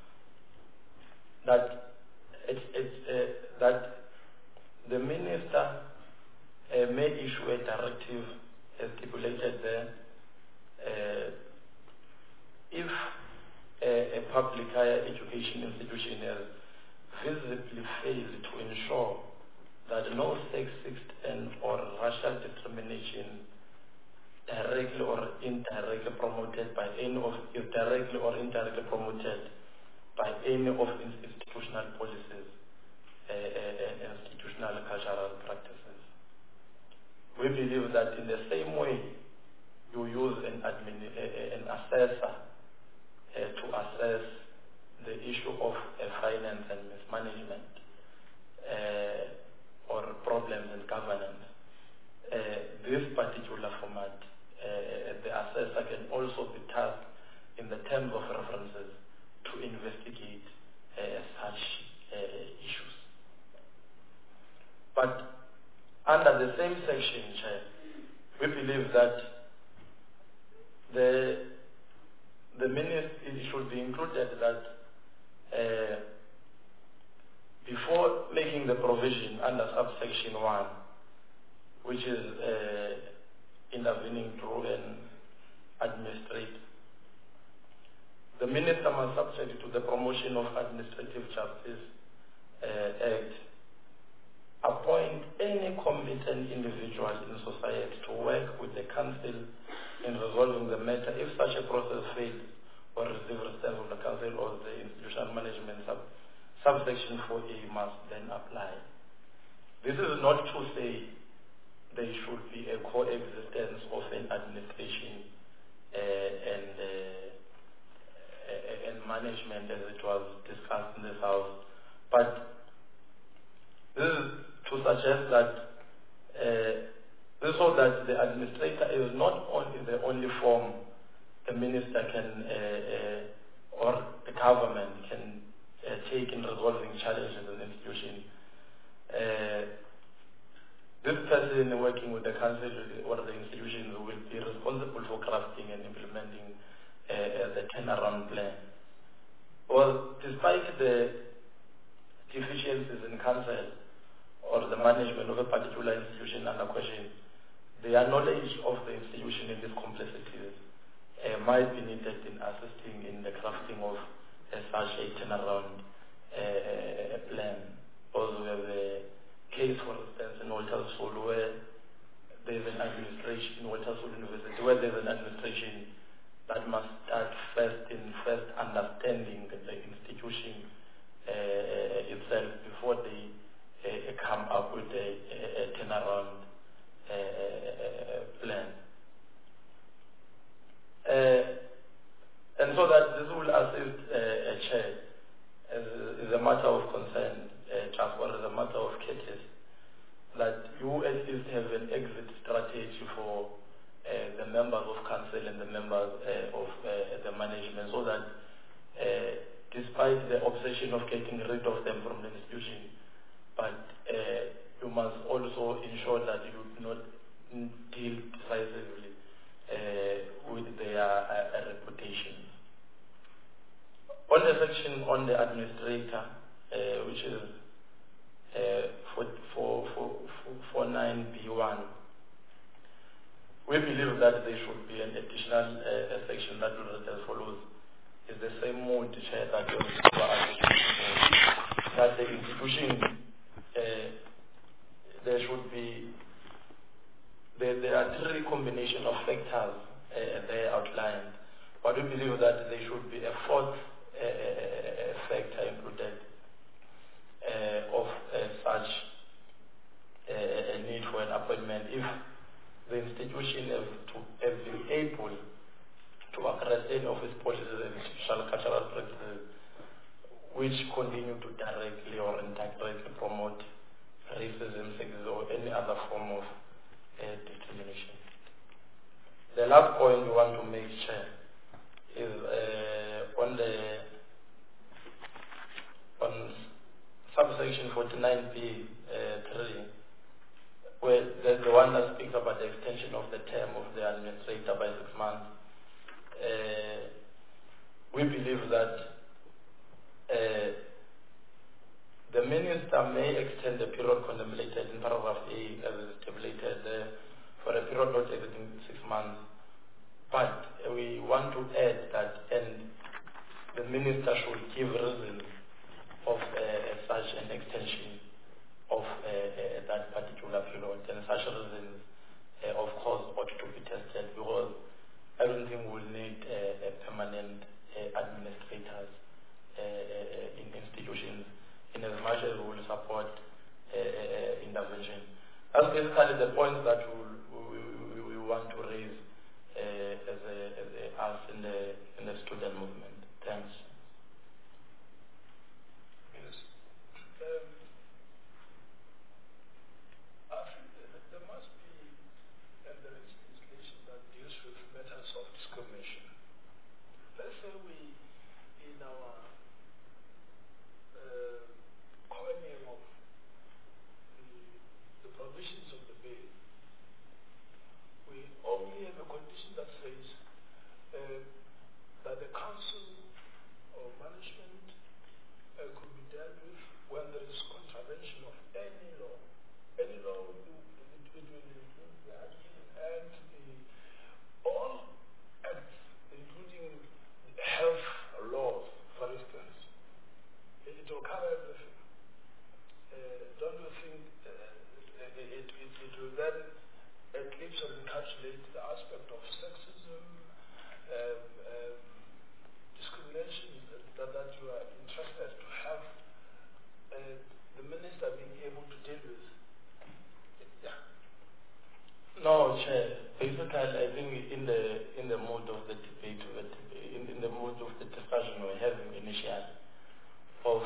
that it's, it's, uh, that the minister uh, may issue a directive as stipulated there uh, if a, a public higher education institution has visibly failed to ensure that no sexist and or racial discrimination directly or indirectly promoted by any of is directly or indirectly promoted by any of its institutional policies uh, uh, institutional cultural practices. We believe that in the same way you use an admin uh, an assessor uh, to assess the issue of uh, finance and mismanagement uh, or problems in governance. Uh, this particular format, uh, the assessor can also be tasked in the terms of references to investigate uh, such uh, issues. But under the same section, Chair, we believe that the the minister, it should be included that uh, before making the provision under subsection one, which is uh, intervening through an administrator, the minister must, subject to the Promotion of Administrative Justice uh, Act, appoint any competent individual in society to work with the council in resolving the matter. If such a process fails or receives response from the council or the institutional management, sub subsection four A must then apply. This is not to say there should be a coexistence of an administration uh, and uh, and management as it was discussed in this house, but this is to suggest that uh, this so that the administrator is not only the only form the minister can uh, uh, or the government can uh, take in resolving challenges in the institution. Uh, this person working with the council or the institution will be responsible for crafting and implementing uh, the turnaround plan. Well, despite the deficiencies in council or the management of a particular institution under question, their knowledge of the institution in these complexities uh, might be needed in assisting in the crafting of uh, such a turnaround uh, plan. Also, we have a case, for instance, in Walter Sisulu, where there is an administration, in Walter Sisulu University, where there is an administration that must start first in first understanding the institution uh, itself before they uh, come up with a, a, a turnaround uh, plan. Uh, and so that this will assist uh, a chair as is a matter of concern, uh, just or as a matter of courtesy, that you at least have an exit strategy for uh, the members of council and the members uh, of uh, the management, so that uh, despite the obsession of getting rid of them from the institution, but uh, you must also ensure that you do not deal decisively uh, with their uh, reputation. On the section on the administrator, uh, which is uh, for, for, for, for nine B one, we believe that there should be an additional uh, section that will read as follows. It's the same mode, Chair, that you that the institution, uh, there should be, there, there are three combination of factors uh, there outlined, but we believe that there should be a fourth uh, factor included uh, of and if the institution has, to, has been able to address any of its policies and social cultural practices which continue to directly or indirectly promote racism, sexism, or any other form of uh, discrimination. The last point we want to make, Chair, is uh, on the on subsection forty-nine B three, uh, where there's the one that speaks about the extension of the term of the administrator by six months. Uh, we believe that Uh, the minister may extend the period contemplated in paragraph A as stipulated uh, for a period not exceeding six months. But uh, we want to add that and the minister should give reasons of uh, such an extension of uh, uh, that particular period, and such reasons, uh, of course, ought to be tested, because I don't think we'll need uh, a permanent uh, administrators Uh, uh, in institutions, in as much as we will support uh, uh, intervention. That's basically the points that we'll, we, we, we want to raise uh, as, a, as a, us in the in the student movement. Thanks. Yes. Um, I think that there must be, and there is legislation that deals with matters of discrimination. Let's say we, in our Uh, coining of the, the provisions of the bill, we only have a condition that says uh, that the council or management uh, could be dealt with when there is contravention of any law. Any law will do, it, it will include the Hygiene Act, the, all acts, including health laws, for instance. It will cover everything. Uh, don't you think uh, it, it, it, it will then at least encapsulate the aspect of sexism, um, um, discrimination that, that you are interested to have uh, the minister being able to deal with? Yeah. No, Chair. Basically, I think in the in the mood of the debate, in, in the mood of the discussion we're having initially, of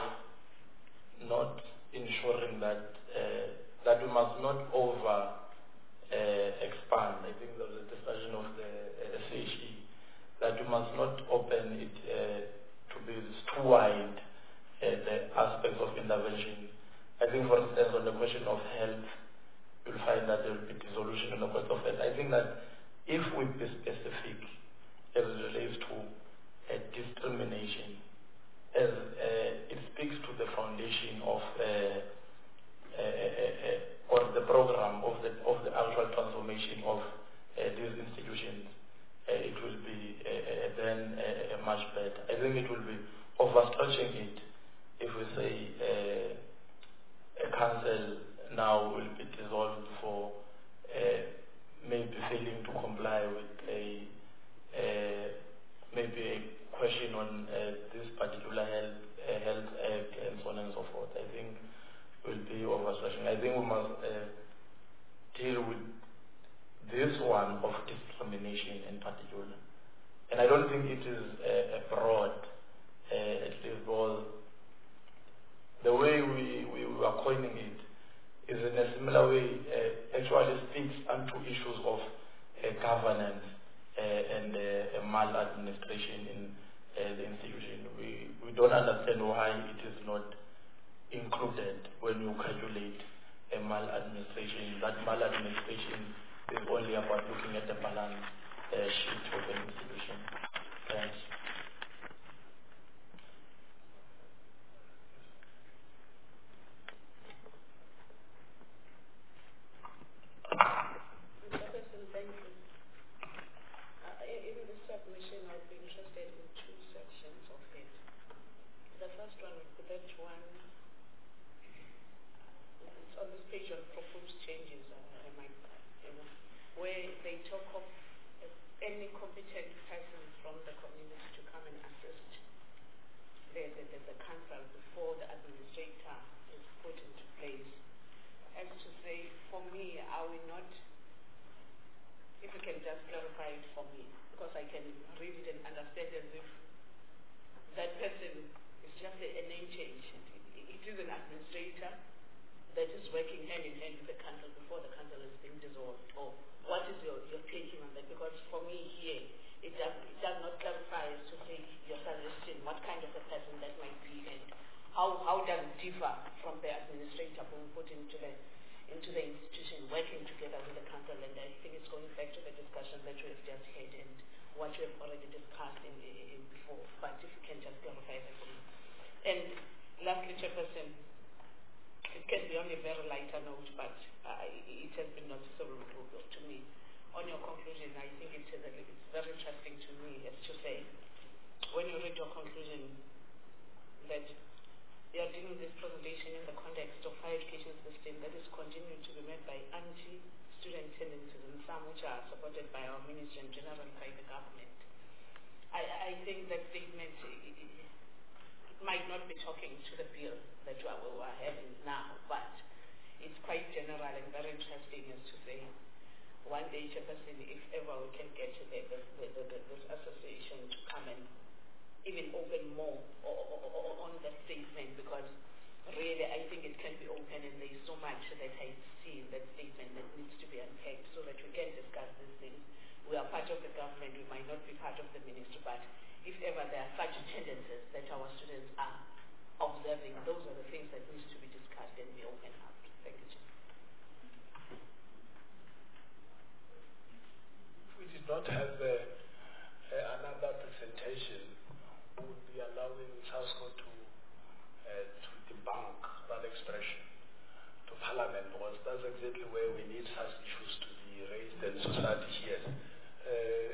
not ensuring that uh, that we must not over uh, expand. I think there was a discussion of the uh, S H E that we must not open it uh, to be too wide uh, the aspects of intervention. I think, for instance, on the question of health, you'll find that there will be dissolution in the question of health. I think that if we be specific as it relates to uh, discrimination, as uh, it speaks to the foundation of uh, uh, uh, uh, or the program of the of the actual transformation of uh, these institutions, uh, it will be uh, uh, then uh, uh, much better. I think it will be overstretching it if we say uh, a council now will be dissolved for uh, maybe failing to comply with a uh, maybe a question on uh, this particular health, uh, health act and so on and so forth. I think will be overstretching. I think we must uh, deal with this one of discrimination in particular. And I don't think it is uh, a broad, uh, at least all. The way we, we are coining it is in a similar way, uh, actually speaks unto issues of uh, governance uh, and uh, maladministration in uh, the institution. We, we don't understand why it is not included when you calculate a maladministration. That maladministration is only about looking at the balance uh, sheet of an institution. Thanks. as to say, for me, I will not, if you can just clarify it for me, because I can read it and understand as if that person is just a, a name change. It, it is an administrator that is working hand in hand with the council before the council has been dissolved. Or what is your, your thinking on that? Because for me here, it does, it does not clarify as to say your suggestion, what kind of a person that might be, and how, how does it differ from the administrator being put into the into the institution, working together with the council. And I think it's going back to the discussion that we have just had and what we have already discussed in, in before. But if you can just clarify that for me. And lastly, Chairperson, it can be on a very lighter note, but uh, it has been noticeable to me. On your conclusion, I think it is a, it's very interesting to me as to say, when you read your conclusion, that you are doing this presentation in the context of higher education system that is continuing to be made by anti-student tendencies, and some which are supported by our ministry and general and by the government. I, I think that statement it, it might not be talking to the bill that we are, we are having now, but it's quite general and very interesting as to say, one day, Chairperson, if ever we can get to the, the, the, the, this association to come and even open more or, or, or on that statement, because really I think it can be open, and there is so much that I see in that statement that needs to be unpacked so that we can discuss these things. We are part of the government, we might not be part of the ministry, but if ever there are such tendencies that our students are observing, those are the things that needs to be discussed and be opened up. Thank you, Chair. We did not have uh, uh, another presentation. We would be allowing SASCO to uh, to debunk that expression to Parliament, because that's exactly where we need such issues to be raised and society hears. Uh,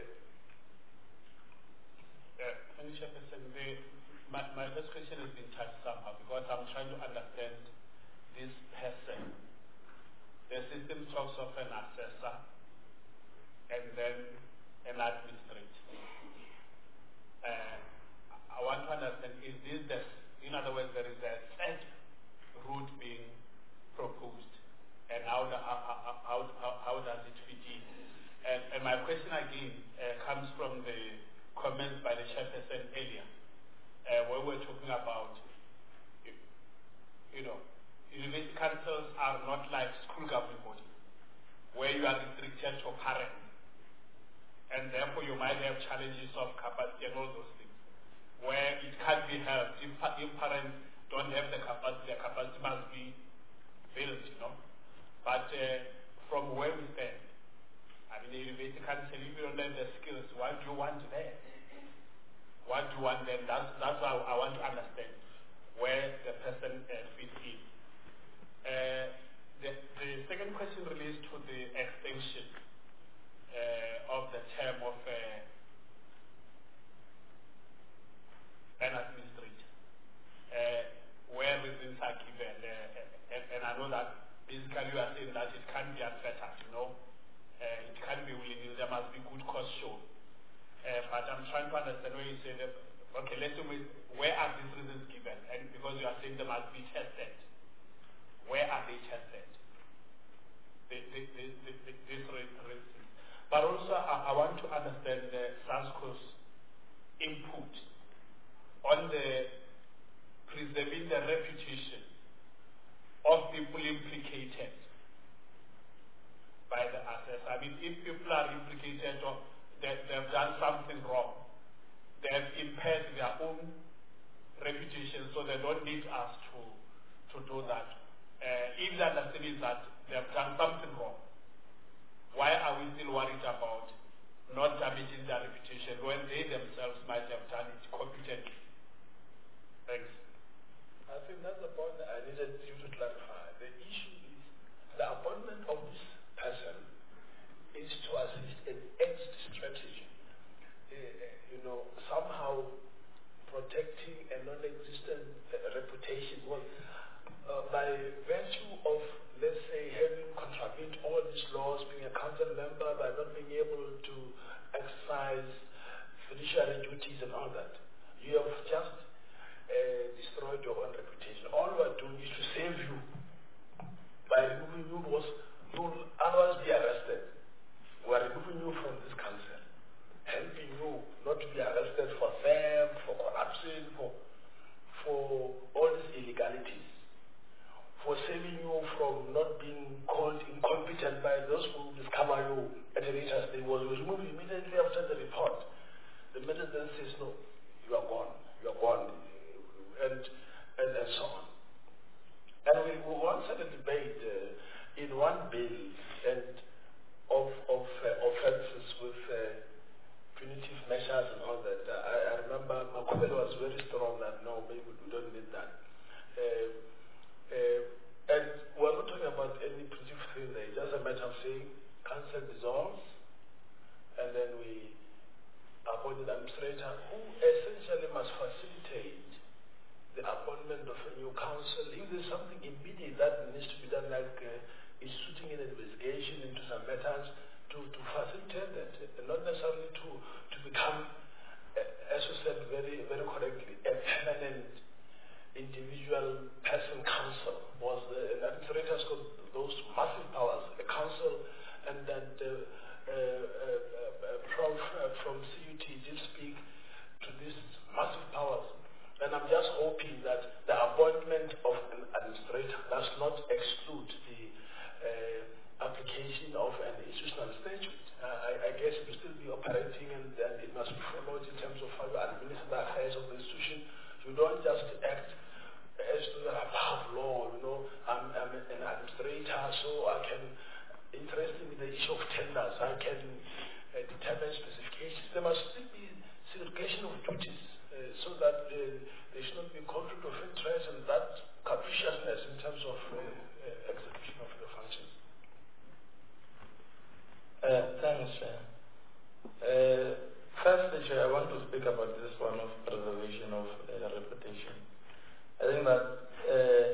uh, Chairperson, my, my first question has been touched somehow, because I'm trying to understand this person. The system talks of an assessor and then an administrator. Uh, I want to understand, is this the, in other words, there is a third route being proposed, and how, the, how, how, how, how does it fit in? And, and my question again uh, comes from the comments by the Chairperson earlier, uh, where we're talking about, you know, university councils are not like school government bodies, where you are restricted to parents, and therefore you might have challenges of capacity and all those things, where it can't be helped. If, if parents don't have the capacity, the capacity must be built, you know. But uh, from where we stand, I mean, the university council, if you don't have the skills, what do you want there? What do you want then? That's, that's how I want to understand where the person uh, fits in. Uh, the, the second question relates to the extension uh, of the term of uh, an administrator, uh, where reasons are given, uh, and, and I know that basically you are saying that it can be unfettered, you know, uh, it can be willing, there must be good cause shown. Uh, but I'm trying to understand where you say that, okay, let's do it, where are these reasons given? And because you are saying they must be tested, where are they tested? The, the, the, the, the, these reasons. But also I, I want to understand the SASCO's input on the preserving the reputation of people implicated by the assessor. I mean, if people are implicated or that they've done something wrong, they have impaired their own reputation, so they don't need us to to do that. Uh, if the understanding is that they've done something wrong, why are we still worried about not damaging their reputation when they themselves might have done it competently? Thanks. I think that's the point that I needed you to clarify. The issue is the appointment of this person is to assist an exit strategy. Uh, you know, somehow protecting a non-existent uh, reputation. Well, uh, by virtue of, let's say, having contravened all these laws, being a council member, by not being able to exercise fiduciary duties and all that, you have just uh, destroyed your own reputation. All we are doing is to save you by removing administrators, they was removed immediately after the report. The minister then says, no, you are gone, you are gone, and, and, and so on. And we, we once had a debate uh, in one bill and of, of uh, offences with uh, punitive measures and all that. Uh, I, I remember Makubele was very strong that no, maybe we don't need that. Uh, uh, and we're not talking about any punitive thing there. It's just a matter of saying council dissolves, and then we appoint an administrator who essentially must facilitate the appointment of a new council. If there's something immediate that needs to be done, like uh, instituting an investigation into some matters, to, to facilitate that, and not necessarily to, to become, uh, as you said very, very correctly, a permanent individual person council. Was the, an administrator's got those massive powers, a council, and then the, uh, uh, uh, from, uh, from C U T did speak to these massive powers. And I'm just hoping that the appointment of an administrator does not exclude the uh, application of an institutional statute. Uh, I, I guess it will still be operating, and, and it must be followed in terms of how you administer the affairs of the institution. You don't just act as to the above law, you know, I'm, I'm an administrator, so I can, interested in the issue of tenders, I can uh, determine specifications. There must still be segregation of duties, uh, so that uh, there should not be conflict of interest and that capriciousness in terms of uh, uh, execution of the functions. Uh, thanks, Chair. Uh, firstly, Chair, I want to speak about this one of preservation of uh, reputation. I think that uh,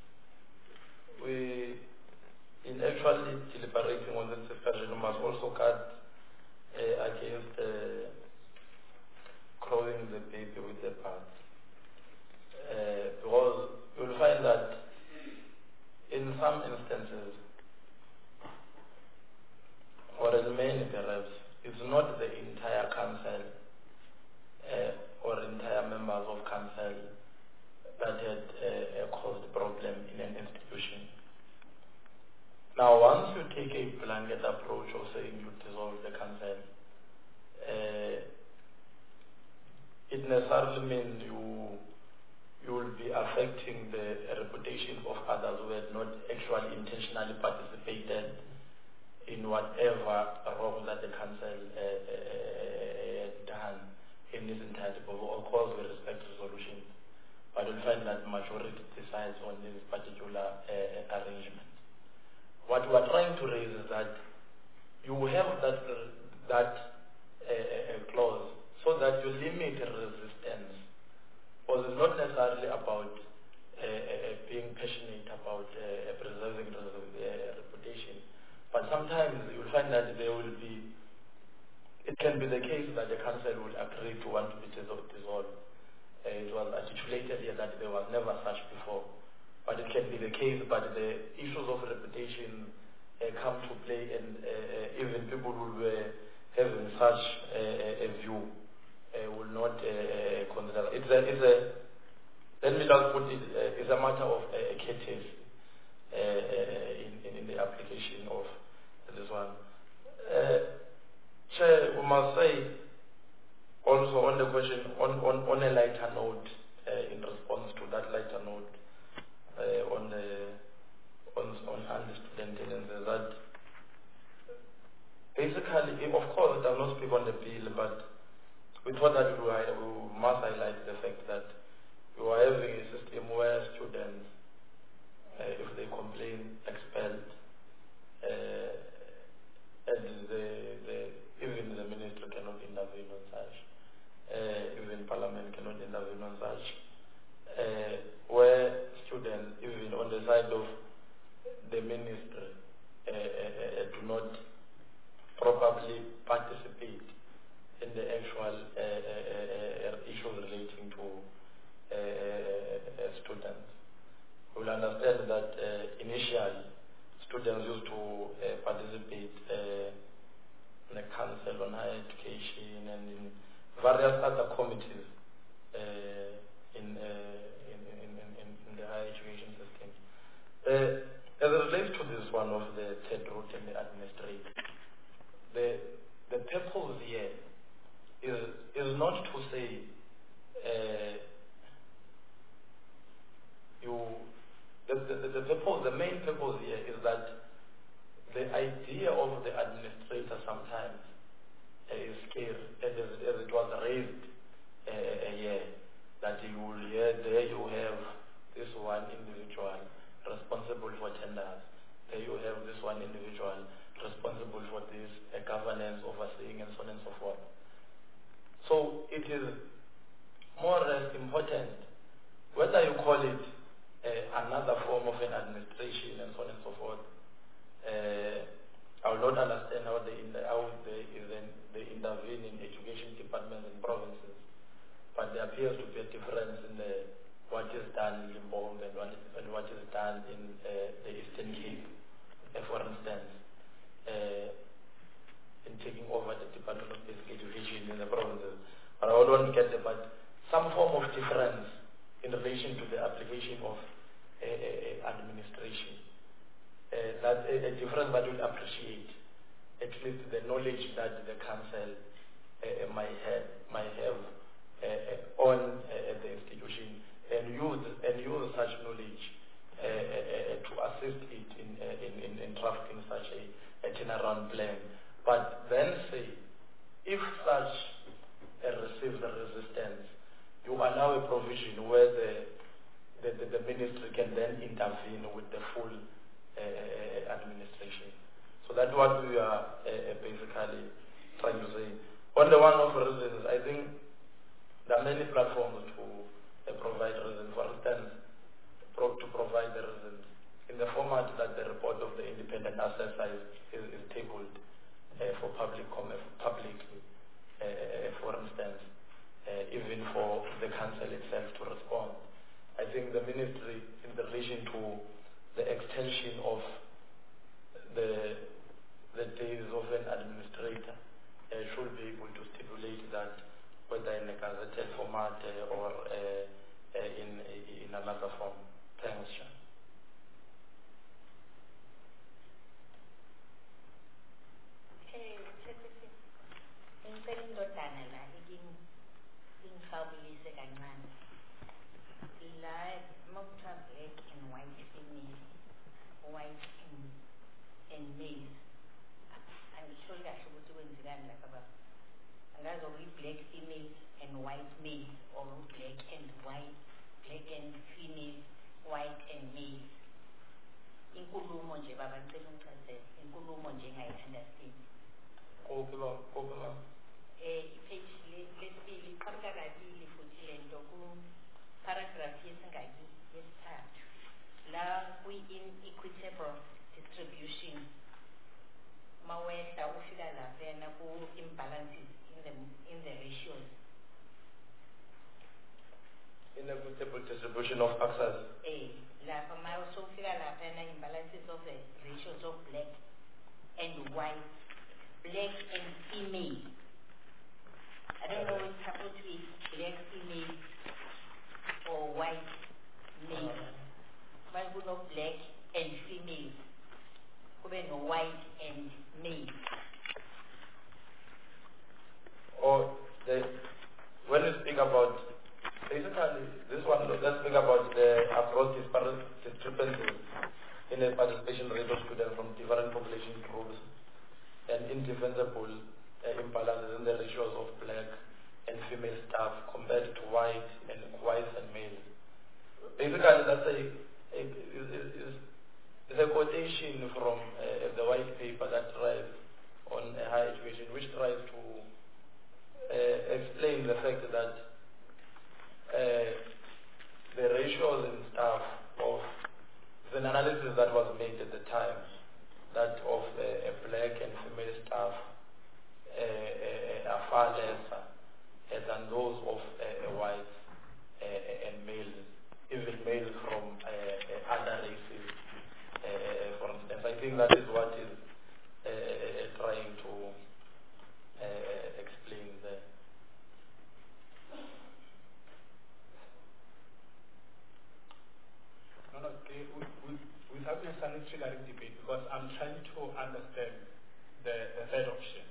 we, in actually deliberating on this discussion, we must also cut uh, against uh, crowing the baby with the bath. Uh, because you'll find that in some instances, or in many perhaps, it's not the entire council uh, or entire members of council that had uh, caused problem in an institution. Now, once you take a blanket approach of saying you dissolve the council, uh, it necessarily means you you will be affecting the reputation of others who had not actually intentionally participated in whatever wrong that the council uh, uh, had done in this entirety. Of course, we respect resolutions, but you'll find that the majority decides on this particular uh, arrangement. What we are trying to raise is that you have that uh, that uh, uh, clause so that you limit resistance. Because it's not necessarily about uh, uh, being passionate about uh, preserving uh, reputation, but sometimes you'll find that there will be, it can be the case that the council will agree to want to be dissolved. Uh, it was articulated here that there was never such before. But it can be the case, but the issues of reputation uh, come to play, and uh, even people who were having such uh, a view uh, will not uh, consider. It's a, it's a, let me just put it, uh, it's a matter of uh, courtesy uh, in, in, in the application of this one. Uh, Chair, we must say also on the question, on, on, on a lighter note, uh, in response to that lighter note, Uh, on the on on understudent tendencies, that basically, of course, it does not speak on the bill, but we thought that we, we must highlight the fact that we are having a system where students, uh, if they complain, expelled, uh, and the, the even the minister cannot intervene on such, uh, even Parliament cannot intervene on such. Uh, where students, even on the side of the ministry, uh, uh, uh, do not probably participate in the actual uh, uh, uh, issues relating to uh, uh, students. We will understand that uh, initially students used to uh, participate uh, in the Council on Higher Education and in various other committees uh, in, uh, in, in, in, in the higher education system. Uh, as it relates to this one of the third route and the administrator, the the purpose here is is not to say uh, you the, the the purpose the main purpose here is that the idea of the administrator sometimes uh, is scary, as, as it was raised uh, here, that you will hear there you have this one individual responsible for tenders, there you have this one individual responsible for this uh, governance, overseeing, and so on and so forth. So it is more or less important whether you call it uh, another form of an administration and so on and so forth. Uh, I will not understand how they, in the, how they, even, they intervene in education departments and provinces, but there appears to be a difference in the, what is done in Limpopo and what is, and what is done in uh, the Eastern Cape, uh, for instance, uh, in taking over the Department of Basic Education in the provinces. But I would want to get about some form of difference in relation to the application of uh, uh, administration. Uh, that a, a difference that would appreciate at least the knowledge that the council uh, might have, might have uh, uh, on uh, the institution, and use and use such knowledge uh, uh, to assist it in, uh, in, in, in drafting such a, a turnaround plan. But then say, if such uh, receives a resistance, you allow a provision where the the, the, the ministry can then intervene with the full Uh, administration. So that's what we are uh, basically trying to say. On the one of reasons, I think there are many platforms to uh, provide reasons. For instance, pro to provide the reasons in the format that the report of the independent assessor is, is, is tabled uh, for public comment publicly. Uh, for instance, uh, even for the council itself to respond. I think the ministry, in relation to the extension of the the days of an administrator, uh, should be able to stipulate that whether in a gazetted format uh, or uh, uh, in in another form. Thanks, Sean. Okay, ngicela indodana la ingifabulise kancane la mokuthiwa black and white female, white and, and male. Angisholi kahle ukuthi kwenzekani lapha baba. Angazi ukuthi black female and white male, or black and white, black and female, white and male. Inkulumo nje baba ngicela ungichazele. Inkulumo nje engayi-understand. Kophi ba, kophi ba. Eh, ipage lesibili iqhamuka kabili futhi lento ku paragraph yesingaki yesithathu la kwi-inequitable distribution mawehla ufika laphana ku-imbalances in the, in the ratios. Inequitable distribution of access. Eh, lapha ma usufika laphana imbalances of the ratios of black and white, black and female. I don't know what's supposed to be black female or white male. But we know black and female. We know white and male. Or the, when you speak about, basically this one, let's speak about the across discrepancies in the participation rate of students from different population groups and indefensible uh, imbalances in the ratios of black and female staff compared to white and whites and males. Basically, that's a, a, is, is, is a quotation from uh, the white paper that tries on uh, higher education, which tries to uh, explain the fact that uh, the ratios and staff of the analysis that was made at the time, that of uh, a black and female staff uh, uh, are far lesser uh, than those of uh, whites uh, and males, even males from uh, uh, other races, uh, for instance. I think that is what is uh, trying to uh, explain there. No, no, okay. we, we, without necessarily triggering debate, because I'm trying to understand the, the third option.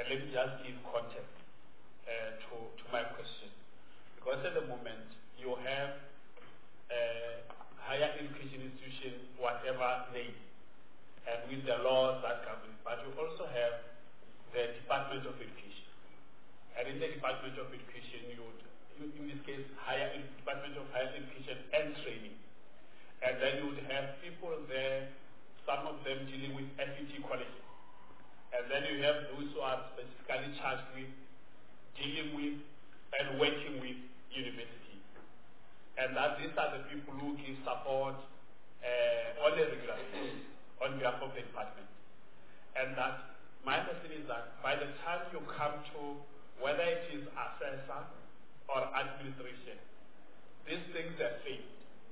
And let me just give context uh, to, to my question. Because at the moment, you have uh, higher education institution, whatever name, and with the laws that govern it. But you also have the Department of Education. And in the Department of Education, you would, you, in this case, higher Department of Higher Education and Training. And then you would have people there, some of them dealing with F E T colleges. And then you have those who are specifically charged with dealing with and working with universities. And that these are the people who give support uh, on a regular basis on behalf of the department. And that my understanding is that by the time you come to whether it is assessor or administration, these things are failed.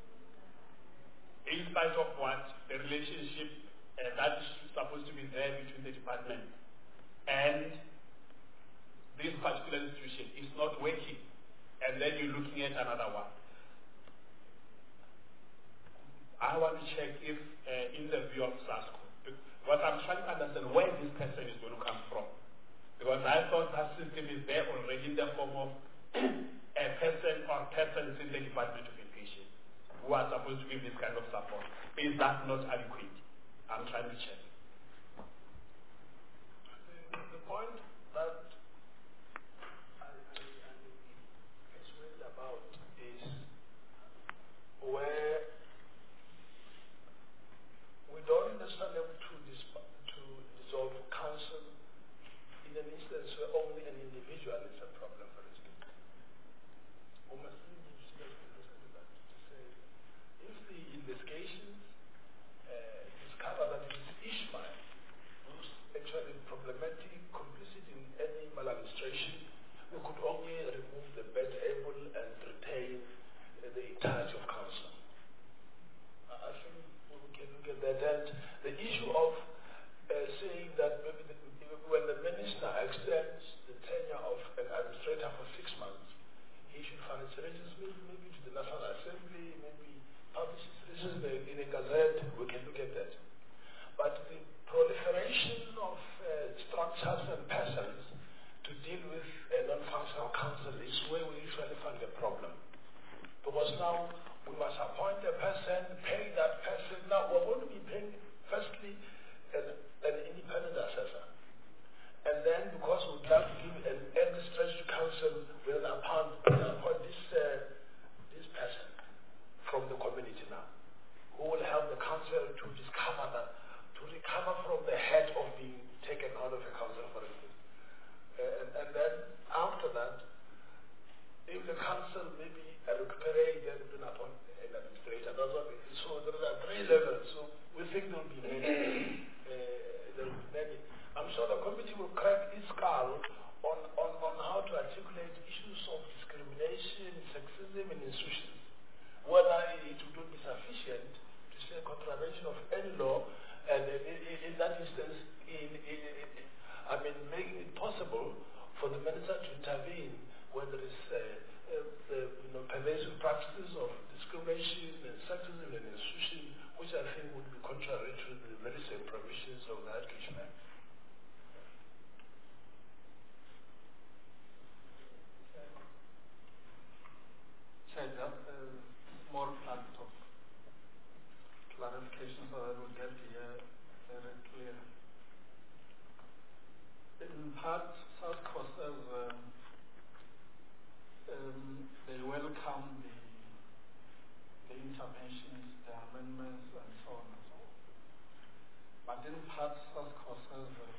In spite of what the relationship uh, that is supposed to be there between the department and this particular institution is not working, and then you're looking at another one. I want to check if uh, in the view of SASCO, what I'm trying to understand where this person is going to come from. Because I thought that system is there already in the form of a person or persons in the Department of Education who are supposed to give this kind of support. Is that not adequate? I'm trying to check. The, the point that I, I, I explained about is where we don't necessarily have to, disp- to dissolve council in an instance where only an individual is a problem, for instance. We must really seriously look at that to say, if the investigations uh, discover that it is Ishmael who's actually problematic, complicit in any maladministration, we could only remove the bad able and retain uh, the entirety of council. I think we can look at that. And the issue of uh, saying that maybe the, when the minister extends the tenure of an administrator for six months, he should file his register maybe to the National Assembly, maybe publish his register in a gazette. We can look at that. But the proliferation of uh, structures and persons to deal with a non-functional council is where we usually find the problem. Because now we must appoint a person, pay that person. Now we're going to be paying, firstly, an, an independent assessor. And then because we'd like to give an administrative council, we'll appoint, appoint this, uh, this person from the community now, who will help the council to discover that, to recover from the head of being taken out of a council, for instance. Uh, and, and then after that, if the council maybe uh, recuperate, then we'll appoint an administrator. That's what it is. So there are three levels. So we think there will be many. uh, there will be many. I'm sure the committee will crack its skull on, on, on how to articulate issues of discrimination, sexism in institutions. Whether it would not be sufficient to say contravention of any law, and in, in, in that instance, in, in, in, I mean, making it possible for the minister to intervene when there is uh, uh, the you know, pervasive practices of discrimination and sexism in an institution, which I think would be contrary to the very same provisions of the Education Act. Just a small part of clarification so that we'll get here very clear. In part, SASCO says um, um, they welcome the, the interventions, the amendments, and so on and so on. But in part, SASCO says um,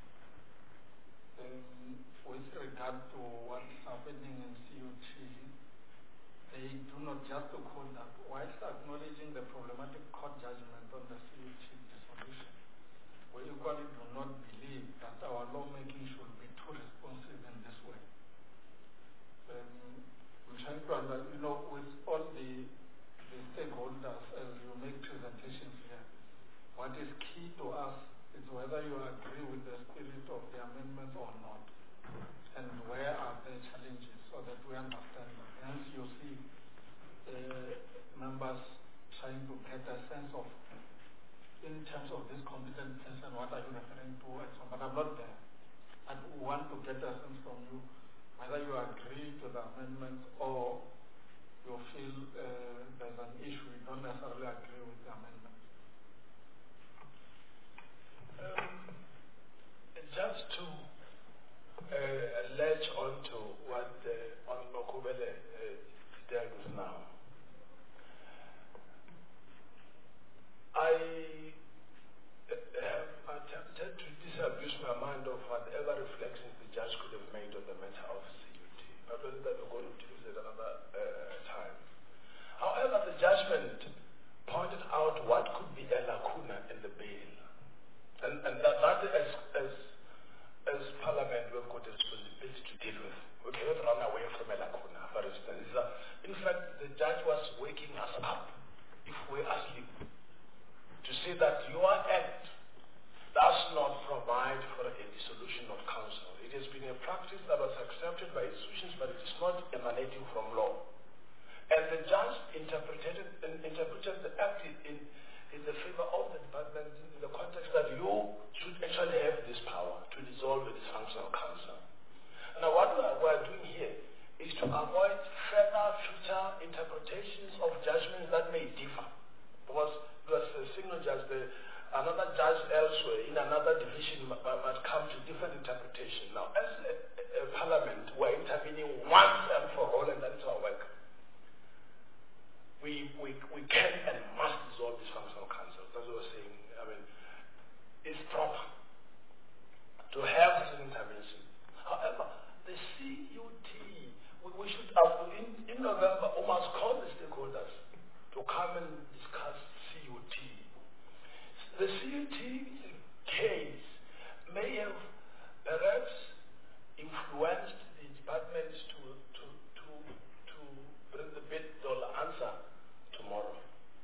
um, with regard to what's happening in C U T, they do not just quote that, whilst acknowledging the problematic court judgment on the C U T dissolution, we equally do not believe that our lawmaking should be too responsive in this way. Um, I'm trying to understand, you know, with all the, the stakeholders as you make presentations here, what is key to us is whether you agree with the spirit of the amendment or not, and where are the challenges so that we understand them. Hence you see uh, members trying to get a sense of, in terms of this competent person, what are you referring to, and so on. But I'm not there. And what to get a sense from you whether you agree to the amendments or you feel uh, there's an issue, you don't necessarily agree with the amendments. Um, just to uh, latch on to what uh, on Mokubele uh, dealt with now, I have attempted to disabuse my mind of whatever reflections the judge could have made on the matter of C U T. But whether that we're going to deal with it another uh, time. However, the judgment pointed out what could be a lacuna in the bill. And, and that, that as, as, as Parliament, we've got a responsibility to deal with. We cannot run away from a lacuna, for instance. Uh, in fact, the judge was waking us up if we're asleep to say that your act does not provide for a dissolution of council. It has been a practice that was accepted by institutions, but it is not emanating from law. And the judge interpreted, interpreted the act in, in the favor of the department in the context that you should actually have this power to dissolve a dysfunctional council. Now, what we are, we are doing here is to avoid further future interpretations of judgments that may differ. Because there's a single judge, the, another judge elsewhere in another division might, might come to different interpretation. Now, as a, a parliament, we're intervening once and for all, and that's our work. We, we, we can and must dissolve this functional council. That's what we're saying. I mean, it's proper to have such an intervention. However, the C U T, we, we should have, in, in November, we must call the stakeholders to come and discuss C U T. The C U T case may have perhaps influenced the department to, to, to, to bring the bid dollar answer tomorrow.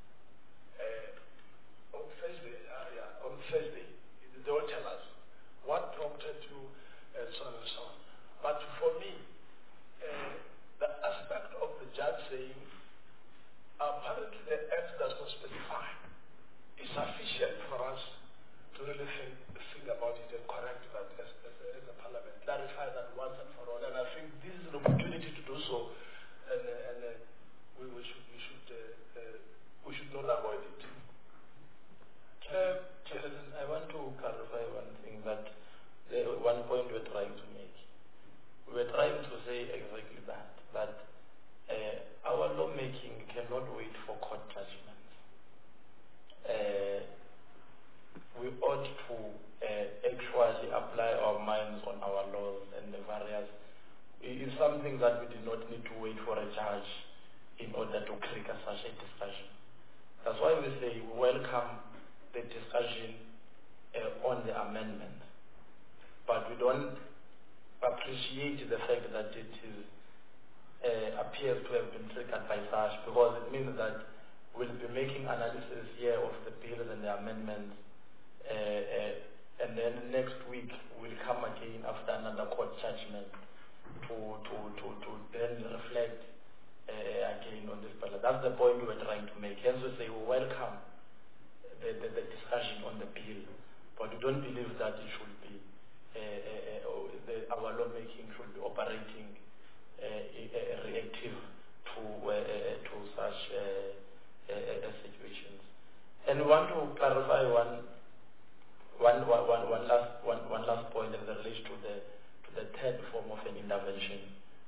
Uh, on Thursday, uh, yeah, on Thursday, they will tell us what prompted you and so on and so on. But for me, uh, the aspect of the judge saying, apparently the act does not specify, is sufficient for us to really think, think about it and correct that as, as, a, as a parliament, clarify that once and for all. And I think this is an opportunity to do so, and, uh, and uh, we, we should we should uh, uh, we should not avoid it. Uh, Chairman, I want to clarify one thing, that the one point we're trying to make. We're trying to say exactly that, that uh, our lawmaking cannot wait for court judgments. Uh, we ought to uh, actually apply our minds on our laws and the various. It is something that we do not need to wait for a judge in order to trigger such a discussion. That's why we say we welcome the discussion uh, on the amendment, but we don't appreciate the fact that it is, uh, appears to have been triggered by such, because it means that we'll be making analysis here of the bills and the amendments, uh, uh, and then next week we'll come again after another court judgment to to to, to then reflect uh, again on this bill. That's the point we're trying to make. Hence we say we welcome the, the, the discussion on the bill, but we don't believe that it should be uh, uh, uh, the, our lawmaking should be operating uh, uh, reactive to uh, uh, to such uh, uh, uh, situations. And we want to clarify one, one, one, one, one last one, one last point in relation to the to the third form of an intervention.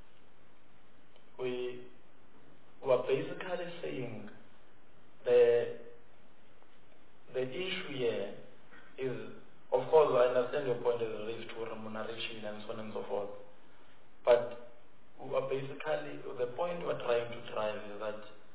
We were basically saying the the issue here is, of course, I understand your point as it relates to remuneration and so on and so forth, but we are basically, the point we're trying to drive is that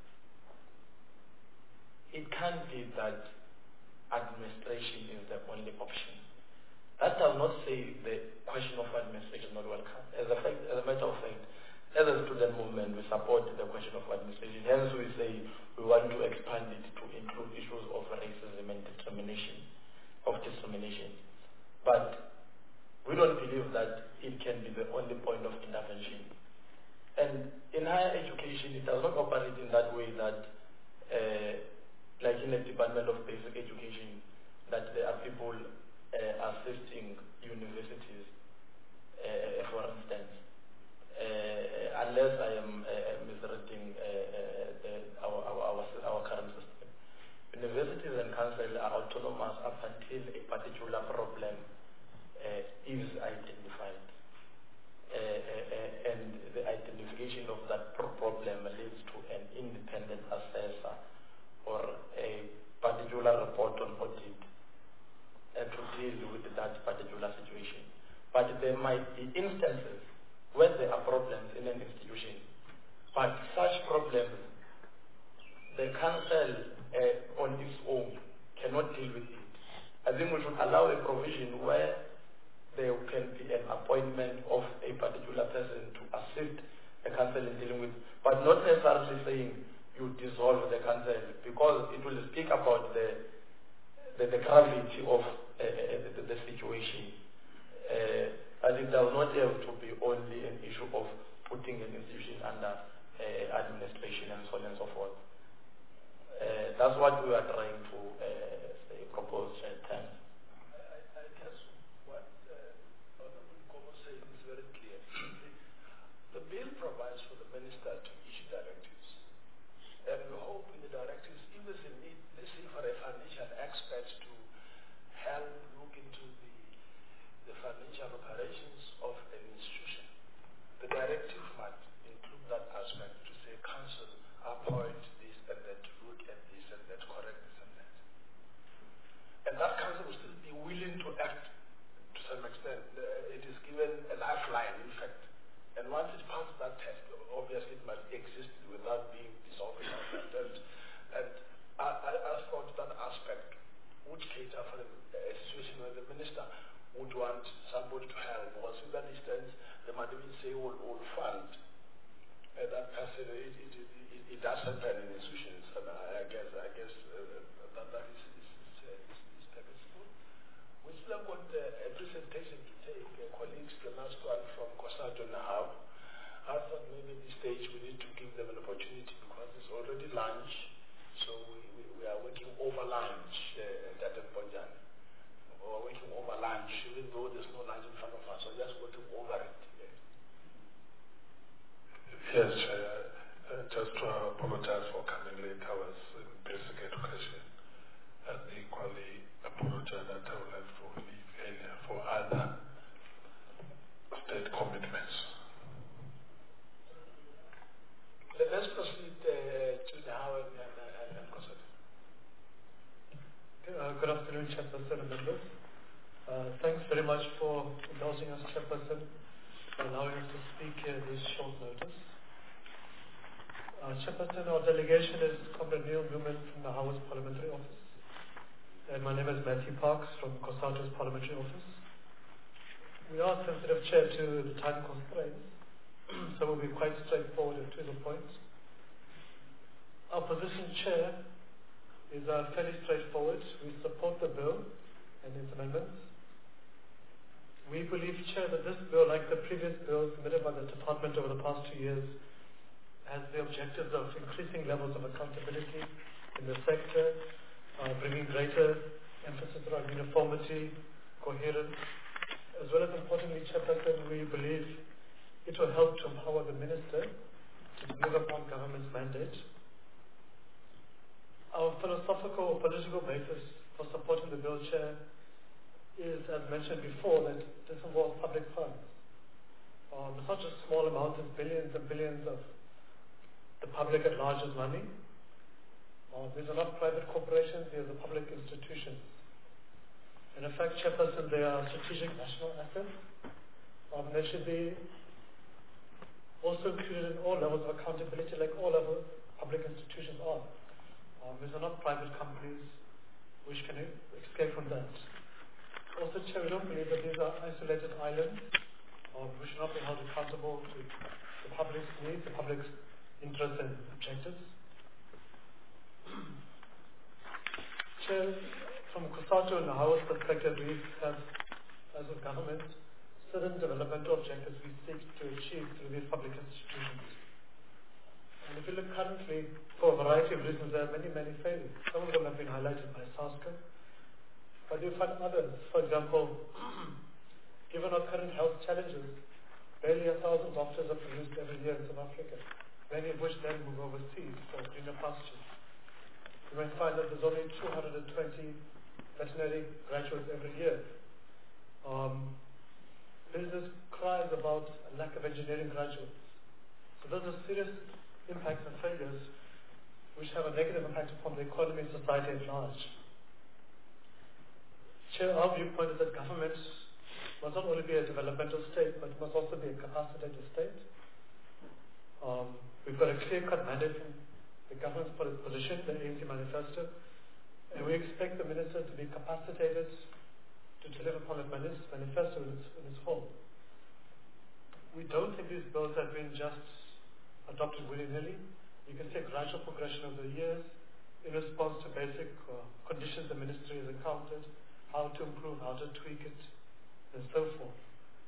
it can't be that administration is the only option. That does not say the question of administration is not welcome. As a, fact, as a matter of fact, as a student movement, we support the question of administration. Hence, we say we want to expand it to include issues of racism and discrimination, of discrimination. But we don't believe that it can be the only point of intervention. And in higher education, it does not operate in that way that, uh, like in the Department of Basic Education, that there are people uh, assisting universities uh, for instance, uh, unless I am uh, misreading uh, uh, the, our, our, our, our current system, universities and council are autonomous up until a particular problem uh, is identified. Uh, uh, uh, and the identification of that pro problem leads to an independent assessor or a particular report on audit uh, to deal with that particular situation. But there might be instances where there are problems in an institution, but such problems, the council uh, on its own cannot deal with it. I think we should allow a provision where there can be an appointment of a particular person to assist the council in dealing with, but not necessarily saying you dissolve the council, because it will speak about the the, the gravity of uh, the, the situation. Uh, I think there will not have to be only an issue of putting an institution under uh, administration and so on and so forth. Uh, that's what we are trying to uh, say, propose. Uh, terms. The bill provides for the minister to issue directives. And we hope in the directives, if there's a need, let's say for a financial expert to help look into the, the financial operations of an institution, the directive might include that aspect to say, council, appoint this and that, look at this and that, correct this and that. And that council will still be willing to act to some extent. Uh, it is given a lifeline, in fact. And once it passes that test, obviously it must exist without being dissolved. And, and I, I, I thought that aspect would cater for a, a situation where the minister would want somebody to help. Because in that instance, they might even say, we'll, we'll fund uh, that person. It, it, it, it, it does happen in institutions, and I, I guess I guess uh, that, that is, is, is, uh, is, is permissible. We still have got uh, a presentation to take. Uh, colleagues, the last one from COSATU now. I thought maybe at this stage we need to give them an opportunity because it's already lunch, so we, we, we are working over lunch uh, at the Ponjan. We are working over lunch, even though there's no lunch in front of us, so just working over it. Yes, Chair. Uh, just to apologize for coming late. I was in basic education, and equally apologize that I would have to leave earlier for other state commitments. Let's proceed uh, to the Howard and, and, and COSATU. Uh, good afternoon, Chairperson and members. Uh, thanks very much for indulging us, Chairperson, for allowing us to speak here at this short notice. Uh, Chairperson, our delegation is Comrade Neil Newman from the Howard's Parliamentary Office. And my name is Matthew Parks from COSATU's Parliamentary Office. We are sensitive, Chair, to the time constraints, so we'll be quite straightforward and to the point. Our position, Chair, is uh, fairly straightforward. We support the bill and its amendments. We believe, Chair, that this bill, like the previous bill submitted by the Department over the past two years, has the objectives of increasing levels of accountability in the sector, uh, bringing greater emphasis around uniformity, coherence, as well as importantly, Chairperson, we believe it will help to empower the Minister to deliver upon government's mandate. Our philosophical or political basis for supporting the bill, Chair, is, as mentioned before, that this involves public funds. Um, it's not just small amounts, it's billions and billions of the public at large's money. Uh, these are not private corporations, these are public institutions. And in fact, Chairperson, they are strategic national assets. Um, they should be also included in all levels of accountability, like all other public institutions are. Um, these are not private companies which can escape from that. Also, Chair, we don't believe that these are isolated islands. Um, we should not be held accountable to the public's needs, the public's interests and objectives. Chair, from COSATU and Howard's perspective, we have, as a government, certain developmental objectives we seek to achieve through these public institutions. And if you look currently, for a variety of reasons, there are many, many failures. Some of them have been highlighted by SASCA. But you find others. For example, given our current health challenges, Barely a thousand doctors are produced every year in South Africa, many of which then move overseas for greener pastures. You may find that there's only two hundred twenty veterinary graduates every year. Um, business cries about a lack of engineering graduates. So those are serious impacts and failures which have a negative impact upon the economy and society at large. Chair, our viewpoint is that government must not only be a developmental state, but must also be a capacitated state. Um, we've got a clear-cut mandate from the government's position, the A N C manifesto, and we expect the minister to be capacitated to deliver upon the manifesto in its, in its whole. We don't think these bills have been just adopted willy-nilly. You can see a gradual progression over the years in response to basic uh, conditions the ministry has encountered, how to improve, how to tweak it, and so forth.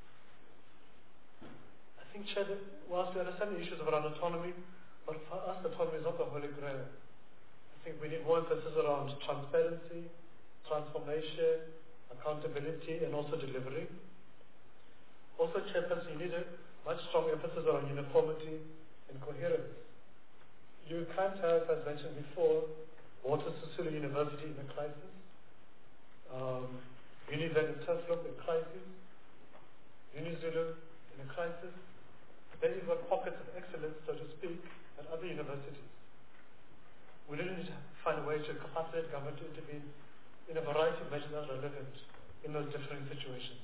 I think, Chair, that whilst we understand the issues around autonomy, but for us, autonomy is not the holy grail. I think we need more emphasis around transparency, transformation, accountability, and also delivery. Also, Chairperson, you need a much stronger emphasis on uniformity and coherence. You can't have, as mentioned before, Walter Sisulu University in a crisis, um, Univen in Turfloop in crisis, UniZulu in a crisis. Then you've got pockets of excellence, so to speak, at other universities. We really need to find a way to capacitate government to intervene in a variety of measures that are relevant in those different situations.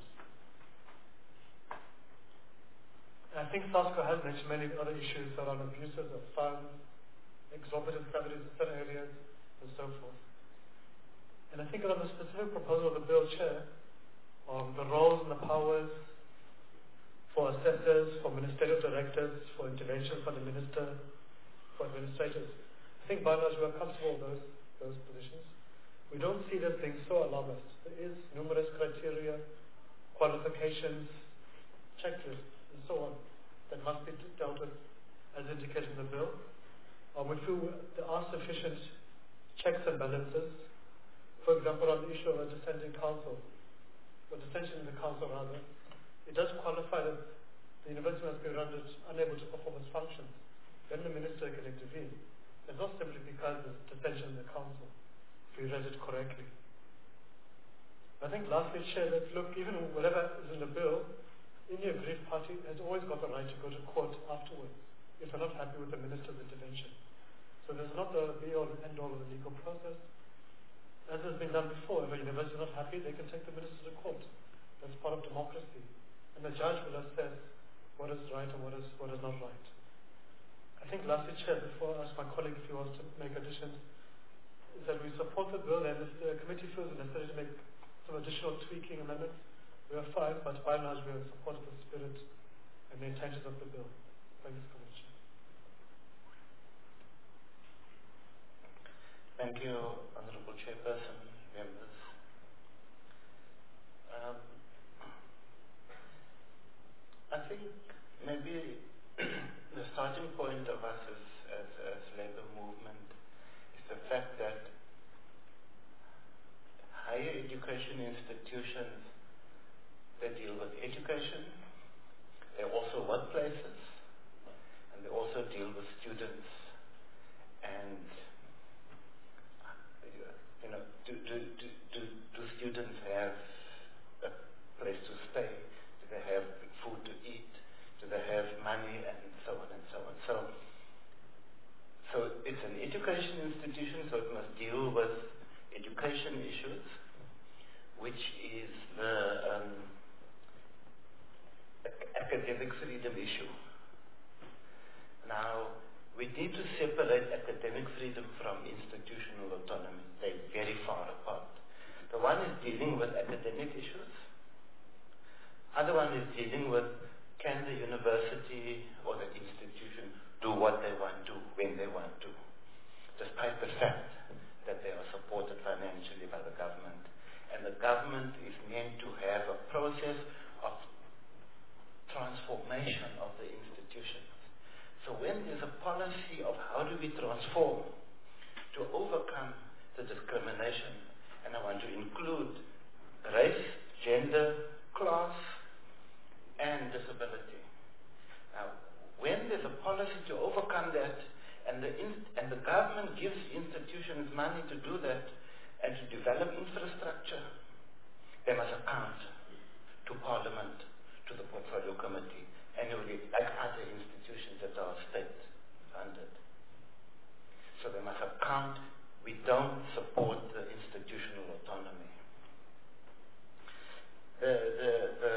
And I think SASCO has mentioned many other issues around abuses of funds, exorbitant salaries in certain areas, and so forth. And I think on the specific proposal of the bill, Chair, um, the roles and the powers for assessors, for ministerial directors, for intervention for the minister, for administrators, I think by and large we are comfortable with those, those positions. We don't see them being so alarmist. There is numerous criteria, qualifications, checklists, and so on that must be dealt with as indicated in the bill. Um, we feel there are sufficient checks and balances. For example, on the issue of a dissenting council, or dissension in the council rather, it does qualify that the university must be rendered unable to perform its functions. Then the minister can intervene. It's not simply because there's dissension in the council, if we read it correctly. I think lastly, Chair, that look, even whatever is in the bill, any aggrieved party has always got the right to go to court afterwards if they're not happy with the minister's intervention. So there's not the be-all and end-all of the legal process. As has been done before, if a university is not happy, they can take the minister to court. That's part of democracy. And the judge will assess what is right and what is, what is not right. I think lastly, Chair, before I ask my colleague if he wants to make additions, is that we support the bill, and if the committee feels it necessary to make some additional tweaking amendments, we are fine, but by and large we have supported the spirit and the intentions of the bill. Thank you so much. Thank you, Honorable Chairperson, members. Um, I think maybe the starting point of us as, as, as labour movement is the fact that higher education institutions, they deal with education, they're also workplaces, and they also deal with students. And you know, do, do, do, do, do students have a place to stay? Do they have food to eat? Do they have money? And so on and so on. So, so it's an education institution, so it must deal with education issues, which is the um, academic freedom issue. Now, we need to separate academic freedom from institutional autonomy. They're very far apart. The one is dealing with academic issues. Other one is dealing with, can the university or the institution do what they want to, when they want to, despite the fact that they are supported financially by the government. And the government is meant to have a process of transformation of the institutions. So when there's a policy of how do we transform to overcome the discrimination, and I want to include race, gender, class, and disability. the, in, and the government gives institutions money to do that and to develop infrastructure, they must account to Parliament, to the Portfolio Committee, annually, like other institutions that are state-funded. So they must account. We don't support the institutional autonomy. The, the, the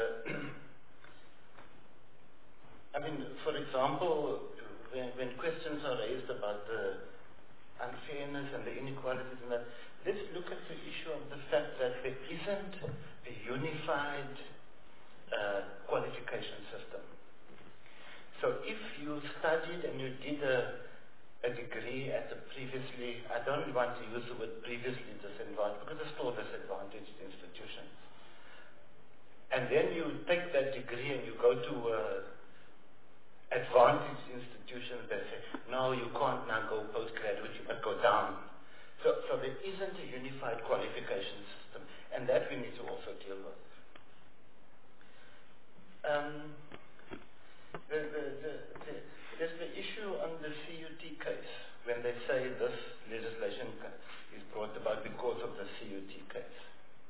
I mean, for example, when, when questions are raised about the unfairness and the inequalities and that, let's look at the issue of the fact that there isn't a unified uh, qualification system. So if you studied and you did a, a degree at a previously, I don't want to use the word previously disadvantaged because there's still disadvantaged institutions. And then you take that degree and you go to uh, advantaged institutions that say, no, you can't now go postgraduate, you must go down. So, so there isn't a unified qualification system, and that we need to also deal with. Um, the, the, the, the, there's the issue on the C U T case, when they say this legislation is brought about because of the C U T case.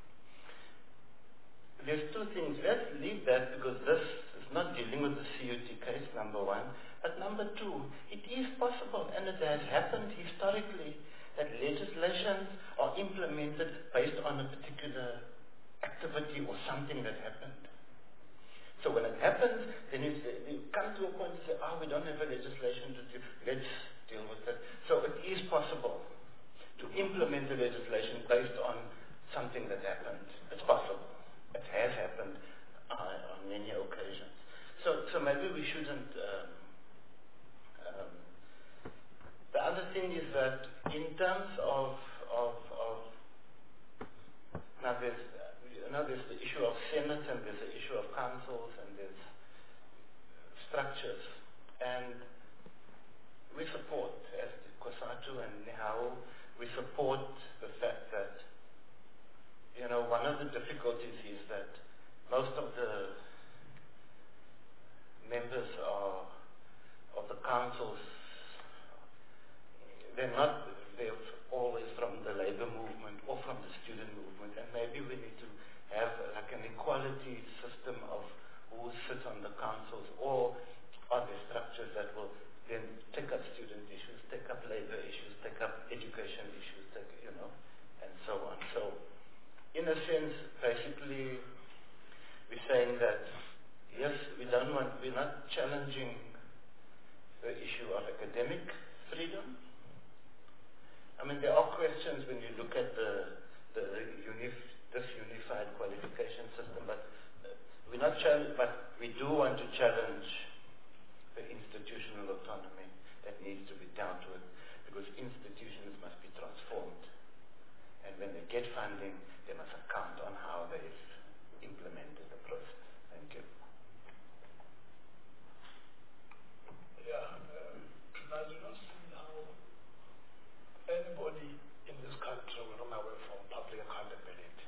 There's two things. Let's leave that because this is not dealing with the C U T case, number one. But number two, it is possible, and it has happened historically, that legislations are implemented based on a particular activity or something that happened. So when it happens, then you, say, you come to a point and say, oh, we don't have a legislation to do, let's deal with it. So it is possible to implement the legislation based on something that happened. It's possible. It has happened uh, on many occasions. So, so maybe we shouldn't. Um, um, the other thing is that in terms of of, of now there's you know there's the issue of Senate and there's the issue of councils and there's structures, and we support, as did Kosatu and Nihao, we support the fact that you know, one of the difficulties is that most of the members are, of the councils, they're not, they're always from the labor movement or from the student movement, and maybe we need to have like an equality system of who sits on the councils, or are there structures that will then take up student issues, take up labor issues, take up education issues, take, you know, and so on. So, in a sense, basically, we're saying that, yes, we don't want, we're not challenging the issue of academic freedom. I mean, there are questions when you look at the, the, the unif, this unified qualification system, but uh, we're not challenging, but we do want to challenge the institutional autonomy that needs to be dealt with, because institutions must be transformed. And when they get funding, they must account on how they've implemented the process. Thank you. Yeah, uh, I do not see how anybody in this country will run away from public accountability.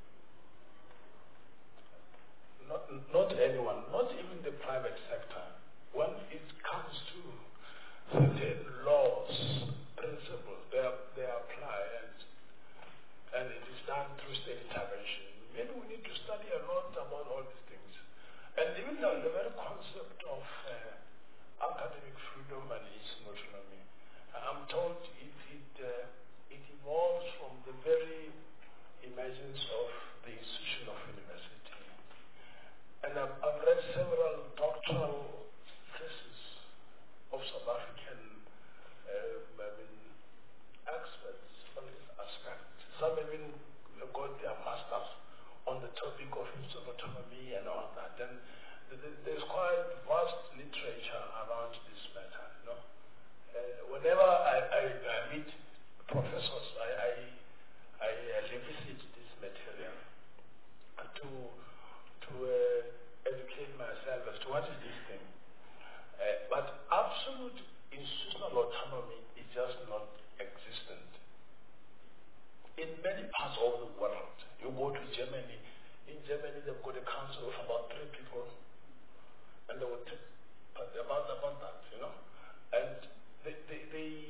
Not, not anyone, not even the private sector. When it comes to certain laws, principles, they, are, they apply, and and it is done through state intervention. Maybe we need to study a lot about all these things. And even the, the very concept of uh, academic freedom and institutional autonomy, I'm told it, it, uh, it evolves from the very emergence of the institution of university. And I've, I've read several doctoral theses of South African uh, I mean, experts on this aspect. Some even got their masters on the topic of institutional autonomy and all that. And there's quite vast literature around this matter. You know, uh, whenever I, I, I meet professors, I, I, I revisit this material to to uh, educate myself as to what is this thing. Uh, but absolute institutional autonomy is just not existent. In many parts of the world, you go to Germany, in Germany they've got a council of about three people, and they will talk about, about that, you know. And they, they, they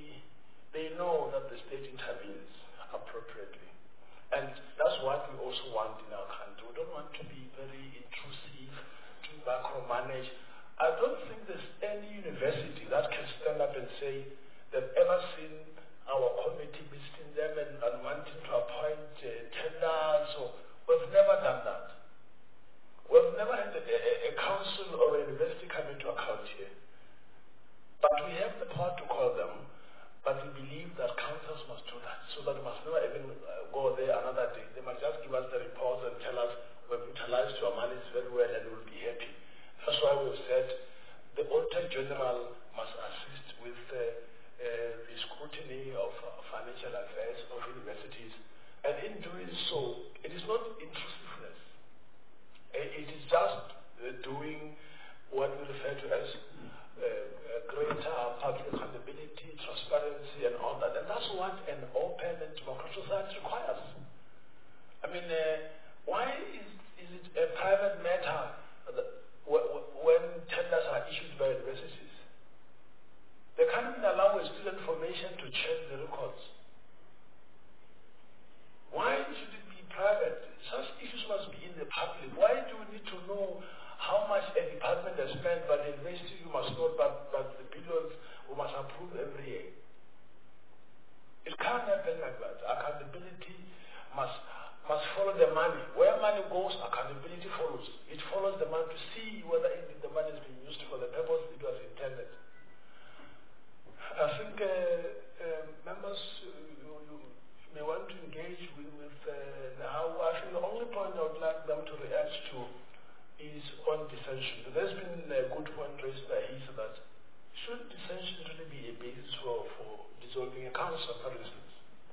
I don't think there's any university that can stand up and say they've ever seen our committee visiting them and, and wanting to appoint uh, tenders. Or, we've never done that. We've never had a, a, a council or a university come into account here. But we have the power to call them, but we believe that councils must do that, so that we must never even uh, go there another day. They must just give us the reports and tell us we've utilized your monies very well and we'll be happy. That's why we've said the Auditor General must assist with uh, uh, the scrutiny of uh, financial affairs of universities. And in doing so, it is not intrusiveness. It is just uh, doing what we refer to as uh, uh, greater public accountability, transparency, and all that. And that's what an open and democratic society requires. I mean, uh, why is, is it a private matter that when tenders are issued by universities? They can't even allow a student formation to change the records. Why should it be private? Such issues must be in the public. Why do we need to know how much a department has spent, but the university you must know, but, but the billions we must approve every year? It can't happen like that. Accountability must must follow the money. Where money goes, accountability follows. It follows the money to see whether indeed the money is being used for the purpose it was intended. I think uh, uh, members, uh, you, you may want to engage with, with uh, how, I think the only point I would like them to react to is on dissension. There's been a good point raised by his that should dissension really be a basis for, for dissolving a council, for instance?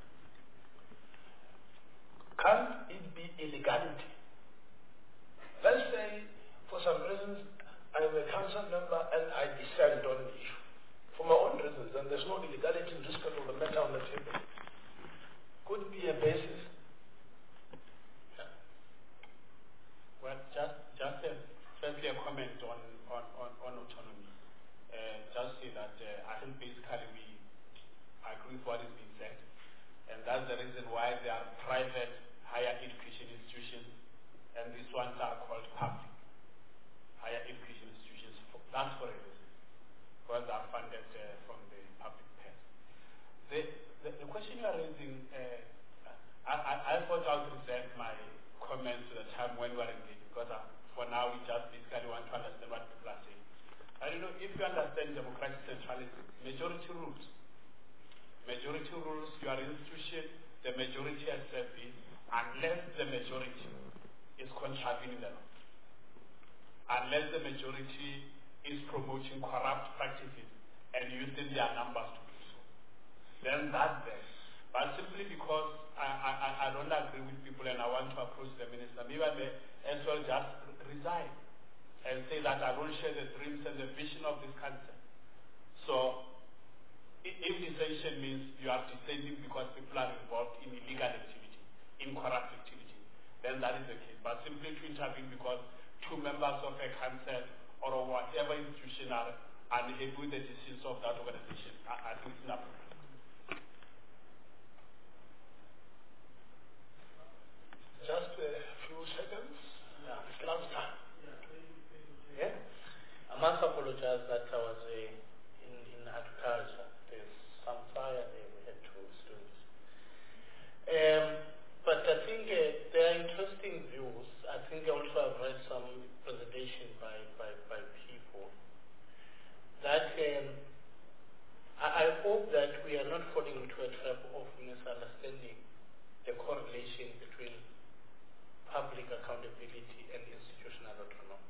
Can't it be illegality? Let's say, for some reasons, I'm a council member and I dissent on an issue. For my own reasons, and there's no illegality in respect of the matter on the table. Could it be a basis? Yeah. Well, just, just a, firstly a comment on, on, on, on autonomy. Uh, just say that uh, I think basically we agree with what is being said. And that's the reason why there are private higher education institutions, and these ones are called public higher education institutions. That's for a reason, because they are funded uh, from the public pay. The, the, the question you are raising, uh, I, I, I thought I would reserve my comments to the time when we are engaging, because uh, for now we just basically want to understand what people are saying. I don't know if you understand democratic centralism, majority rules. Majority rules, your institution, the majority has said this, unless the majority is contravening the law. Unless the majority is promoting corrupt practices and using their numbers to do so. Then that's there. But simply because I, I, I don't agree with people and I want to approach the minister, maybe I may as well just resign and say that I don't share the dreams and the vision of this country. So, if dissension means you are dissenting because people are involved in illegal activity, in corrupt activity, then that is the case. But simply to intervene because two members of a council or whatever institution are unhappy with the decisions of that organization, I, I think it's inappropriate. Just a few seconds. Yeah, it's last time. Yeah? I must apologize that I was uh, in, in agriculture. There's some fire there we had to do this. Um, but I think uh, there are interesting views. I think I also have read some presentation by, by, by people that um, I, I hope that we are not falling into a trap of misunderstanding the correlation between public accountability and institutional autonomy.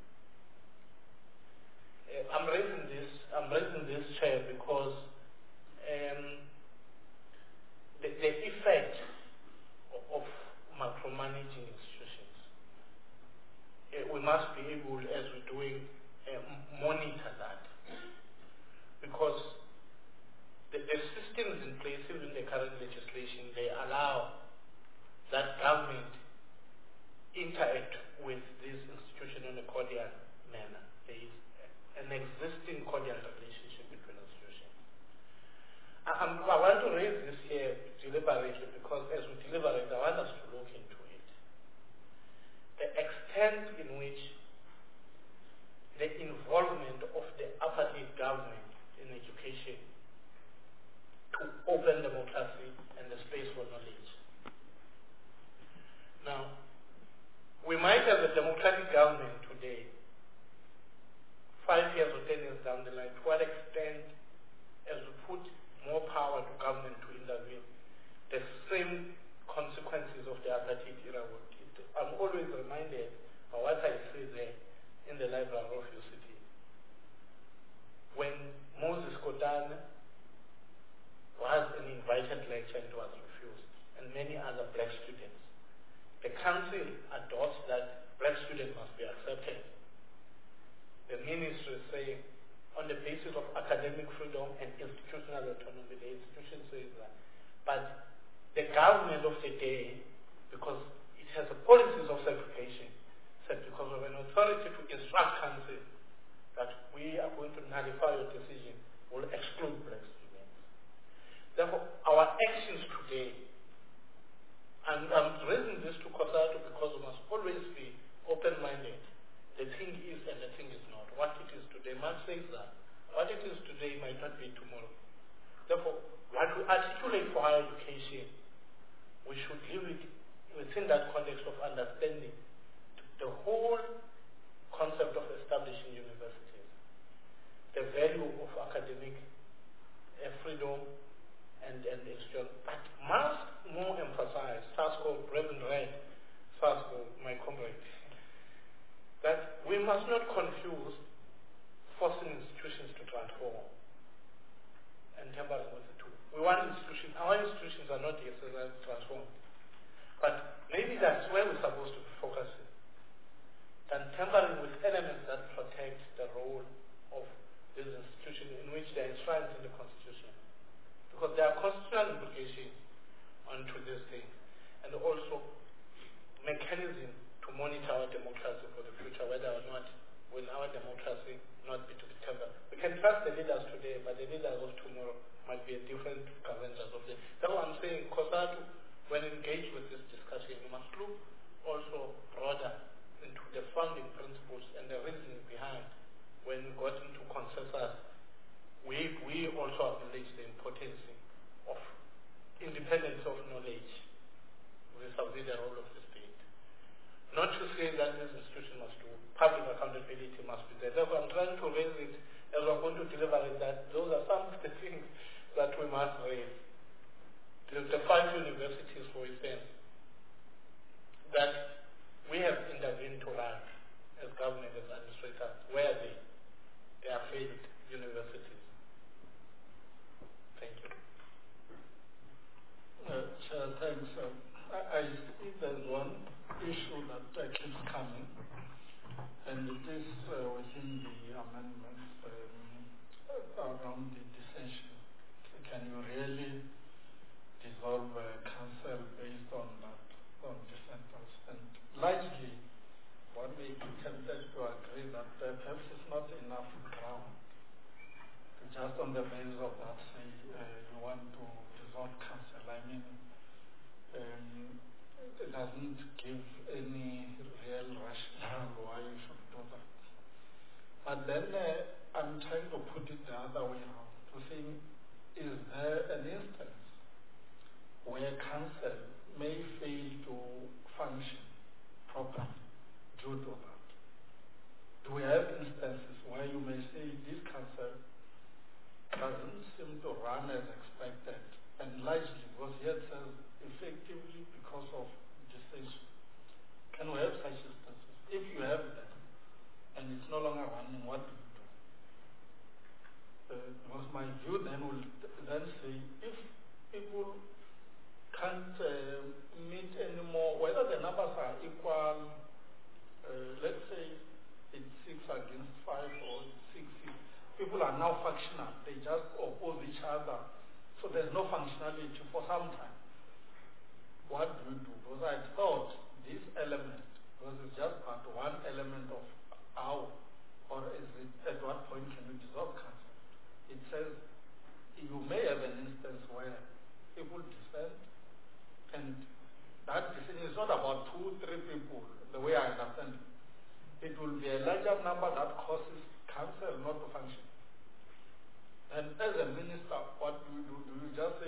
Uh, I'm raising this. I'm raising this chair because um, the, the effect of, of micromanaging institutions, uh, we must be able, as we're doing, uh, monitor that, because the, the systems in place, even the current legislation, they allow that government interact with this institution in a cordial manner. There is an existing cordial relationship between institutions. I, I'm, I want to raise this here deliberately because as we deliberate, I want us to look into it. The extent in which the involvement open democracy and the space for knowledge. Now, we might have a democratic government today, five years or ten years down the line. To what extent, as we put more power to government to intervene, the same consequences of the apartheid era would hit. I'm always reminded of what I see there in the library of U C T. When Moses Kotane was an invited lecturer and was refused, and many other black students, the council adopts that black students must be accepted. The ministry is saying, on the basis of academic freedom and institutional autonomy, the institution says that. But the government of the day, because it has a policies of segregation, said because of an authority to instruct council that we are going to nullify your decision, will exclude black students. Therefore, our actions today, and I'm raising this to COSATU because we must always be open-minded. The thing is and the thing is not. What it is today, Marx says that. What it is today might not be tomorrow. Therefore, what we articulate for higher education, we should live it within that context of understanding the whole concept of establishing universities, the value of academic uh, freedom and, and exchange, but must more emphasize, Sasko, Reverend Red, Sasko, my comrade, that we must not confuse forcing institutions to transform and tampering with the two. We want institutions, our institutions are not yet transformed. But maybe that's where we're supposed to be focusing. And tampering with elements that protect the role of this institution in which they are enshrined in the Constitution. Because there are constitutional implications onto this thing. And also mechanism to monitor our democracy for the future, whether or not will our democracy not be to be tempered. We can trust the leaders today, but the leaders of tomorrow might be a different governors of the. That's what I'm saying. COSATU, when engaged with this discussion, you must look also broader into the founding principles and the reasoning behind. When we got into consensus, we we also acknowledge the importance of independence of knowledge vis-a-vis the role of the state. Not to say that this institution must do, public accountability must be there. Therefore, I'm trying to raise it as we're going to deliver it, that those are some of the things that we must raise. The, the five universities, for instance, that we have intervened to run as government, as administrators, where they, they are failed universities. Thank you. Uh, Chair, thanks. Uh, I, I see there's one issue that uh, keeps coming, and it is uh, within the amendments um, around the dissension. Can you really dissolve a council based on that, on dissenters? And largely, one may be tempted to agree that uh, perhaps it's not enough ground to just on the basis of that say uh, you want to dissolve council. I mean, um, it doesn't give any real rationale why you should do that. But then uh, I'm trying to put it the other way around, to think, is there an instance where council may fail to function properly due to that? Do we have instances where you may say this council doesn't seem to run as expected, and largely because here it says effectively because of dissension? Can we have such instances? If you have that, and it's no longer running, what do you do? Uh, because my view then will then say, if people can't uh, meet anymore, whether the numbers are equal, uh, let's say it's six against five or six, six, people are now functional. They just oppose each other. So there's no functionality for some time. What do you do? Because I thought this element, because it's just but one element of how, or is it, at what point can you dissolve council? It says you may have an instance where people dissent, and that decision is not about two, three people, the way I understand it. It will be a larger number that causes council not to function. And as a minister, what do you do? Do you just say,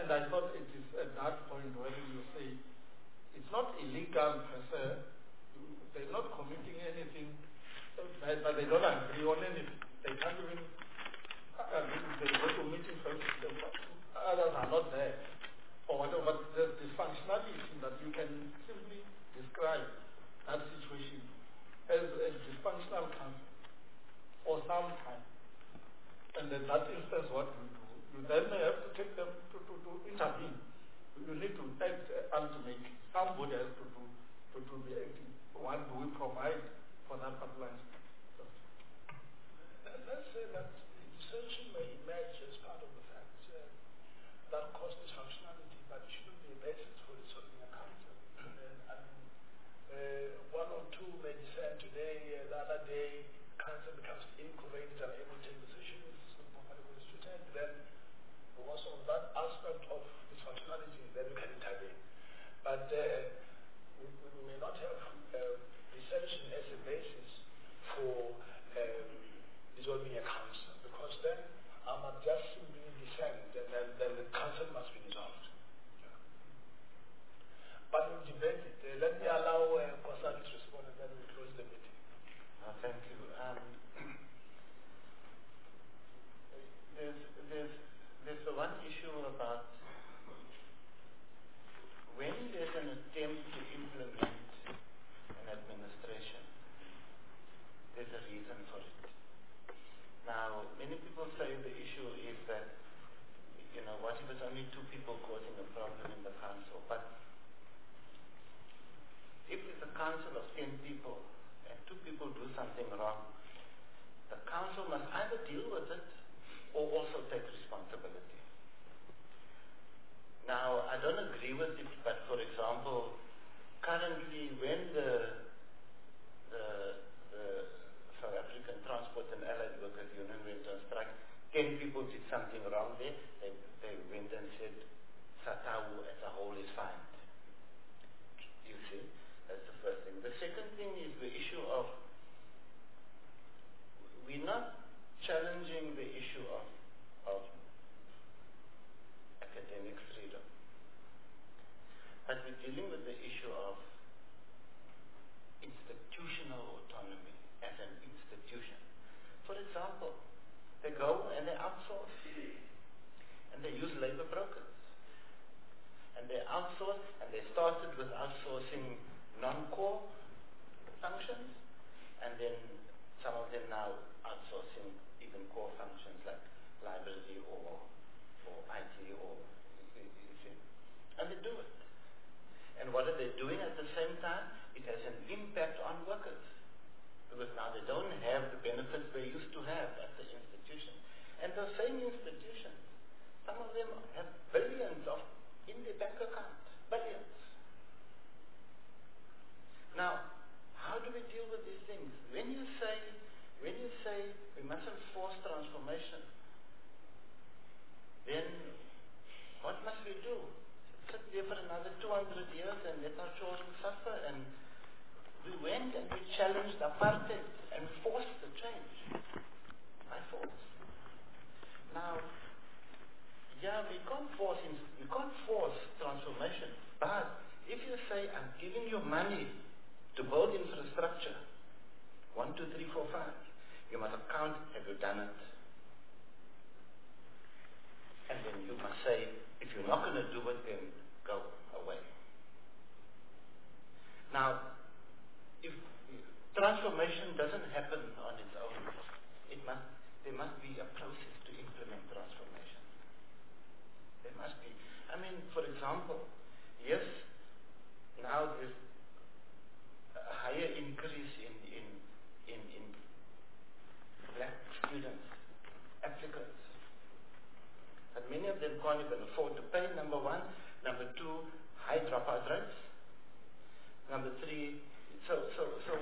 I thought it is at that point where you say it's not illegal per se, they're not committing anything, but, but they don't agree on anything. They can't even, uh, they go to meetings, others are not there, or whatever, but there's this functionality that you can simply describe that situation as a dysfunctional council, or some kind. And in that instance, what you do, you then have to take them to, to, to intervene. You need to act ultimately. Somebody has to do to, to be acting. What do we provide for that particular instance? So. Let's say that insertion may emerge as part of the fact uh, that cost is functionality, but it shouldn't be a basis for resolving a council. And, and uh, one or two may dissent today, uh, the other day, council becomes incoherent and able to take decisions. Then because of that aspect of this functionality, then we can intervene. But uh, we, we may not have uh, dissension as a basis for um, dissolving a council, because then I must just simply dissent, and then, then the council must be dissolved. Yeah. But we'll debate it. Uh, let me allow uh, Kosaki to respond, and then we'll close the meeting. Uh, thank you. Um, there's, there's, there's the one issue about when there's an attempt to implement an administration, there's a reason for it. Now, many people say the issue is that, you know, what if it's only two people causing a problem in the council? But if it's a council of ten people and two people do something wrong, the council must either deal with it or also take responsibility. Now, I don't agree with it, but for example, currently when the, the, the South African Transport and Allied Workers Union went on strike, ten people did something wrong there, they, they went and said, SATAU as a whole is fine. You see, that's the first thing. The second thing is the issue of, we're not challenging the issue of, of academic freedom, but we're dealing with the issue of institutional autonomy as an institution. For example, they go and they outsource, and they use labor brokers, and they outsource, and they started with outsourcing non-core functions, and then some of them now outsourcing even core functions like library or, or I T or, you see. And they do it. And what are they doing at the same time? It has an impact on workers. Because now they don't have the benefits they used to have at the institution. And those same institutions, some of them have billions of in their bank account. Billions. Now, how do we deal with these things? When you say When you say we mustn't force transformation, then what must we do? Sit there for another two hundred years and let our children suffer? And we went and we challenged apartheid and forced the change by force. Now, yeah, we can't force we can't force transformation. But if you say, I'm giving you money to build infrastructure, one, two, three, four, five. You must account, have you done it? And then you must say, if you're not going to do it, then go away. Now, if transformation doesn't happen on its own, it must, there must be a process to implement transformation. There must be. I mean, for example, yes, now there's a higher increase in, in, in, in black students, applicants. But many of them can't even afford to pay, number one. Number two, high dropout rates. Number three, so, so, so,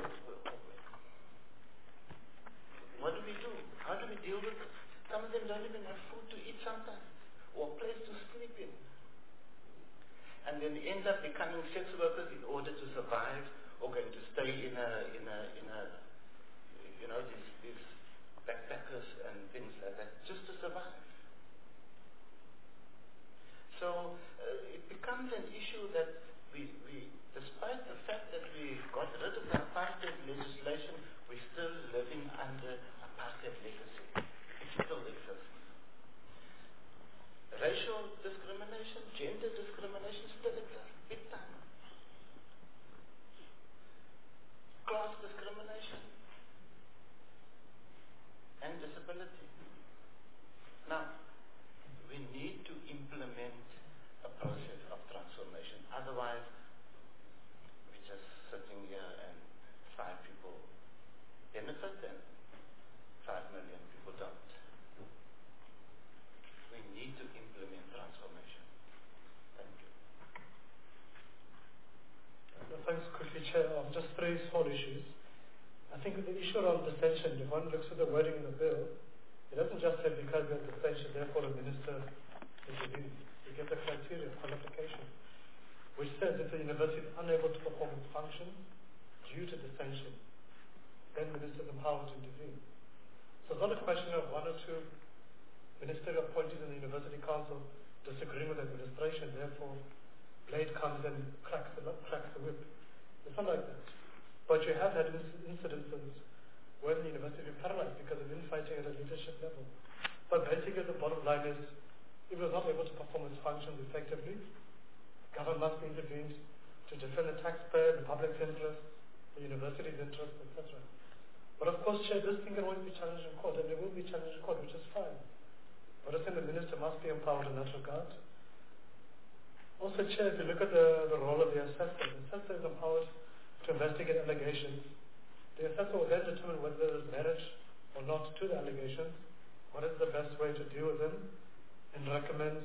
what do we do? How do we deal with it? Some of them don't even have food to eat sometimes, or a place to sleep in. And then end up becoming sex workers in order to survive, or going to stay in a, in a, in a, you know, these, these backpackers and things like that, just to survive. So becomes an issue that we, we, despite the fact that we got rid of the apartheid legislation, we're still living under apartheid legacy. It still exists. Racial discrimination, gender discrimination still exists, big time. Class discrimination and disability. Now, we need to implement a process of transformation. Otherwise, we're just sitting here and five people benefit and five million people don't. We need to implement transformation. Thank you. Well, thanks, quickly, Chair. Um, just three small issues. I think the issue around dissension, if one looks at the wording in the bill, it doesn't just say because we have dissension, therefore the minister intervenes. You get the criteria of qualification, which says if the university is unable to perform its functions due to dissension, then the minister is empowered to intervene. So it's not a question of one or two ministerial appointees in the university council disagreeing with administration, therefore Blade comes and cracks the, cracks the whip. It's not like that. But you have had incidences when the university has been paralyzed because of infighting at a leadership level. But basically the bottom line is, if it was not able to perform its functions effectively, government must be intervened to defend the taxpayer, the public's interest, the university's interest, et cetera. But of course, Chair, this thing can always be challenged in court, and it will be challenged in court, which is fine. But I think the minister must be empowered in that regard. Also, Chair, if you look at the, the role of the assessor, the assessor is empowered to investigate allegations. The assessor will then determine whether there is merit or not to the allegations, what is the best way to deal with them, and recommend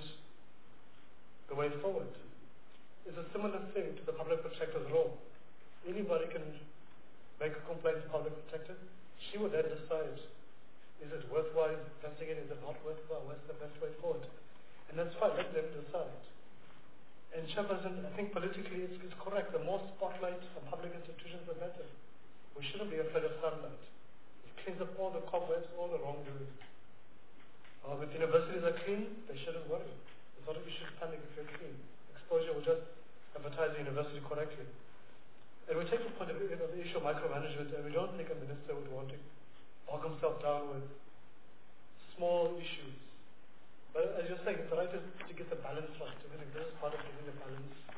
the way forward. It's a similar thing to the public protector's role. Anybody can make a complaint to public protector. She would then decide, is it worthwhile investigating, is it not worthwhile, what's the best way forward? And that's fine, let them decide. And Chairperson, I think politically it's, it's correct. The more spotlight on public institutions, the better. We shouldn't be afraid of sunlight. It cleans up all the cobwebs, all the wrongdoing. Uh, if universities are clean, they shouldn't worry. It's not that you should panic if you're clean. Exposure will just advertise the university correctly. And we take the point of view of the issue of micromanagement, and we don't think a minister would want to bog himself down with small issues. But as you're saying, it's right to, to get the balance right. I think this is part of getting the balance